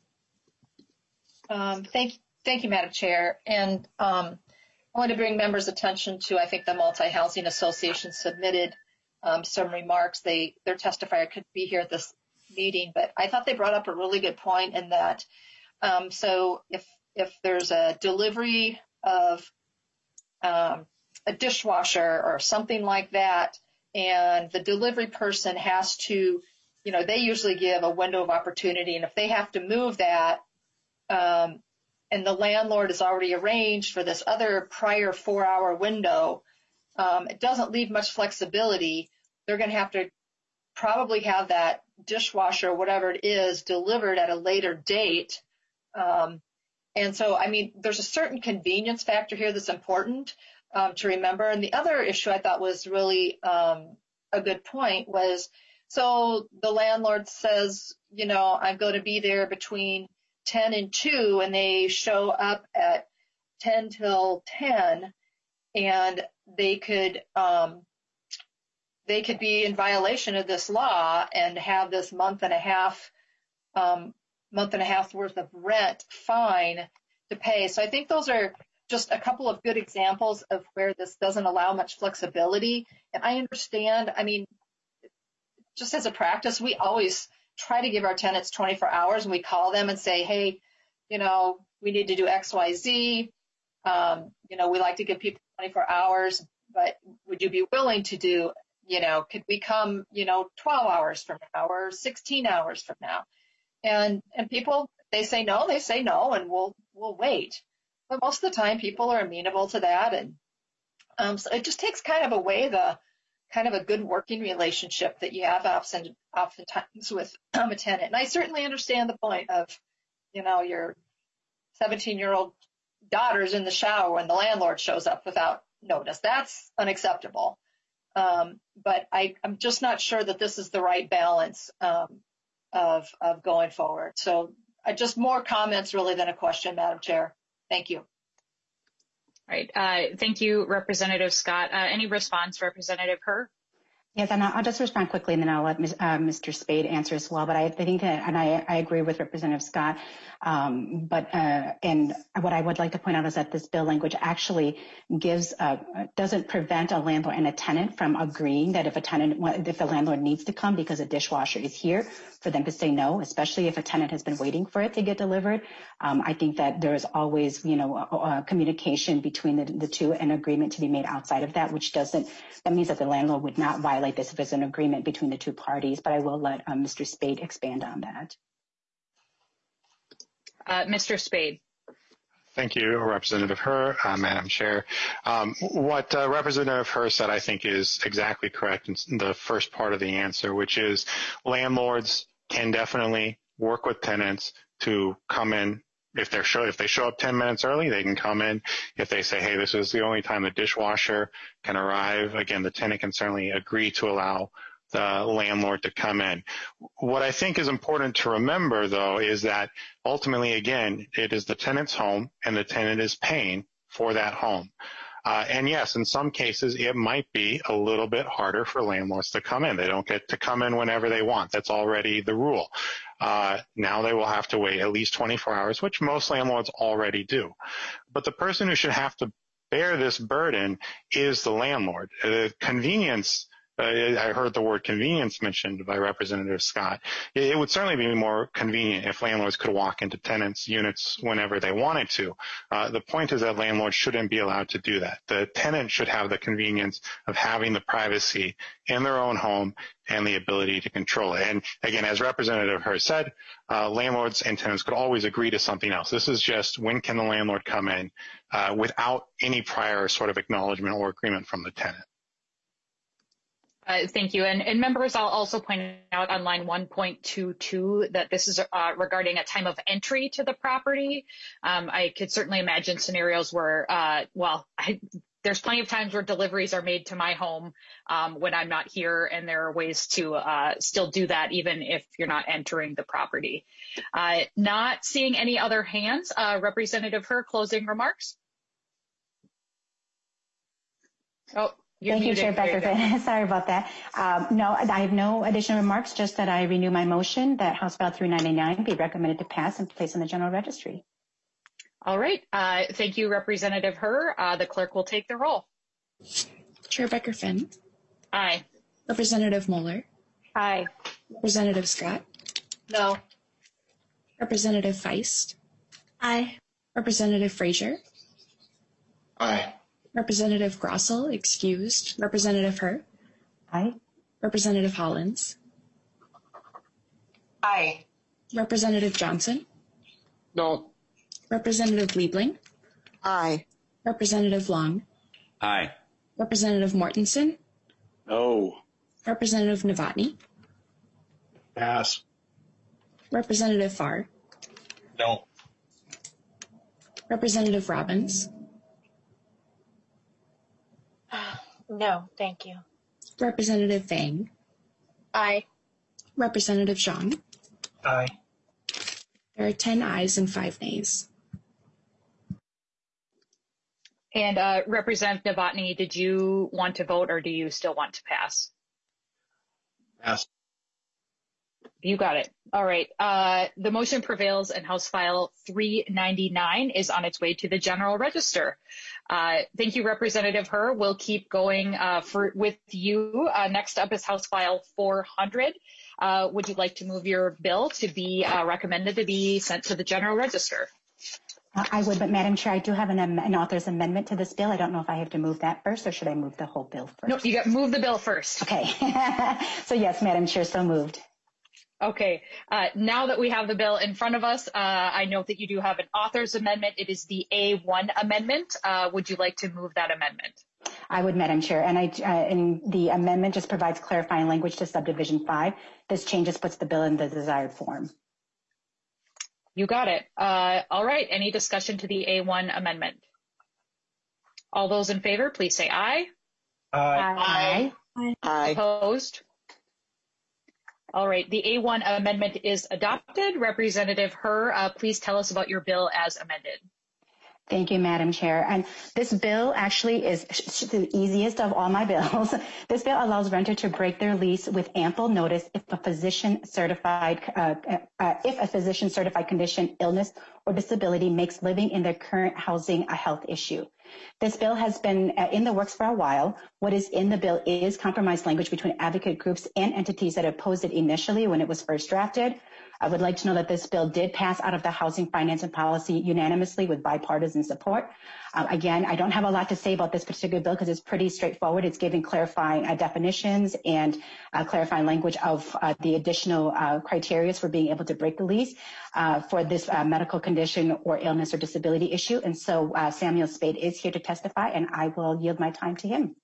Um, thank, thank you, Madam Chair. And um, I want to bring members' attention to, I think the Multi-Housing Association submitted um, some remarks. They, their testifier could be here at this meeting, but I thought they brought up a really good point in that. Um, so if, if there's a delivery of um, a dishwasher or something like that, and the delivery person has to, you know, they usually give a window of opportunity, and if they have to move that, um, and the landlord has already arranged for this other prior four-hour window, um, it doesn't leave much flexibility. They're going to have to probably have that dishwasher or whatever it is delivered at a later date. Um, and so, I mean, there's a certain convenience factor here that's important. um, to remember. And the other issue I thought was really um, a good point was, so the landlord says, you know, I'm going to be there between ten and two, and they show up at ten till ten, and they could um, they could be in violation of this law and have this month and a half um, month and a half worth of rent fine to pay. So I think those are just a couple of good examples of where this doesn't allow much flexibility. And I understand, I mean, just as a practice, we always try to give our tenants twenty-four hours, and we call them and say, hey, you know, we need to do X, Y, Z. Um, you know, we like to give people twenty-four hours, but would you be willing to do, you know, could we come, you know, twelve hours from now or sixteen hours from now? And, and people, they say no, they say no, and we'll, we'll wait. But most of the time people are amenable to that. And, um, so it just takes kind of away the, kind of a good working relationship that you have often, oftentimes with um, a tenant. And I certainly understand the point of, you know, your seventeen-year-old daughter's in the shower when the landlord shows up without notice. That's unacceptable. Um, but I, I'm just not sure that this is the right balance um, of, of going forward. So uh, just more comments really than a question, Madam Chair. Thank you. All right. Uh, thank you, Representative Scott. Uh, any response, Representative Herr? Yes, and I'll just respond quickly, and then I'll let uh, Mister Spade answer as well. But I think that, and I, I agree with Representative Scott. Um, but uh, and what I would like to point out is that this bill language actually gives uh, doesn't prevent a landlord and a tenant from agreeing that if a tenant, if the landlord needs to come because a dishwasher is here, for them to say no, especially if a tenant has been waiting for it to get delivered. Um, I think that there is always, you know, a, a communication between the, the two, an agreement to be made outside of that, which doesn't. That means that the landlord would not violate this if it's an agreement between the two parties. But I will let um, Mister Spade expand on that. Uh, Mister Spade. Thank you, Representative Herr, uh, Madam Chair. Um, what uh, Representative Herr said, I think, is exactly correct in the first part of the answer, which is landlords can definitely work with tenants to come in. If they're show, if they show up ten minutes early, they can come in. If they say, hey, this is the only time the dishwasher can arrive, again, the tenant can certainly agree to allow the landlord to come in. What I think is important to remember, though, is that ultimately, again, it is the tenant's home and the tenant is paying for that home. Uh, and yes, in some cases, it might be a little bit harder for landlords to come in. They don't get to come in whenever they want. That's already the rule. Uh, now they will have to wait at least twenty-four hours, which most landlords already do. But the person who should have to bear this burden is the landlord. Uh, convenience Uh, I heard the word convenience mentioned by Representative Scott. It would certainly be more convenient if landlords could walk into tenants' units whenever they wanted to. Uh, the point is that landlords shouldn't be allowed to do that. The tenant should have the convenience of having the privacy in their own home and the ability to control it. And again, as Representative Herr said, uh, landlords and tenants could always agree to something else. This is just when can the landlord come in uh, without any prior sort of acknowledgement or agreement from the tenant. Uh, thank you. And, and members, I'll also point out on line one point two two that this is uh, regarding a time of entry to the property. Um, I could certainly imagine scenarios where, uh, well, I, there's plenty of times where deliveries are made to my home um, when I'm not here, and there are ways to uh, still do that even if you're not entering the property. Uh, not seeing any other hands. Uh, Representative Herr, closing remarks? Oh. You're Thank you, muted. Chair Becker. Sorry about that. Um, no, I have no additional remarks, just that I renew my motion that House Bill three ninety-nine be recommended to pass and placed on the general registry. All right. Uh, thank you, Representative Herr. Uh, the clerk will take the roll. Chair Becker-Finn. Aye. Representative Moeller. Aye. Representative Scott. No. Representative Feist. Aye. Representative Frazier. Aye. Representative Grossell, excused. Representative Herr. Aye. Representative Hollins. Aye. Representative Johnson. No. Representative Liebling. Aye. Representative Long. Aye. Representative Mortensen. No. Representative Novotny. Pass. Representative Farr. No. Representative Robbins. No, thank you. Representative Vang. Aye. Representative Zhang. Aye. There are ten ayes and five nays. And uh, Representative Novotny, did you want to vote or do you still want to pass? Pass. You got it. All right. Uh, the motion prevails and House File three ninety-nine is on its way to the General Register. Uh, thank you, Representative Herr. We'll keep going uh, for with you. Uh, next up is House File four hundred. Uh, would you like to move your bill to be uh, recommended to be sent to the General Register? Uh, I would, but Madam Chair, I do have an, an author's amendment to this bill. I don't know if I have to move that first, or should I move the whole bill first? No, you got move the bill first. Okay. So yes, Madam Chair, so moved. Okay. Uh, now that we have the bill in front of us, uh, I note that you do have an author's amendment. It is the A one amendment. Uh, would you like to move that amendment? I would, Madam Chair, and I, uh, and the amendment just provides clarifying language to subdivision five. This change just puts the bill in the desired form. You got it. Uh, all right. Any discussion to the A one amendment? All those in favor, please say aye. Aye. Aye. Aye. Opposed? All right. The A one amendment is adopted. Representative Herr, uh, please tell us about your bill as amended. Thank you, Madam Chair. And this bill actually is the easiest of all my bills. This bill allows renter to break their lease with ample notice if a physician certified, uh, uh, if a physician certified condition, illness, or disability makes living in their current housing a health issue. This bill has been uh, in the works for a while. What is in the bill is compromise language between advocate groups and entities that opposed it initially when it was first drafted. I would like to know that this bill did pass out of the Housing, Finance, and Policy unanimously with bipartisan support. Uh, again, I don't have a lot to say about this particular bill because it's pretty straightforward. It's giving clarifying uh, definitions and uh, clarifying language of uh, the additional uh, criteria for being able to break the lease uh, for this uh, medical condition or illness or disability issue. And so uh, Samuel Spade is here to testify, and I will yield my time to him.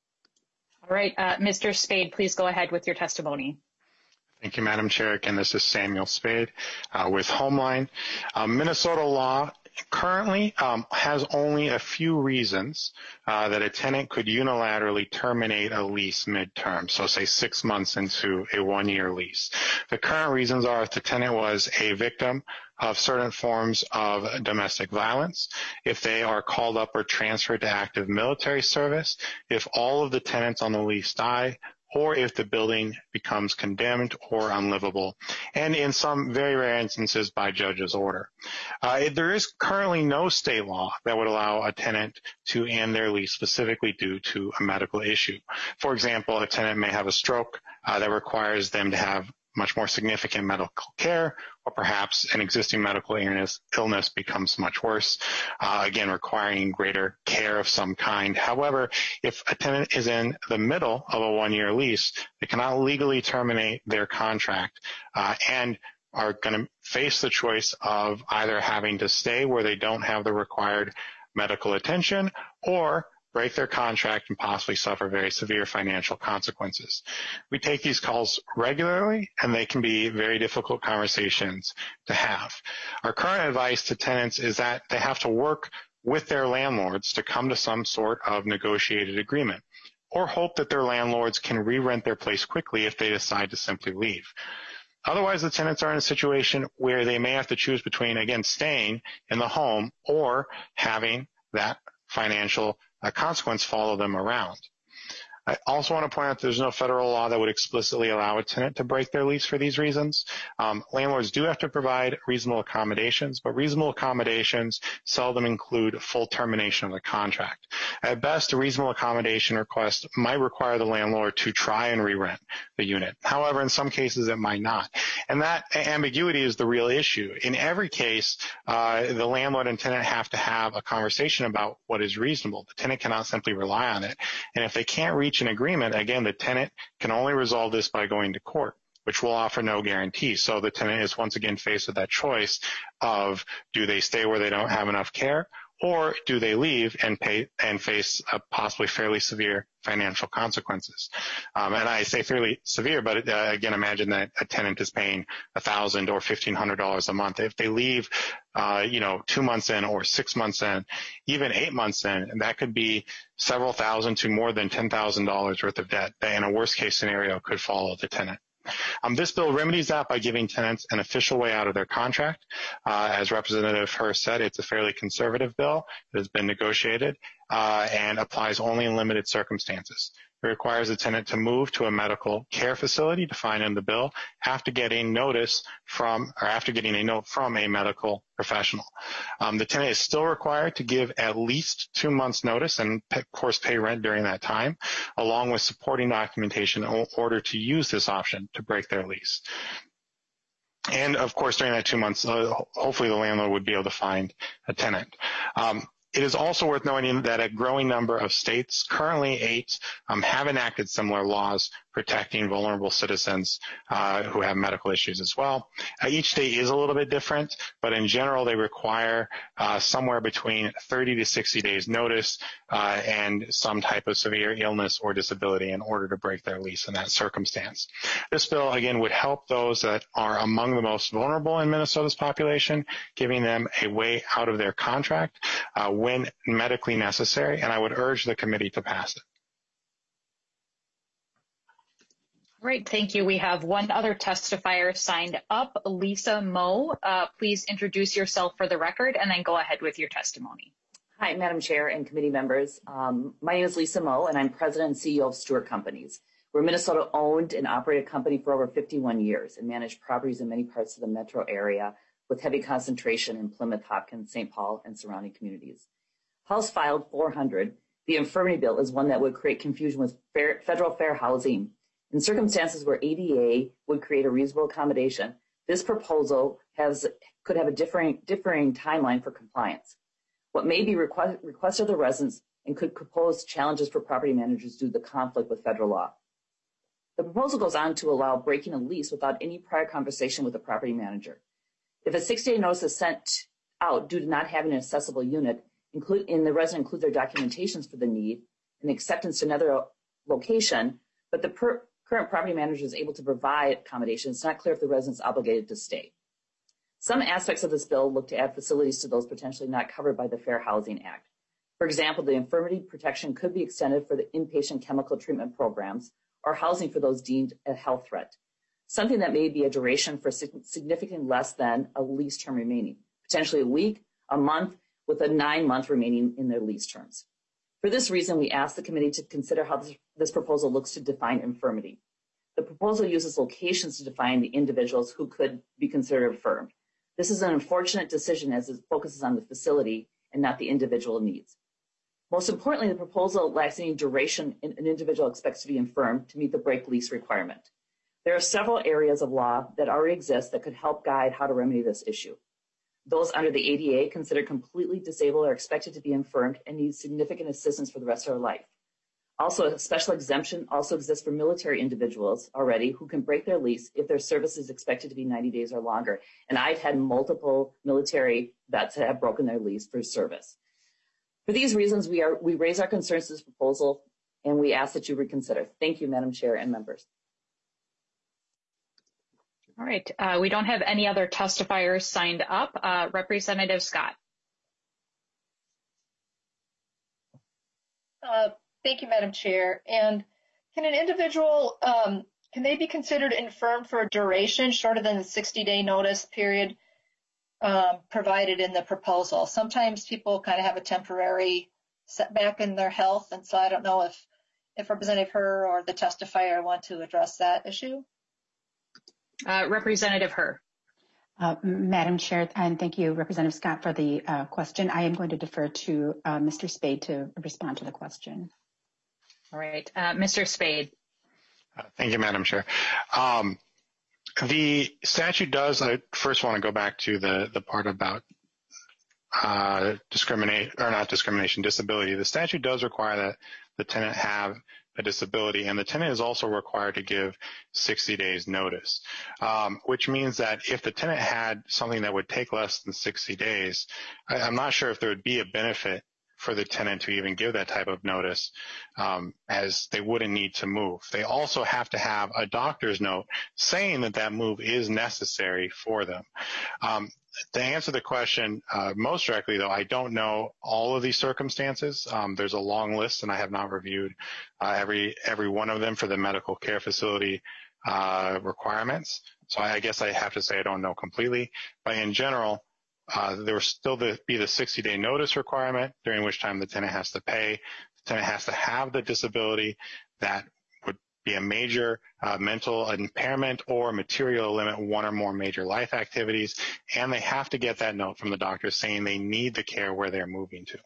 All right. Uh, Mister Spade, please go ahead with your testimony. Thank you, Madam Chair. Again, this is Samuel Spade uh, with Homeline. Uh, Minnesota law currently um, has only a few reasons uh, that a tenant could unilaterally terminate a lease midterm, so say six months into a one-year lease. The current reasons are if the tenant was a victim of certain forms of domestic violence, if they are called up or transferred to active military service, if all of the tenants on the lease die, or if the building becomes condemned or unlivable, and in some very rare instances by judge's order. Uh, there is currently no state law that would allow a tenant to end their lease specifically due to a medical issue. For example, a tenant may have a stroke uh, that requires them to have much more significant medical care, or perhaps an existing medical illness, illness becomes much worse, uh, again, requiring greater care of some kind. However, if a tenant is in the middle of a one-year lease, they cannot legally terminate their contract uh, and are going to face the choice of either having to stay where they don't have the required medical attention or break their contract and possibly suffer very severe financial consequences. We take these calls regularly, and they can be very difficult conversations to have. Our current advice to tenants is that they have to work with their landlords to come to some sort of negotiated agreement, or hope that their landlords can re-rent their place quickly if they decide to simply leave. Otherwise, the tenants are in a situation where they may have to choose between, again, staying in the home or having that financial a consequence follow them around. I also want to point out there's no federal law that would explicitly allow a tenant to break their lease for these reasons. Um, landlords do have to provide reasonable accommodations, but reasonable accommodations seldom include full termination of the contract. At best, a reasonable accommodation request might require the landlord to try and re-rent the unit. However, in some cases, it might not. And that ambiguity is the real issue. In every case, uh, the landlord and tenant have to have a conversation about what is reasonable. The tenant cannot simply rely on it. And if they can't reach an agreement, again, the tenant can only resolve this by going to court, which will offer no guarantee. So the tenant is once again faced with that choice of, do they stay where they don't have enough care, or do they leave and pay and face a possibly fairly severe financial consequences? Um, and I say fairly severe, but uh, again, imagine that a tenant is paying a thousand or fifteen hundred dollars a month. If they leave, uh, you know, two months in or six months in, even eight months in, and that could be several thousand to more than ten thousand dollars worth of debt that in a worst case scenario could follow the tenant. Um, this bill remedies that by giving tenants an official way out of their contract. Uh, as Representative Hurst said, it's a fairly conservative bill that has been negotiated uh, and applies only in limited circumstances. It requires a tenant to move to a medical care facility defined in the bill after getting notice from, or after getting a note from a medical professional. Um, the tenant is still required to give at least two months notice and of course pay rent during that time, along with supporting documentation in order to use this option to break their lease. And of course, during that two months, uh, hopefully the landlord would be able to find a tenant. Um, It is also worth noting that a growing number of states, currently eight, um, have enacted similar laws protecting vulnerable citizens uh, who have medical issues as well. Uh, each state is a little bit different, but in general, they require uh, somewhere between thirty to sixty days notice uh, and some type of severe illness or disability in order to break their lease in that circumstance. This bill, again, would help those that are among the most vulnerable in Minnesota's population, giving them a way out of their contract uh, when medically necessary, and I would urge the committee to pass it. Great, thank you. We have one other testifier signed up, Lisa Moe. Uh, please introduce yourself for the record and then go ahead with your testimony. Hi, Madam Chair and committee members. Um, my name is Lisa Moe, and I'm president and C E O of Stewart Companies. We're a Minnesota-owned and operated company for over fifty-one years and manage properties in many parts of the metro area with heavy concentration in Plymouth, Hopkins, Saint Paul, and surrounding communities. House filed four hundred, the infirmity bill is one that would create confusion with fair, federal fair housing. In circumstances where A D A would create a reasonable accommodation, this proposal has could have a differing, differing timeline for compliance. What may be request, requested of the residents and could pose challenges for property managers due to the conflict with federal law. The proposal goes on to allow breaking a lease without any prior conversation with the property manager. If a sixty-day notice is sent out due to not having an accessible unit, include, and the resident includes their documentations for the need and acceptance to another location, but the per, current property manager is able to provide accommodation, it's not clear if the resident is obligated to stay. Some aspects of this bill look to add facilities to those potentially not covered by the Fair Housing Act. For example, the infirmity protection could be extended for the inpatient chemical treatment programs or housing for those deemed a health threat, something that may be a duration for significantly less than a lease term remaining, potentially a week, a month, with a nine-month remaining in their lease terms. For this reason, we asked the committee to consider how this, this proposal looks to define infirmity. The proposal uses locations to define the individuals who could be considered infirmed. This is an unfortunate decision as it focuses on the facility and not the individual needs. Most importantly, the proposal lacks any duration an individual expects to be infirmed to meet the break lease requirement. There are several areas of law that already exist that could help guide how to remedy this issue. Those under the A D A considered completely disabled are expected to be infirmed and need significant assistance for the rest of their life. Also, a special exemption also exists for military individuals already who can break their lease if their service is expected to be ninety days or longer. And I've had multiple military vets that have broken their lease for service. For these reasons, we are we raise our concerns to this proposal and we ask that you reconsider. Thank you, Madam Chair and members. All right, uh, we don't have any other testifiers signed up. Uh, Representative Scott. Uh, thank you, Madam Chair. And can an individual, um, can they be considered infirmed for a duration shorter than the sixty-day notice period um, provided in the proposal? Sometimes people kind of have a temporary setback in their health, and so I don't know if, if Representative Herr or the testifier want to address that issue. Uh, Representative Herr. Uh, Madam Chair, and thank you, Representative Scott, for the uh, question. I am going to defer to uh, Mister Spade to respond to the question. All right, uh, Mister Spade. Uh, thank you, Madam Chair. Um, the statute does, I first want to go back to the, the part about uh, discriminate, or not discrimination, disability. The statute does require that the tenant have a disability, and the tenant is also required to give sixty days notice, um, which means that if the tenant had something that would take less than sixty days, I, I'm not sure if there would be a benefit for the tenant to even give that type of notice, um, as they wouldn't need to move. They also have to have a doctor's note saying that that move is necessary for them. Um, to answer the question uh, most directly, though, I don't know all of these circumstances. Um, there's a long list, and I have not reviewed uh, every every one of them for the medical care facility uh, requirements. So I, I guess I have to say I don't know completely. But in general, Uh, there will still be the sixty day notice requirement, during which time the tenant has to pay. The tenant has to have the disability that would be a major uh, mental impairment or material limit one or more major life activities, and they have to get that note from the doctor saying they need the care where they're moving to.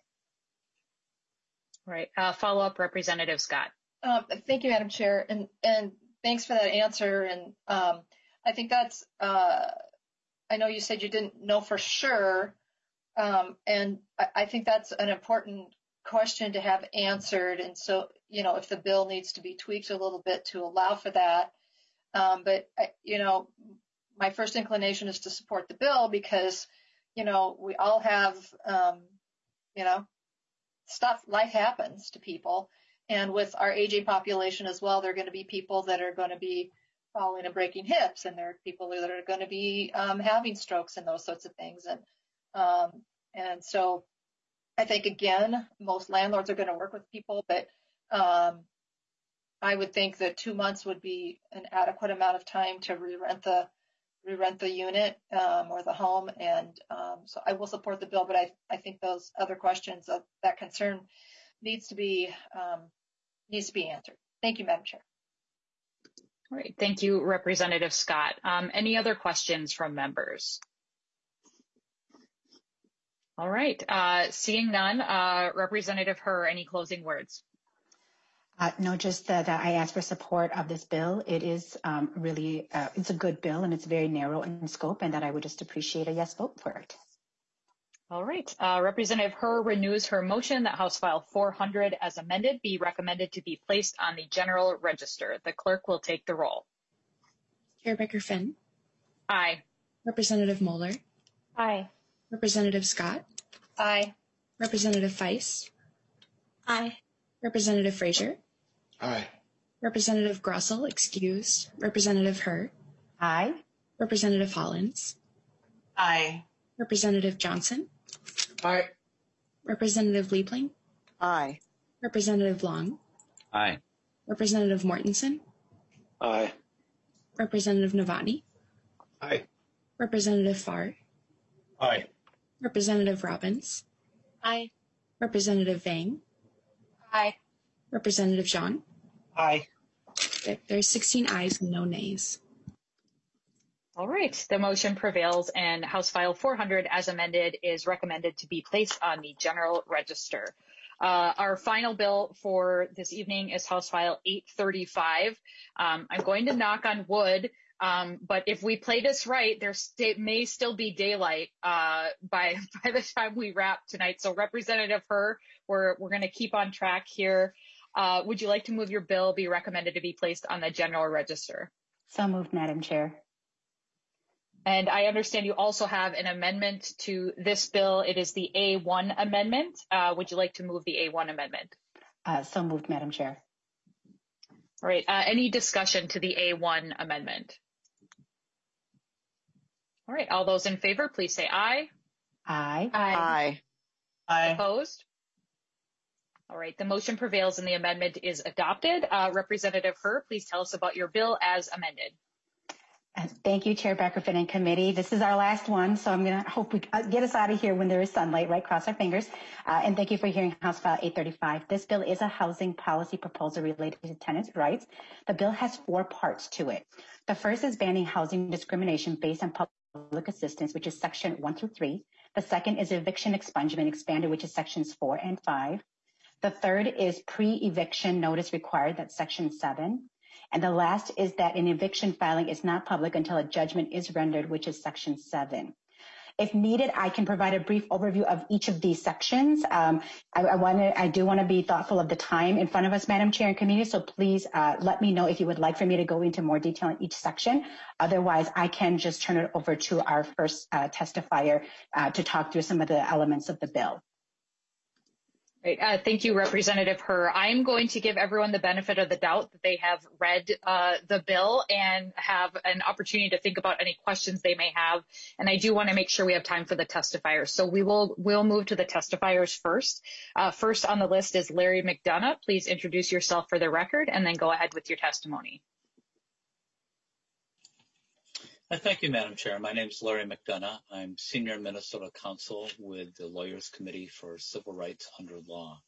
Right. Uh, follow up, Representative Scott. Um, thank you, Madam Chair, and and thanks for that answer. And um, I think that's. Uh, I know you said you didn't know for sure, um, and I, I think that's an important question to have answered. And so, you know, if the bill needs to be tweaked a little bit to allow for that, um, but, you know, my first inclination is to support the bill because, you know, we all have, um, you know, stuff, life happens to people. And with our aging population as well, there are going to be people that are going to be falling and breaking hips, and there are people that are going to be um, having strokes and those sorts of things. And um, and so I think, again, most landlords are going to work with people, but um, I would think that two months would be an adequate amount of time to re-rent the re-rent the unit um, or the home. And um, so I will support the bill, but I, I think those other questions of that concern needs to be um, needs to be answered. Thank you, Madam Chair. All right. Thank you, Representative Scott. Um, any other questions from members? All right. Uh, seeing none, uh, Representative Herr, any closing words? Uh, no, just that uh, I ask for support of this bill. It is um, really, uh, it's a good bill, and it's very narrow in scope, and that I would just appreciate a yes vote for it. All right. Uh, Representative Herr renews her motion that House File four hundred as amended be recommended to be placed on the General Register. The clerk will take the roll. Chair Becker-Finn. Aye. Representative Moeller. Aye. Representative Scott. Aye. Representative Feist. Aye. Representative Frazier. Aye. Representative Grossell, excused. Representative Herr. Aye. Representative Hollins. Aye. Representative Johnson. Aye. Representative Liebling. Aye. Representative Long. Aye. Representative Mortensen. Aye. Representative Novotny. Aye. Representative Farr. Aye. Representative Robbins. Aye. Representative Vang. Aye. Representative Zhang. Aye. There's sixteen ayes and no nays. All right. The motion prevails, and House File four hundred as amended is recommended to be placed on the General Register. Uh, our final bill for this evening is House File eight thirty-five. Um, I'm going to knock on wood, um, but if we play this right, there st- may still be daylight uh, by by the time we wrap tonight. So, Representative Herr, we're we're going to keep on track here. Uh, would you like to move your bill be recommended to be placed on the General Register? So moved, Madam Chair. And I understand you also have an amendment to this bill. It is the A one amendment. Uh, would you like to move the A one amendment? Uh, so moved, Madam Chair. All right. Uh, any discussion to the A one amendment? All right. All those in favor, please say aye. Aye. Aye. Aye. Opposed? All right. The motion prevails and the amendment is adopted. Uh, Representative Herr, please tell us about your bill as amended. Thank you, Chair Becker-Finn and committee. This is our last one, so I'm going to hope we get us out of here when there is sunlight, right? Cross our fingers. Uh, and thank you for hearing House File eight thirty-five. This bill is a housing policy proposal related to tenants' rights. The bill has four parts to it. The first is banning housing discrimination based on public assistance, which is section one through three. The second is eviction expungement expanded, which is sections four and five. The third is pre-eviction notice required, that's section seven. And the last is that an eviction filing is not public until a judgment is rendered, which is section seven. If needed, I can provide a brief overview of each of these sections. Um, I, I, wanna, I do want to be thoughtful of the time in front of us, Madam Chair and Committee, so please uh, let me know if you would like for me to go into more detail in each section. Otherwise, I can just turn it over to our first uh, testifier uh, to talk through some of the elements of the bill. Great. Uh, thank you, Representative Herr. I'm going to give everyone the benefit of the doubt that they have read uh, the bill and have an opportunity to think about any questions they may have. And I do want to make sure we have time for the testifiers. So we will we'll move to the testifiers first. Uh, first on the list is Larry McDonough. Please introduce yourself for the record and then go ahead with your testimony. Thank you, Madam Chair. My name is Larry McDonough. I'm Senior Minnesota Counsel with the Lawyers Committee for Civil Rights Under Law.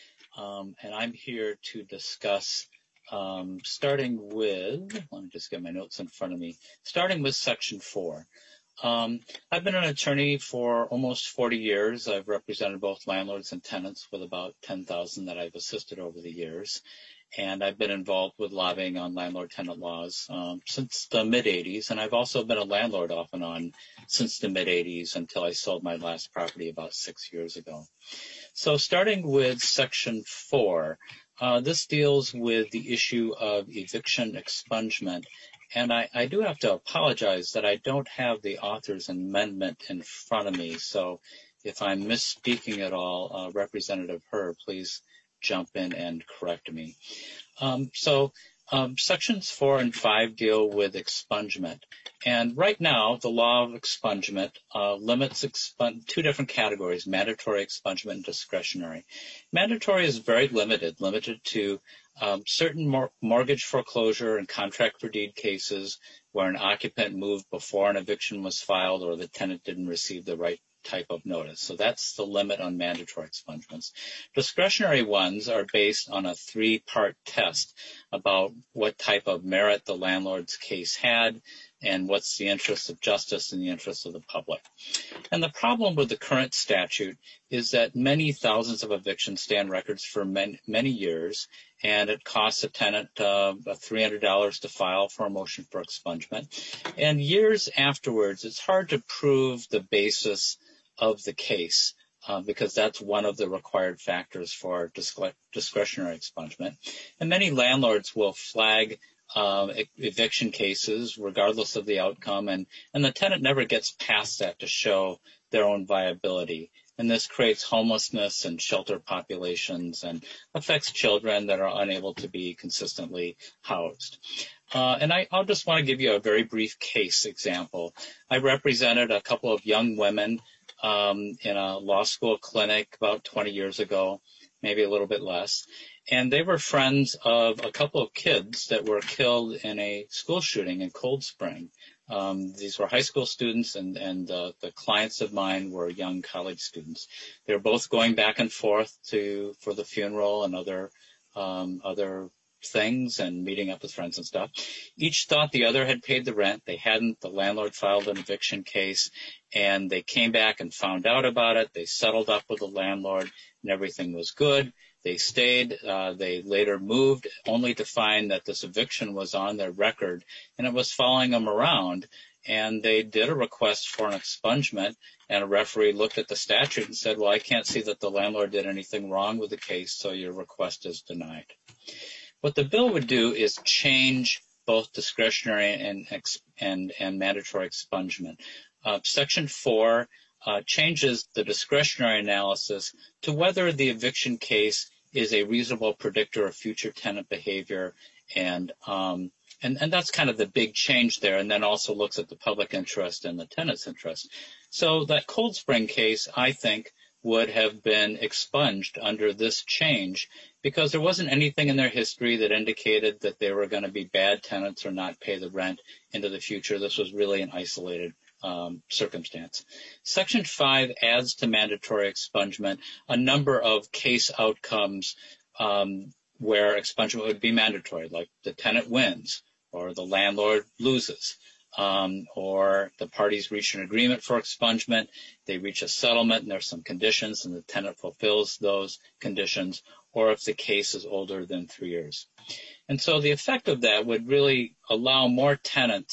Um, and I'm here to discuss, um, starting with, let me just get my notes in front of me, starting with Section four. Um, I've been an attorney for almost forty years. I've represented both landlords and tenants with about ten thousand that I've assisted over the years. And I've been involved with lobbying on landlord-tenant laws um, since the mid-eighties, and I've also been a landlord off and on since the mid-eighties until I sold my last property about six years ago. So starting with Section four, uh, this deals with the issue of eviction expungement, and I, I do have to apologize that I don't have the author's amendment in front of me, so if I'm misspeaking at all, uh, Representative Herr, please jump in and correct me. Um, so um, sections four and five deal with expungement. And right now, the law of expungement uh, limits expun- two different categories, mandatory expungement and discretionary. Mandatory is very limited, limited to um, certain mor- mortgage foreclosure and contract for deed cases where an occupant moved before an eviction was filed or the tenant didn't receive the right type of notice. So that's the limit on mandatory expungements. Discretionary ones are based on a three-part test about what type of merit the landlord's case had and what's the interest of justice and the interest of the public. And the problem with the current statute is that many thousands of evictions stay on records for many, many years, and it costs a tenant uh, three hundred dollars to file for a motion for expungement. And years afterwards, it's hard to prove the basis of the case uh, because that's one of the required factors for discre- discretionary expungement. And many landlords will flag uh, e- eviction cases regardless of the outcome, and, and the tenant never gets past that to show their own viability. And this creates homelessness and shelter populations and affects children that are unable to be consistently housed. Uh, and I, I'll just want to give you a very brief case example. I represented a couple of young women um, in a law school clinic about twenty years ago, maybe a little bit less. And they were friends of a couple of kids that were killed in a school shooting in Cold Spring. Um, these were high school students, and, and uh, the clients of mine were young college students. They were both going back and forth to for the funeral and other um, other things and meeting up with friends and stuff. Each thought the other had paid the rent. They hadn't. The landlord filed an eviction case, and they came back and found out about it. They settled up with the landlord, and everything was good. They stayed. Uh, they later moved, only to find that this eviction was on their record, and it was following them around. And they did a request for an expungement, and a referee looked at the statute and said, well, I can't see that the landlord did anything wrong with the case, so your request is denied. What the bill would do is change both discretionary and and, and mandatory expungement. Uh, Section four uh, changes the discretionary analysis to whether the eviction case is a reasonable predictor of future tenant behavior, and um, and, and that's kind of the big change there, and then also looks at the public interest and the tenant's interest. So that Cold Spring case, I think, would have been expunged under this change because there wasn't anything in their history that indicated that they were going to be bad tenants or not pay the rent into the future. This was really an isolated um, circumstance. Section five adds to mandatory expungement a number of case outcomes um, where expungement would be mandatory, like the tenant wins or the landlord loses. Um, or the parties reach an agreement for expungement, they reach a settlement and there's some conditions and the tenant fulfills those conditions, or if the case is older than three years. And so the effect of that would really allow more tenants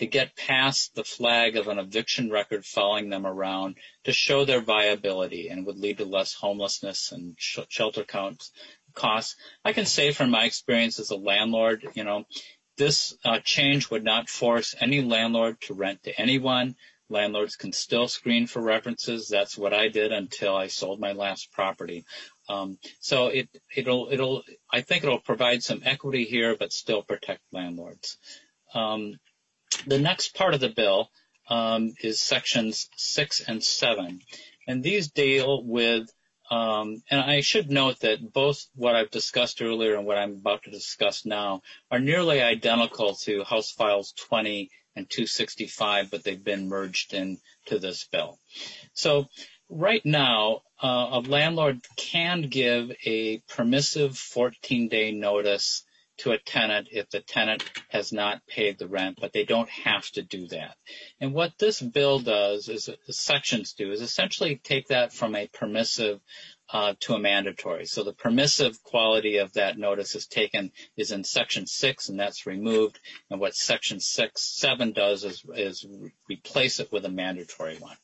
to get past the flag of an eviction record following them around to show their viability and would lead to less homelessness and sh- shelter counts, costs. I can say from my experience as a landlord, you know, this uh, change would not force any landlord to rent to anyone. Landlords can still screen for references. That's what I did until I sold my last property. Um, so it, it'll, it'll, I think it'll provide some equity here, but still protect landlords. Um, the next part of the bill um, is sections six and seven, and these deal with. Um, and I should note that both what I've discussed earlier and what I'm about to discuss now are nearly identical to House Files twenty and two sixty-five, but they've been merged into this bill. So right now, uh, a landlord can give a permissive fourteen-day notice to a tenant if the tenant has not paid the rent, but they don't have to do that. And what this bill does, is the sections do, is essentially take that from a permissive uh, to a mandatory. So the permissive quality of that notice is taken, is in section six, and that's removed. And what section six, seven does is, is replace it with a mandatory one.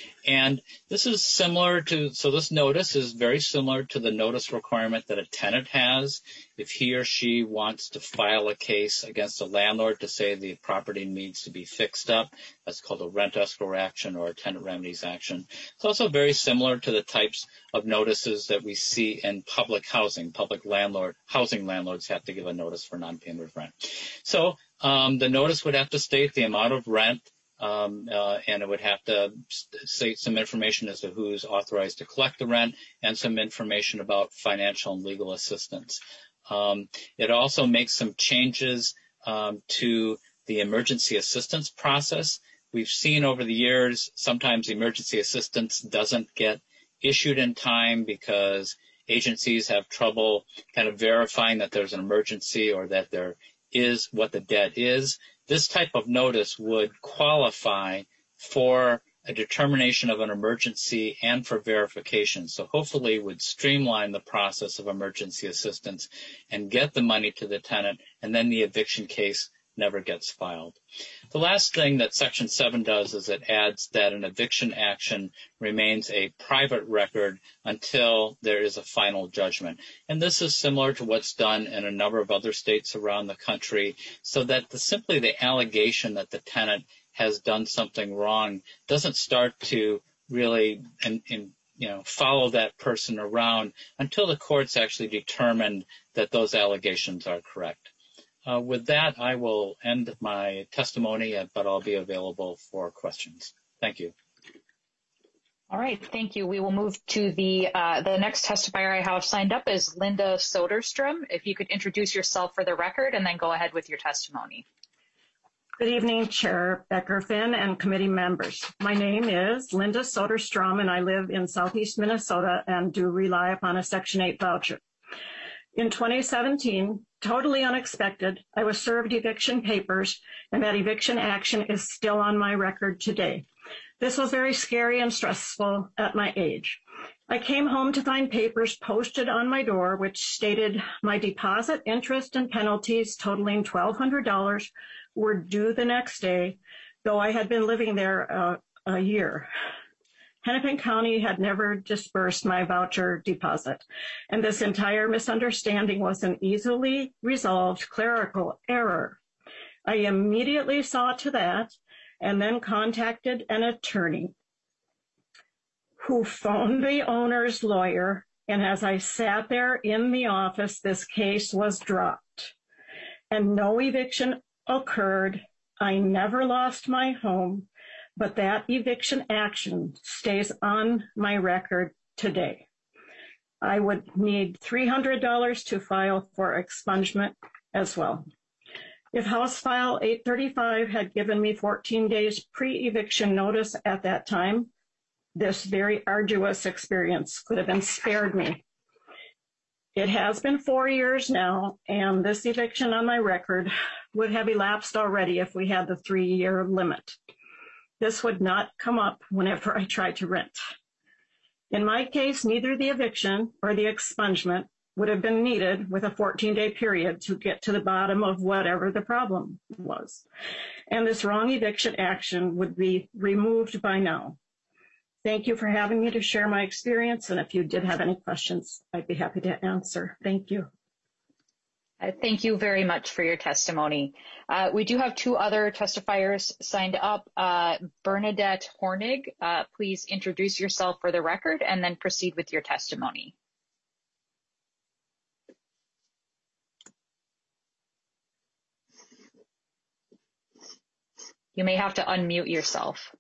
And this is similar to, so this notice is very similar to the notice requirement that a tenant has if he or she wants to file a case against a landlord to say the property needs to be fixed up. That's called a rent escrow action or a tenant remedies action. It's also very similar to the types of notices that we see in public housing. Public landlord, housing landlords have to give a notice for non-payment of rent. So um, the notice would have to state the amount of rent, Um, uh, and it would have to state some information as to who's authorized to collect the rent and some information about financial and legal assistance. Um, it also makes some changes um, to the emergency assistance process. We've seen over the years sometimes emergency assistance doesn't get issued in time because agencies have trouble kind of verifying that there's an emergency or that there is what the debt is. This type of notice would qualify for a determination of an emergency and for verification. So hopefully would streamline the process of emergency assistance and get the money to the tenant, and then the eviction case never gets filed. The last thing that Section seven does is it adds that an eviction action remains a private record until there is a final judgment. And this is similar to what's done in a number of other states around the country, so that the, simply the allegation that the tenant has done something wrong doesn't start to really in, in, you know, follow that person around until the courts actually determine that those allegations are correct. Uh, with that, I will end my testimony, but I'll be available for questions. Thank you. All right, thank you. We will move to the uh, the next testifier I have signed up is Linda Soderstrom. If you could introduce yourself for the record and then go ahead with your testimony. Good evening, Chair Becker-Finn and committee members. My name is Linda Soderstrom, and I live in Southeast Minnesota and do rely upon a Section eight voucher. In twenty seventeen, totally unexpected, I was served eviction papers, and that eviction action is still on my record today. This was very scary and stressful at my age. I came home to find papers posted on my door which stated my deposit, interest, and penalties totaling twelve hundred dollars were due the next day, though I had been living there uh, a year. Hennepin County had never disbursed my voucher deposit, and this entire misunderstanding was an easily resolved clerical error. I immediately saw to that and then contacted an attorney who phoned the owner's lawyer, and as I sat there in the office, this case was dropped, and no eviction occurred. I never lost my home, but that eviction action stays on my record today. I would need three hundred dollars to file for expungement as well. If House File eight thirty-five had given me fourteen days pre-eviction notice at that time, this very arduous experience could have been spared me. It has been four years now, and this eviction on my record would have elapsed already if we had the three-year limit. This would not come up whenever I tried to rent. In my case, neither the eviction or the expungement would have been needed with a fourteen day period to get to the bottom of whatever the problem was. And this wrong eviction action would be removed by now. Thank you for having me to share my experience. And if you did have any questions, I'd be happy to answer. Thank you. Uh, thank you very much for your testimony. Uh, we do have two other testifiers signed up. Uh, Bernadette Hornig, uh, please introduce yourself for the record and then proceed with your testimony. You may have to unmute yourself.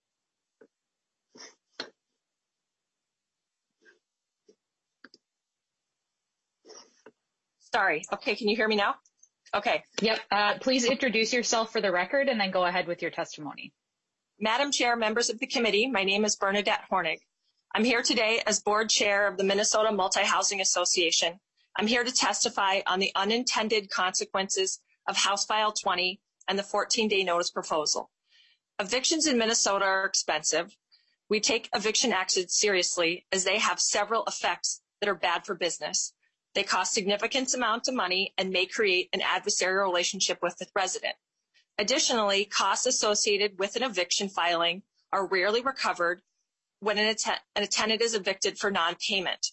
Sorry. Okay, can you hear me now? Okay. Yep. Uh, please introduce yourself for the record and then go ahead with your testimony. Madam Chair, members of the committee, my name is Bernadette Hornig. I'm here today as board chair of the Minnesota Multi-Housing Association. I'm here to testify on the unintended consequences of House File twenty and the fourteen day notice proposal. Evictions in Minnesota are expensive. We take eviction actions seriously as they have several effects that are bad for business. They cost significant amounts of money and may create an adversarial relationship with the resident. Additionally, costs associated with an eviction filing are rarely recovered when an, att- an tenant is evicted for non-payment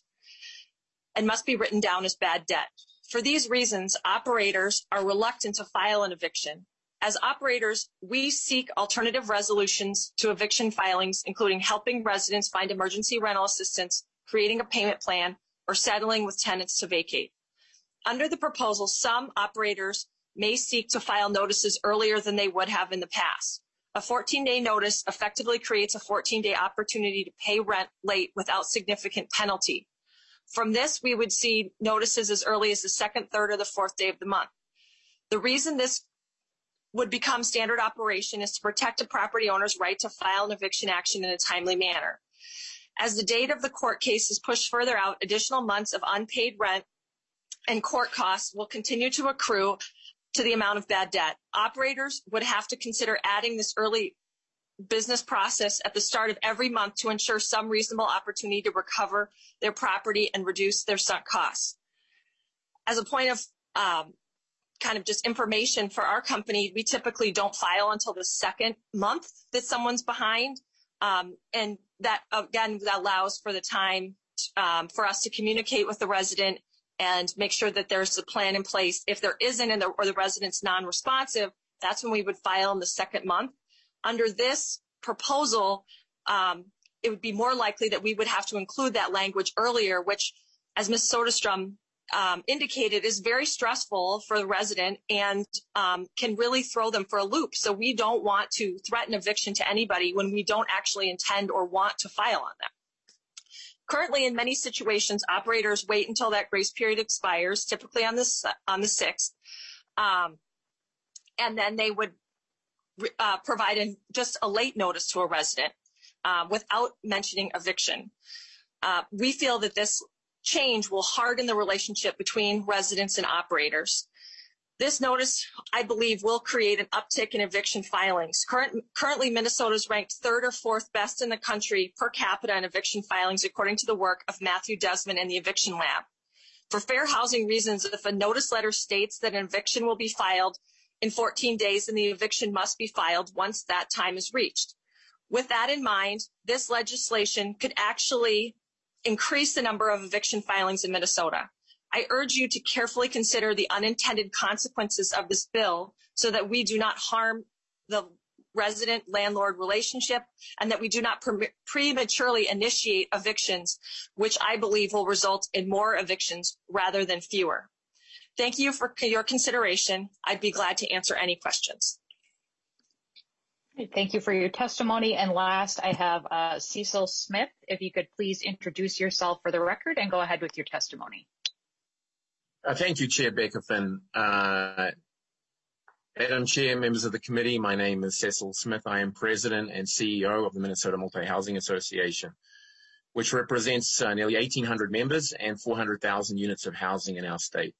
and must be written down as bad debt. For these reasons, operators are reluctant to file an eviction. As operators, we seek alternative resolutions to eviction filings, including helping residents find emergency rental assistance, creating a payment plan, or settling with tenants to vacate. Under the proposal, some operators may seek to file notices earlier than they would have in the past. A fourteen day notice effectively creates a fourteen day opportunity to pay rent late without significant penalty. From this, we would see notices as early as the second, third, or the fourth day of the month. The reason this would become standard operation is to protect a property owner's right to file an eviction action in a timely manner. As the date of the court case is pushed further out, additional months of unpaid rent and court costs will continue to accrue to the amount of bad debt. Operators would have to consider adding this early business process at the start of every month to ensure some reasonable opportunity to recover their property and reduce their sunk costs. As a point of um, kind of just information for our company, we typically don't file until the second month that someone's behind. Um, and that, again, that allows for the time um, for us to communicate with the resident and make sure that there's a plan in place. If there isn't and the, or the resident's non-responsive, that's when we would file in the second month. Under this proposal, um, it would be more likely that we would have to include that language earlier, which, as Miz Soderstrom um, indicated, is very stressful for the resident and um, can really throw them for a loop. So we don't want to threaten eviction to anybody when we don't actually intend or want to file on them. Currently, in many situations, operators wait until that grace period expires, typically on the, on the sixth, um, and then they would uh, provide a, just a late notice to a resident uh, without mentioning eviction. Uh, we feel that this change will harden the relationship between residents and operators. This notice, I believe, will create an uptick in eviction filings. Current, currently, Minnesota is ranked third or fourth best in the country per capita in eviction filings, according to the work of Matthew Desmond and the Eviction Lab. For fair housing reasons, if a notice letter states that an eviction will be filed in fourteen days, then the eviction must be filed once that time is reached. With that in mind, this legislation could actually increase the number of eviction filings in Minnesota. I urge you to carefully consider the unintended consequences of this bill so that we do not harm the resident-landlord relationship and that we do not pre- prematurely initiate evictions, which I believe will result in more evictions rather than fewer. Thank you for your consideration. I'd be glad to answer any questions. Thank you for your testimony. And last, I have uh, Cecil Smith. If you could please introduce yourself for the record and go ahead with your testimony. Uh, thank you, Chair Becker-Finn. Uh, Madam Chair, members of the committee, my name is Cecil Smith. I am President and C E O of the Minnesota Multi-Housing Association, which represents uh, nearly eighteen hundred members and four hundred thousand units of housing in our state.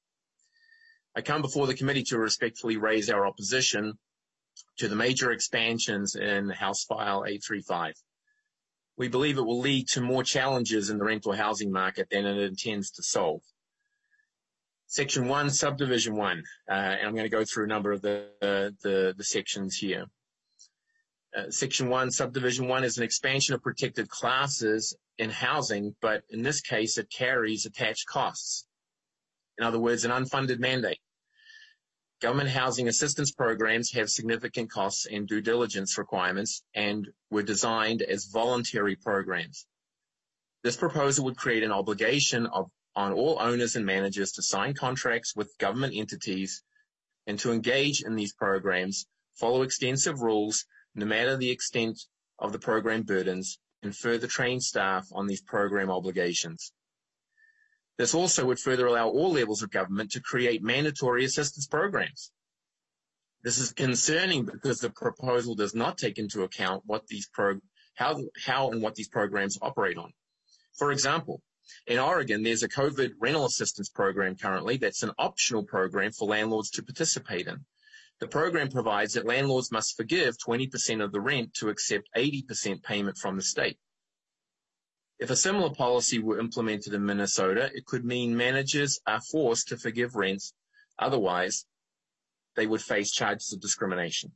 I come before the committee to respectfully raise our opposition to the major expansions in House File eight thirty-five. We believe it will lead to more challenges in the rental housing market than it intends to solve. Section one, subdivision one, uh, and I'm going to go through a number of the, uh, the, the sections here. Uh, Section one, subdivision one is an expansion of protected classes in housing, but in this case, it carries attached costs. In other words, an unfunded mandate. Government housing assistance programs have significant costs and due diligence requirements and were designed as voluntary programs. This proposal would create an obligation of, on all owners and managers to sign contracts with government entities and to engage in these programs, follow extensive rules, no matter the extent of the program burdens, and further train staff on these program obligations. This also would further allow all levels of government to create mandatory assistance programs. This is concerning because the proposal does not take into account what these pro how, how and what these programs operate on. For example, in Oregon, there's a COVID rental assistance program currently that's an optional program for landlords to participate in. The program provides that landlords must forgive twenty percent of the rent to accept eighty percent payment from the state. If a similar policy were implemented in Minnesota, it could mean managers are forced to forgive rents. Otherwise, they would face charges of discrimination.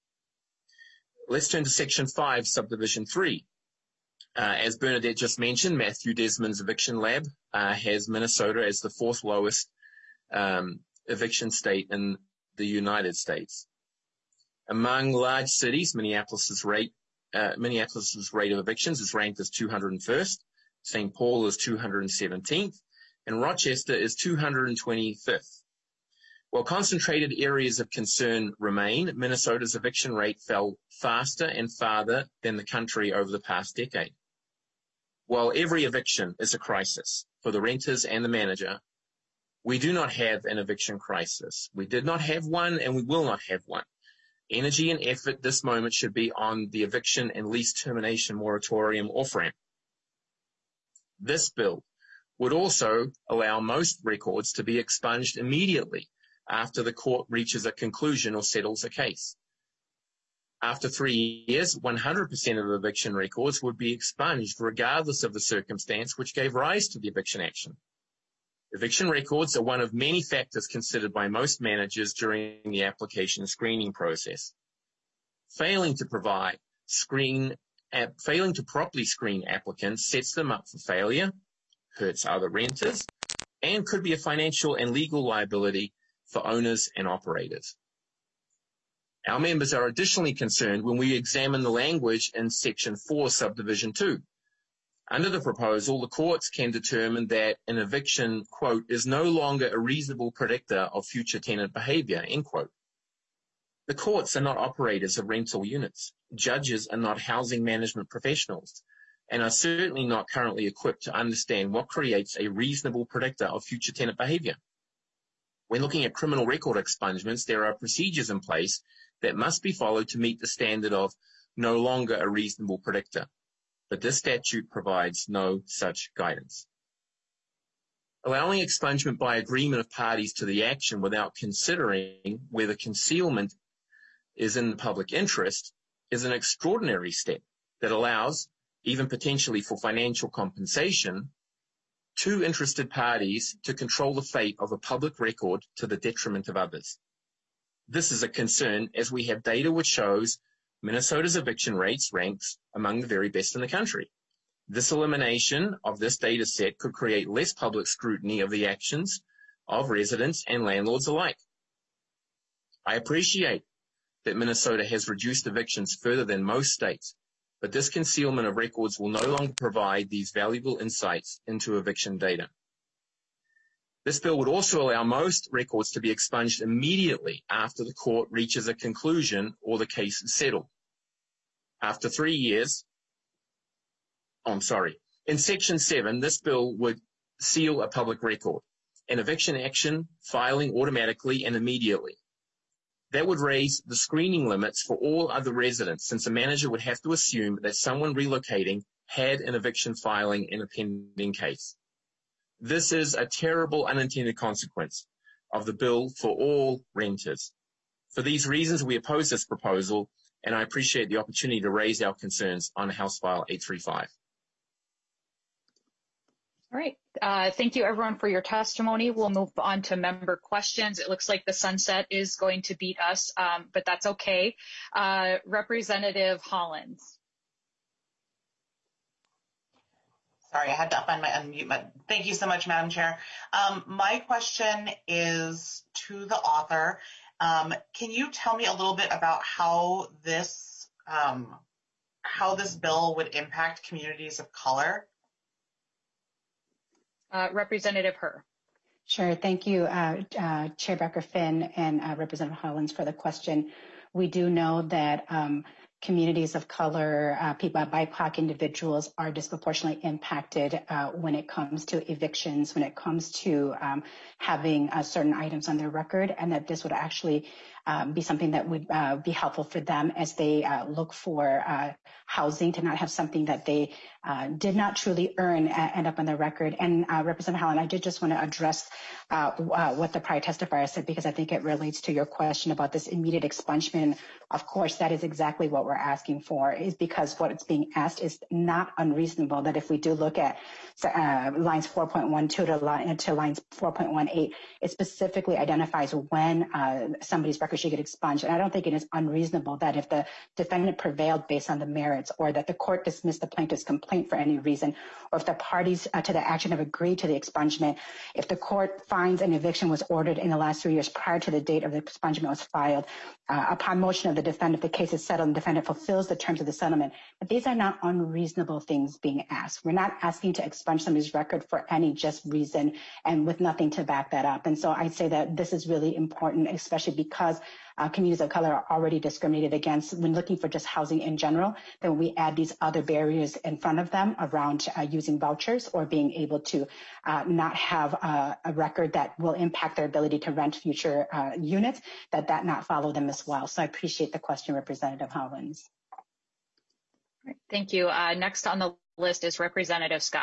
Let's turn to Section five, Subdivision three. Uh, as Bernadette just mentioned, Matthew Desmond's Eviction Lab uh, has Minnesota as the fourth lowest um, eviction state in the United States. Among large cities, Minneapolis's rate Uh, Minneapolis's rate of evictions is ranked as two hundred first, Saint Paul is two hundred seventeenth, and Rochester is two hundred twenty-fifth. While concentrated areas of concern remain, Minnesota's eviction rate fell faster and farther than the country over the past decade. While every eviction is a crisis for the renters and the manager, we do not have an eviction crisis. We did not have one, and we will not have one. Energy and effort this moment should be on the eviction and lease termination moratorium off-ramp. This bill would also allow most records to be expunged immediately after the court reaches a conclusion or settles a case. After three years, one hundred percent of eviction records would be expunged regardless of the circumstance which gave rise to the eviction action. Eviction records are one of many factors considered by most managers during the application screening process. Failing to provide screen, uh, failing to properly screen applicants sets them up for failure, hurts other renters, and could be a financial and legal liability for owners and operators. Our members are additionally concerned when we examine the language in Section four, Subdivision two. Under the proposal, the courts can determine that an eviction, quote, is no longer a reasonable predictor of future tenant behavior, end quote. The courts are not operators of rental units. Judges are not housing management professionals and are certainly not currently equipped to understand what creates a reasonable predictor of future tenant behavior. When looking at criminal record expungements, there are procedures in place that must be followed to meet the standard of no longer a reasonable predictor. But this statute provides no such guidance. Allowing expungement by agreement of parties to the action without considering whether concealment is in the public interest is an extraordinary step that allows, even potentially for financial compensation, two interested parties to control the fate of a public record to the detriment of others. This is a concern as we have data which shows Minnesota's eviction rates ranks among the very best in the country. This elimination of this data set could create less public scrutiny of the actions of residents and landlords alike. I appreciate that Minnesota has reduced evictions further than most states, but this concealment of records will no longer provide these valuable insights into eviction data. This bill would also allow most records to be expunged immediately after the court reaches a conclusion or the case is settled. After three years, oh, I'm sorry, in Section seven, this bill would seal a public record, an eviction action filing automatically and immediately. That would raise the screening limits for all other residents, since a manager would have to assume that someone relocating had an eviction filing in a pending case. This is a terrible unintended consequence of the bill for all renters. For these reasons, we oppose this proposal, and I appreciate the opportunity to raise our concerns on House File eight thirty-five. All right. Uh, thank you, everyone, for your testimony. We'll move on to member questions. It looks like the sunset is going to beat us, um, but that's okay. Uh, Representative Hollins. Sorry, I had to find my unmute button. Thank you so much, Madam Chair. Um, my question is to the author. Um, can you tell me a little bit about how this um, how this bill would impact communities of color? Uh, Representative Herr. Sure. Thank you, uh, uh, Chair Becker-Finn and uh, Representative Hollins for the question. We do know that um, communities of color, uh, people, B I P O C individuals are disproportionately impacted uh, when it comes to evictions, when it comes to um, having uh, certain items on their record, and that this would actually um, be something that would uh, be helpful for them as they uh, look for uh, housing, to not have something that they uh, did not truly earn uh, end up on their record. And uh, Representative Holland, I did just want to address uh, uh, what the prior testifier said, because I think it relates to your question about this immediate expungement. Of course, that is exactly what we're asking for, is because what it's being asked is not unreasonable. That if we do look at uh, lines four point one two to, line, to lines four point one eight, it specifically identifies when uh, somebody's record should get expunged. And I don't think it is unreasonable that if the defendant prevailed based on the merits, or that the court dismissed the plaintiff's complaint for any reason, or if the parties uh, to the action have agreed to the expungement, if the court finds an eviction was ordered in the last three years prior to the date of the expungement was filed, uh, upon motion of the defendant, the case is settled and the defendant fulfills the terms of the settlement. But these are not unreasonable things being asked. We're not asking to expunge somebody's record for any just reason and with nothing to back that up. And so I'd say that this is really important, especially because uh, communities of color are already discriminated against when looking for just housing in general. Then we add these other barriers in front of them around uh, using vouchers or being able to uh, not have uh, a record that will impact their ability to rent future uh, units, that that not follow them as well. So I appreciate the question, Representative Hollins. Thank you. Uh, next on the list is Representative Scott.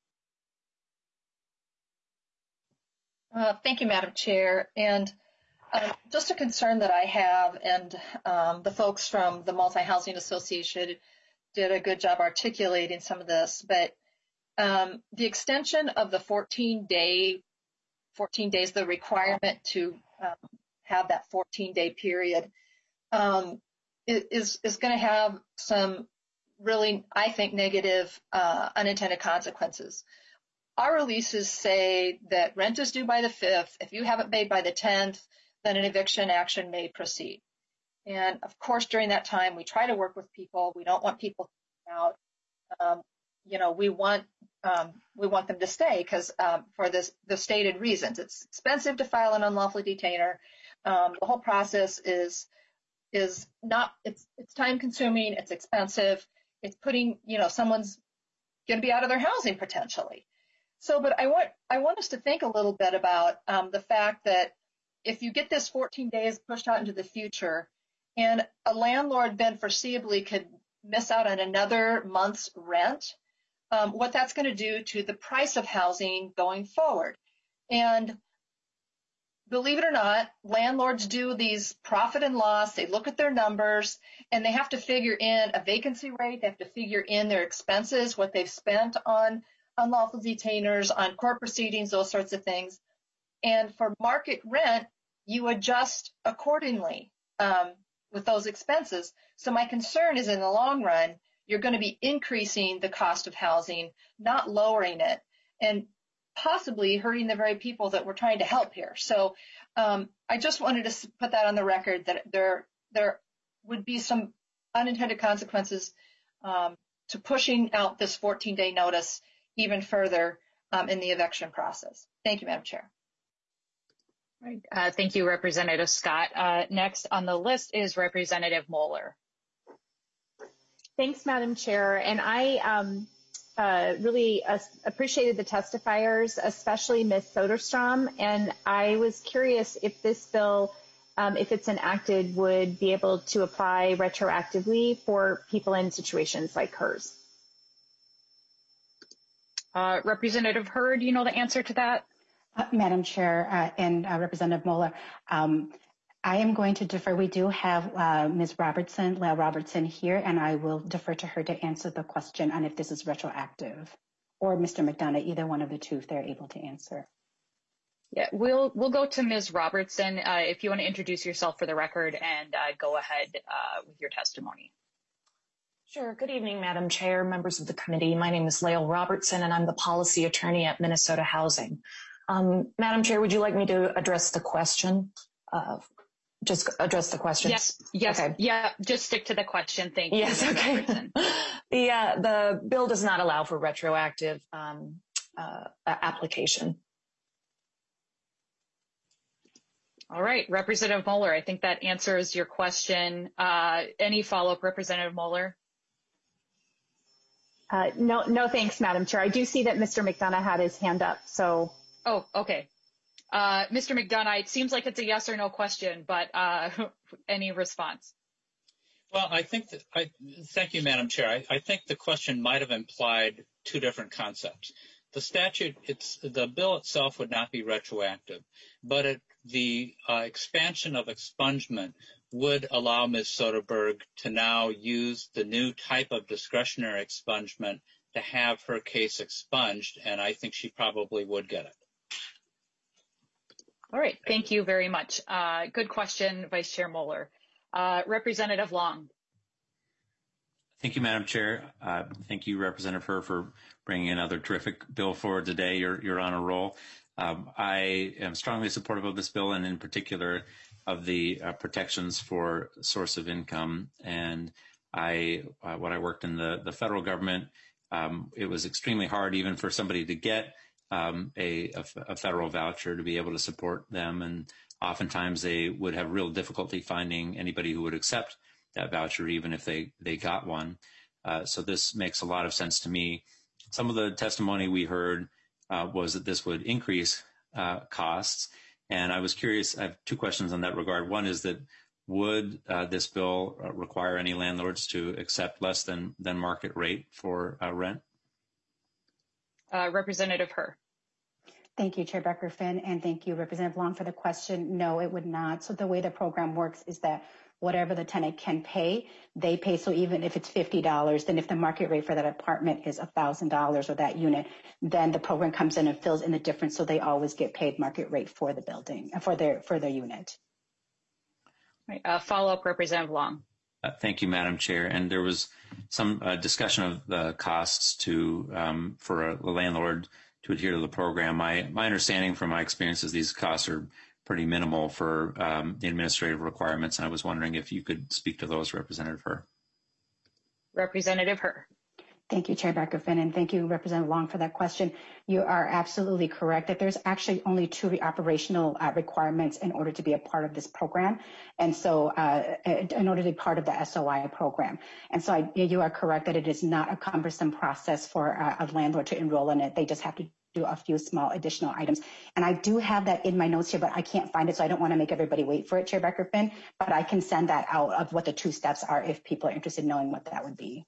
Uh, thank you, Madam Chair. And um, just a concern that I have, and um, the folks from the Multi-Housing Association did a good job articulating some of this, but um, the extension of the fourteen day, fourteen days, the requirement to um, have that fourteen day period um, is, is going to have some really, I think, negative uh, unintended consequences. Our releases say that rent is due by the fifth. If you haven't paid by the tenth, then an eviction action may proceed. And of course, during that time, we try to work with people. We don't want people out. Um, you know, we want um, we want them to stay because um, for this the stated reasons. It's expensive to file an unlawful detainer. Um, the whole process is is not. It's it's time consuming. It's expensive. It's putting you know someone's going to be out of their housing potentially. So, but I want I want us to think a little bit about um, the fact that if you get this fourteen days pushed out into the future, and a landlord then foreseeably could miss out on another month's rent, um, what that's going to do to the price of housing going forward. And believe it or not, landlords do these profit and loss. They look at their numbers, and they have to figure in a vacancy rate. They have to figure in their expenses, what they've spent on unlawful detainers, on court proceedings, those sorts of things. And for market rent, you adjust accordingly um, with those expenses. So my concern is in the long run, you're going to be increasing the cost of housing, not lowering it, and possibly hurting the very people that we're trying to help here. So um, I just wanted to put that on the record that there, there would be some unintended consequences um, to pushing out this fourteen day notice even further um, in the eviction process. Thank you, Madam Chair. Right. Uh, thank you, Representative Scott. Uh, next on the list is Representative Moeller. Thanks, Madam Chair. And I um, uh, really uh, appreciated the testifiers, especially Miz Soderstrom. And I was curious if this bill, um, if it's enacted, would be able to apply retroactively for people in situations like hers. Uh, Representative Herr, do you know the answer to that? Uh, Madam Chair uh, and uh, Representative Moeller, um, I am going to defer. We do have uh, Miz Robertson, Leah Robertson here, and I will defer to her to answer the question on if this is retroactive. or Mister McDonough, either one of the two, if they're able to answer. Yeah, we'll we'll go to Miz Robertson. Uh, if you want to introduce yourself for the record and uh, go ahead uh, with your testimony. Sure. Good evening, Madam Chair, members of the committee. My name is Lael Robertson, and I'm the policy attorney at Minnesota Housing. Um, Madam Chair, would you like me to address the question? Uh, just address the question. Yes. Yes. Okay. Yeah. Just stick to the question. Thank you. Yes. Okay. the uh, the bill does not allow for retroactive um, uh, application. All right, Representative Moeller, I think that answers your question. Uh, any follow-up, Representative Moeller? Uh, no, no, thanks, Madam Chair. I do see that Mister McDonough had his hand up, so. Oh, okay. Uh, Mister McDonough, it seems like it's a yes or no question, but uh, any response? Well, I think that, I, thank you, Madam Chair. I, I think the question might have implied two different concepts. The statute, it's, the bill itself would not be retroactive, but it, the uh, expansion of expungement would allow Miz Soderberg to now use the new type of discretionary expungement to have her case expunged, and I think she probably would get it. All right, thank you very much. Uh, good question, Vice Chair Moeller. Uh, Representative Long. Thank you, Madam Chair. Uh, thank you, Representative Herr, for bringing another terrific bill forward today. You're, you're on a roll. Um, I am strongly supportive of this bill, and in particular of the uh, protections for source of income. And I, uh, when I worked in the, the federal government, um, it was extremely hard even for somebody to get um, a, a, a federal voucher to be able to support them. And oftentimes they would have real difficulty finding anybody who would accept that voucher, even if they, they got one. Uh, so this makes a lot of sense to me. Some of the testimony we heard uh, was that this would increase uh, costs. And I was curious, I have two questions on that regard. One is that would uh, this bill require any landlords to accept less than, than market rate for uh, rent? Uh, Representative Herr. Thank you, Chair Becker-Finn, and thank you, Representative Long, for the question. No, it would not. So the way the program works is that whatever the tenant can pay, they pay. So even if it's fifty dollars, then if the market rate for that apartment is one thousand dollars or that unit, then the program comes in and fills in the difference. So they always get paid market rate for the building, for their for their unit. Right. Uh, follow-up, Representative Long. Uh, thank you, Madam Chair. And there was some uh, discussion of the costs to um, for a landlord to adhere to the program. My my understanding from my experience is these costs are pretty minimal for um, the administrative requirements. And I was wondering if you could speak to those, Representative Herr. Representative Herr. Thank you, Chair Becker-Finn, and thank you, Representative Long, for that question. You are absolutely correct that there's actually only two operational uh, requirements in order to be a part of this program, and so uh, in order to be part of the S O I program. And so I, you are correct that it is not a cumbersome process for uh, a landlord to enroll in it. They just have to do a few small additional items. And I do have that in my notes here, but I can't find it, so I don't want to make everybody wait for it, Chair Becker-Finn, but I can send that out of what the two steps are if people are interested in knowing what that would be.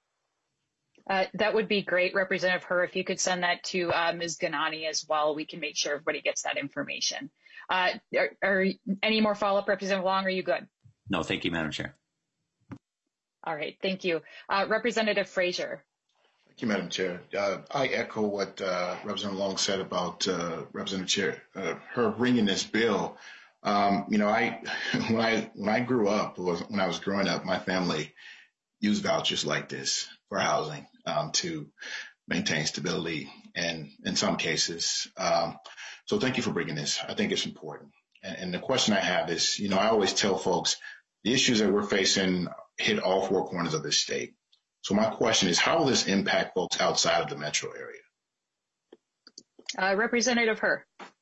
Uh, that would be great, Representative Herr. If you could send that to uh, Miz Ganani as well, we can make sure everybody gets that information. Uh, are, are any more follow-up, Representative Long? Are you good? No, thank you, Madam Chair. All right, thank you. Uh, Representative Frazier. Thank you, Madam Chair. Uh, I echo what uh, Representative Long said about uh, Representative Chair, uh, her bringing this bill. Um, you know, I when I when I grew up, was when I was growing up, my family used vouchers like this for housing um, to maintain stability and in some cases. Um, so thank you for bringing this. I think it's important. And, and the question I have is, you know, I always tell folks the issues that we're facing hit all four corners of this state. So my question is, how will this impact folks outside of the metro area? Uh, Representative Herr.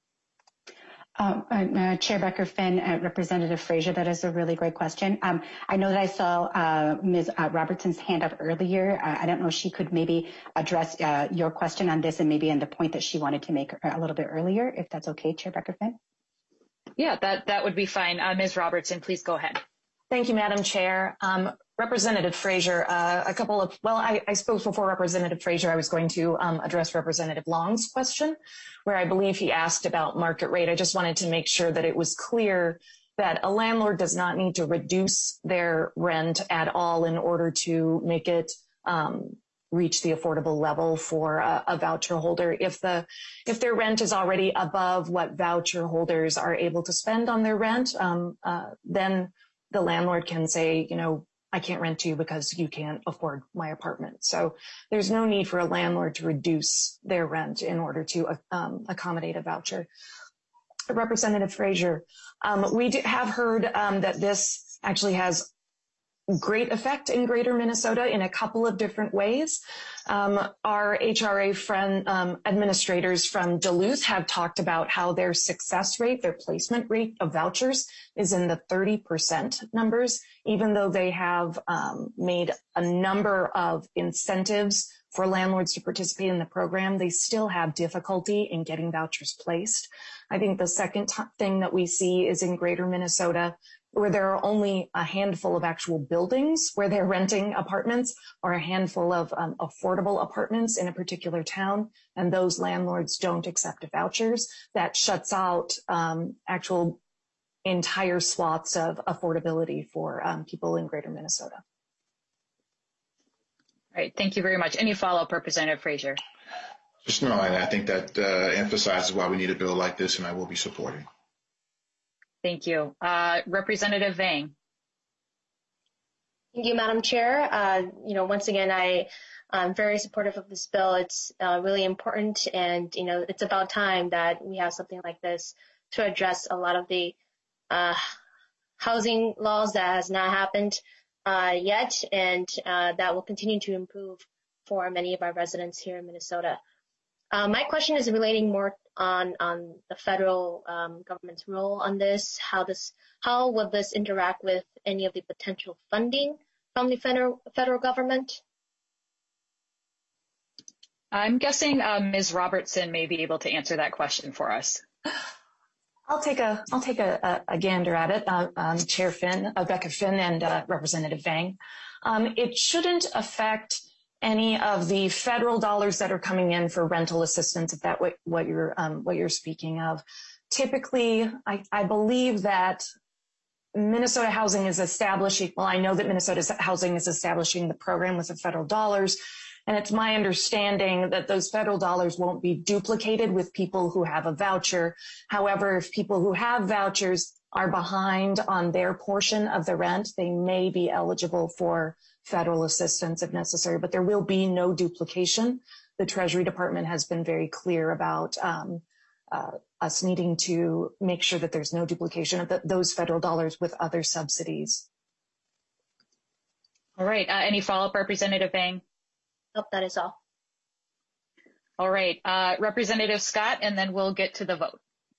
Um, uh, Chair Becker-Finn, uh, Representative Frazier, that is a really great question. Um, I know that I saw uh, Miz Uh, Robertson's hand up earlier. Uh, I don't know if she could maybe address uh, your question on this and maybe on the point that she wanted to make a little bit earlier, if that's okay, Chair Becker-Finn. Yeah, that, that would be fine. Uh, Miz Robertson, please go ahead. Thank you, Madam Chair. Um, Representative Frazier, uh, a couple of, well, I, I spoke before Representative Frazier. I was going to um, address Representative Long's question, where I believe he asked about market rate. I just wanted to make sure that it was clear that a landlord does not need to reduce their rent at all in order to make it um, reach the affordable level for a, a voucher holder. If the if their rent is already above what voucher holders are able to spend on their rent, um, uh, then the landlord can say, you know, I can't rent to you because you can't afford my apartment. So there's no need for a landlord to reduce their rent in order to um, accommodate a voucher. Representative Frazier, um, we do have heard um, that this actually has great effect in Greater Minnesota in a couple of different ways. Um, our H R A friend um, administrators from Duluth have talked about how their success rate, their placement rate of vouchers is in the thirty percent numbers, even though they have um, made a number of incentives for landlords to participate in the program. They still have difficulty in getting vouchers placed. I think the second t- thing that we see is in Greater Minnesota, where there are only a handful of actual buildings where they're renting apartments, or a handful of um, affordable apartments in a particular town, and those landlords don't accept vouchers. That shuts out um, actual entire swaths of affordability for um, people in Greater Minnesota. All right, thank you very much. Any follow-up, Representative Frazier? Just no, and I think that uh, emphasizes why we need a bill like this, and I will be supporting. Thank you. Uh, Representative Vang. Thank you, Madam Chair. Uh, you know, once again, I am very supportive of this bill. It's uh, really important, and, you know, it's about time that we have something like this to address a lot of the uh, housing laws that has not happened uh, yet, and uh, that will continue to improve for many of our residents here in Minnesota. Uh, my question is relating more on on the federal um, government's role on this. How this how will this interact with any of the potential funding from the federal federal government? I'm guessing uh, Miz Robertson may be able to answer that question for us. I'll take a I'll take a, a, a gander at it, uh, um, Chair Finn, uh, Becca Finn, and uh, Representative Vang. Um, it shouldn't affect any of the federal dollars that are coming in for rental assistance, if that's what, what you're um, what you're speaking of. Typically, I, I believe that Minnesota Housing is establishing, well, I know that Minnesota Housing is establishing the program with the federal dollars, and it's my understanding that those federal dollars won't be duplicated with people who have a voucher. However, if people who have vouchers are behind on their portion of the rent, they may be eligible for federal assistance if necessary, but there will be no duplication. The Treasury Department has been very clear about um, uh, us needing to make sure that there's no duplication of the, those federal dollars with other subsidies. All right. Uh, any follow-up, Representative Vang? Nope, that is all. All right. Uh, Representative Scott, and then we'll get to the vote.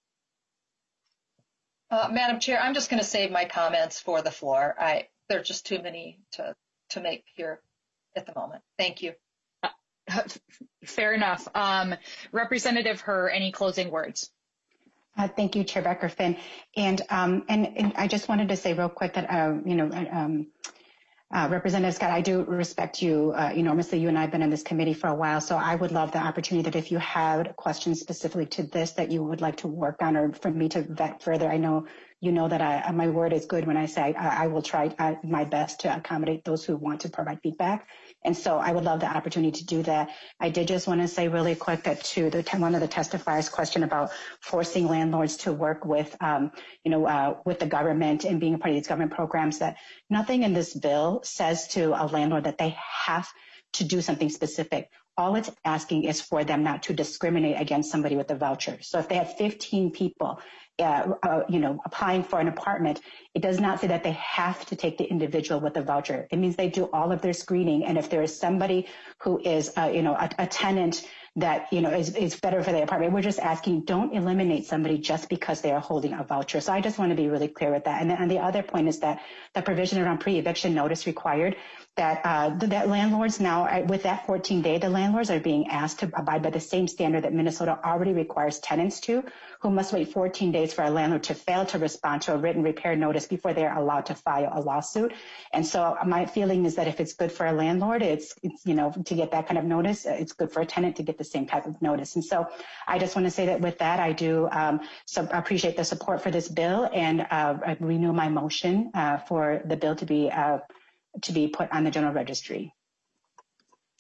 Uh, Madam Chair, I'm just going to save my comments for the floor. I there are just too many to to make here at the moment. Thank you. Uh, fair enough. Um, Representative Herr, any closing words? Uh, thank you, Chair Becker Finn. And, um, and and I just wanted to say real quick that uh, you know. Um, Uh, Representative Scott, I do respect you uh, enormously. You and I have been in this committee for a while, so I would love the opportunity that if you had questions specifically to this that you would like to work on or for me to vet further. I know you know that I, my word is good when I say I, I will try uh, my best to accommodate those who want to provide feedback. And so I would love the opportunity to do that. I did just want to say really quick that to the one of the testifiers' question about forcing landlords to work with, um, you know, uh, with the government and being a part of these government programs, that nothing in this bill says to a landlord that they have to do something specific. All it's asking is for them not to discriminate against somebody with a voucher. So if they have fifteen people, uh, uh, you know, applying for an apartment, it does not say that they have to take the individual with a voucher. It means they do all of their screening. And if there is somebody who is, uh, you know, a, a tenant that, you know, is, is better for their apartment, we're just asking, don't eliminate somebody just because they are holding a voucher. So I just want to be really clear with that. And, then, and the other point is that the provision around pre-eviction notice required that uh, that landlords now, with that fourteen day, the landlords are being asked to abide by the same standard that Minnesota already requires tenants to, who must wait fourteen days for a landlord to fail to respond to a written repair notice before they're allowed to file a lawsuit. And so my feeling is that if it's good for a landlord, it's, it's, you know, to get that kind of notice, it's good for a tenant to get the same type of notice. And so I just want to say that with that, I do um, so appreciate the support for this bill, and uh, I renew my motion uh, for the bill to be uh, to be put on the general registry.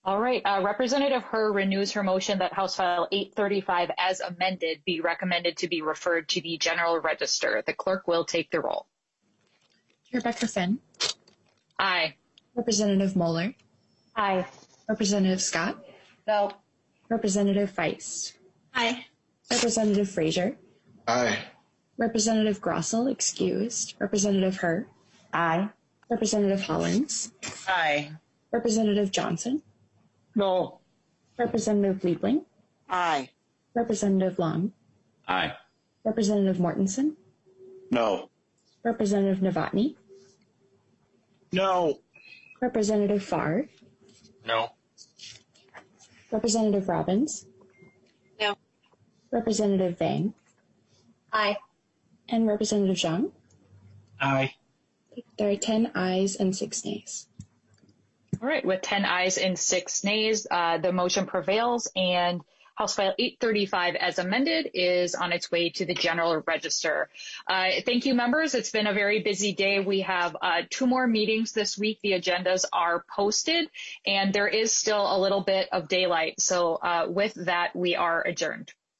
All right. Uh, Representative Herr renews her motion that House File eight thirty-five as amended be recommended to be referred to the General Register. The clerk will take the roll. Chair Becker-Finn. Aye. Representative Moeller. Aye. Representative Scott. No. Representative Feist. Aye. Representative Frazier. Aye. Representative Grossell, excused. Representative Herr. Aye. Representative Hollins. Aye. Representative Johnson. No. Representative Liebling. Aye. Representative Long. Aye. Representative Mortensen. No. Representative Novotny. No. Representative Farr. No. Representative Robbins. No. Representative Vang. Aye. And Representative Zhang. Aye. There are ten ayes and six nays. All right. With ten ayes and six nays, uh, the motion prevails, and House File eight thirty-five as amended is on its way to the General Register. Uh, thank you, members. It's been a very busy day. We have uh, two more meetings this week. The agendas are posted, and there is still a little bit of daylight. So uh, with that, we are adjourned.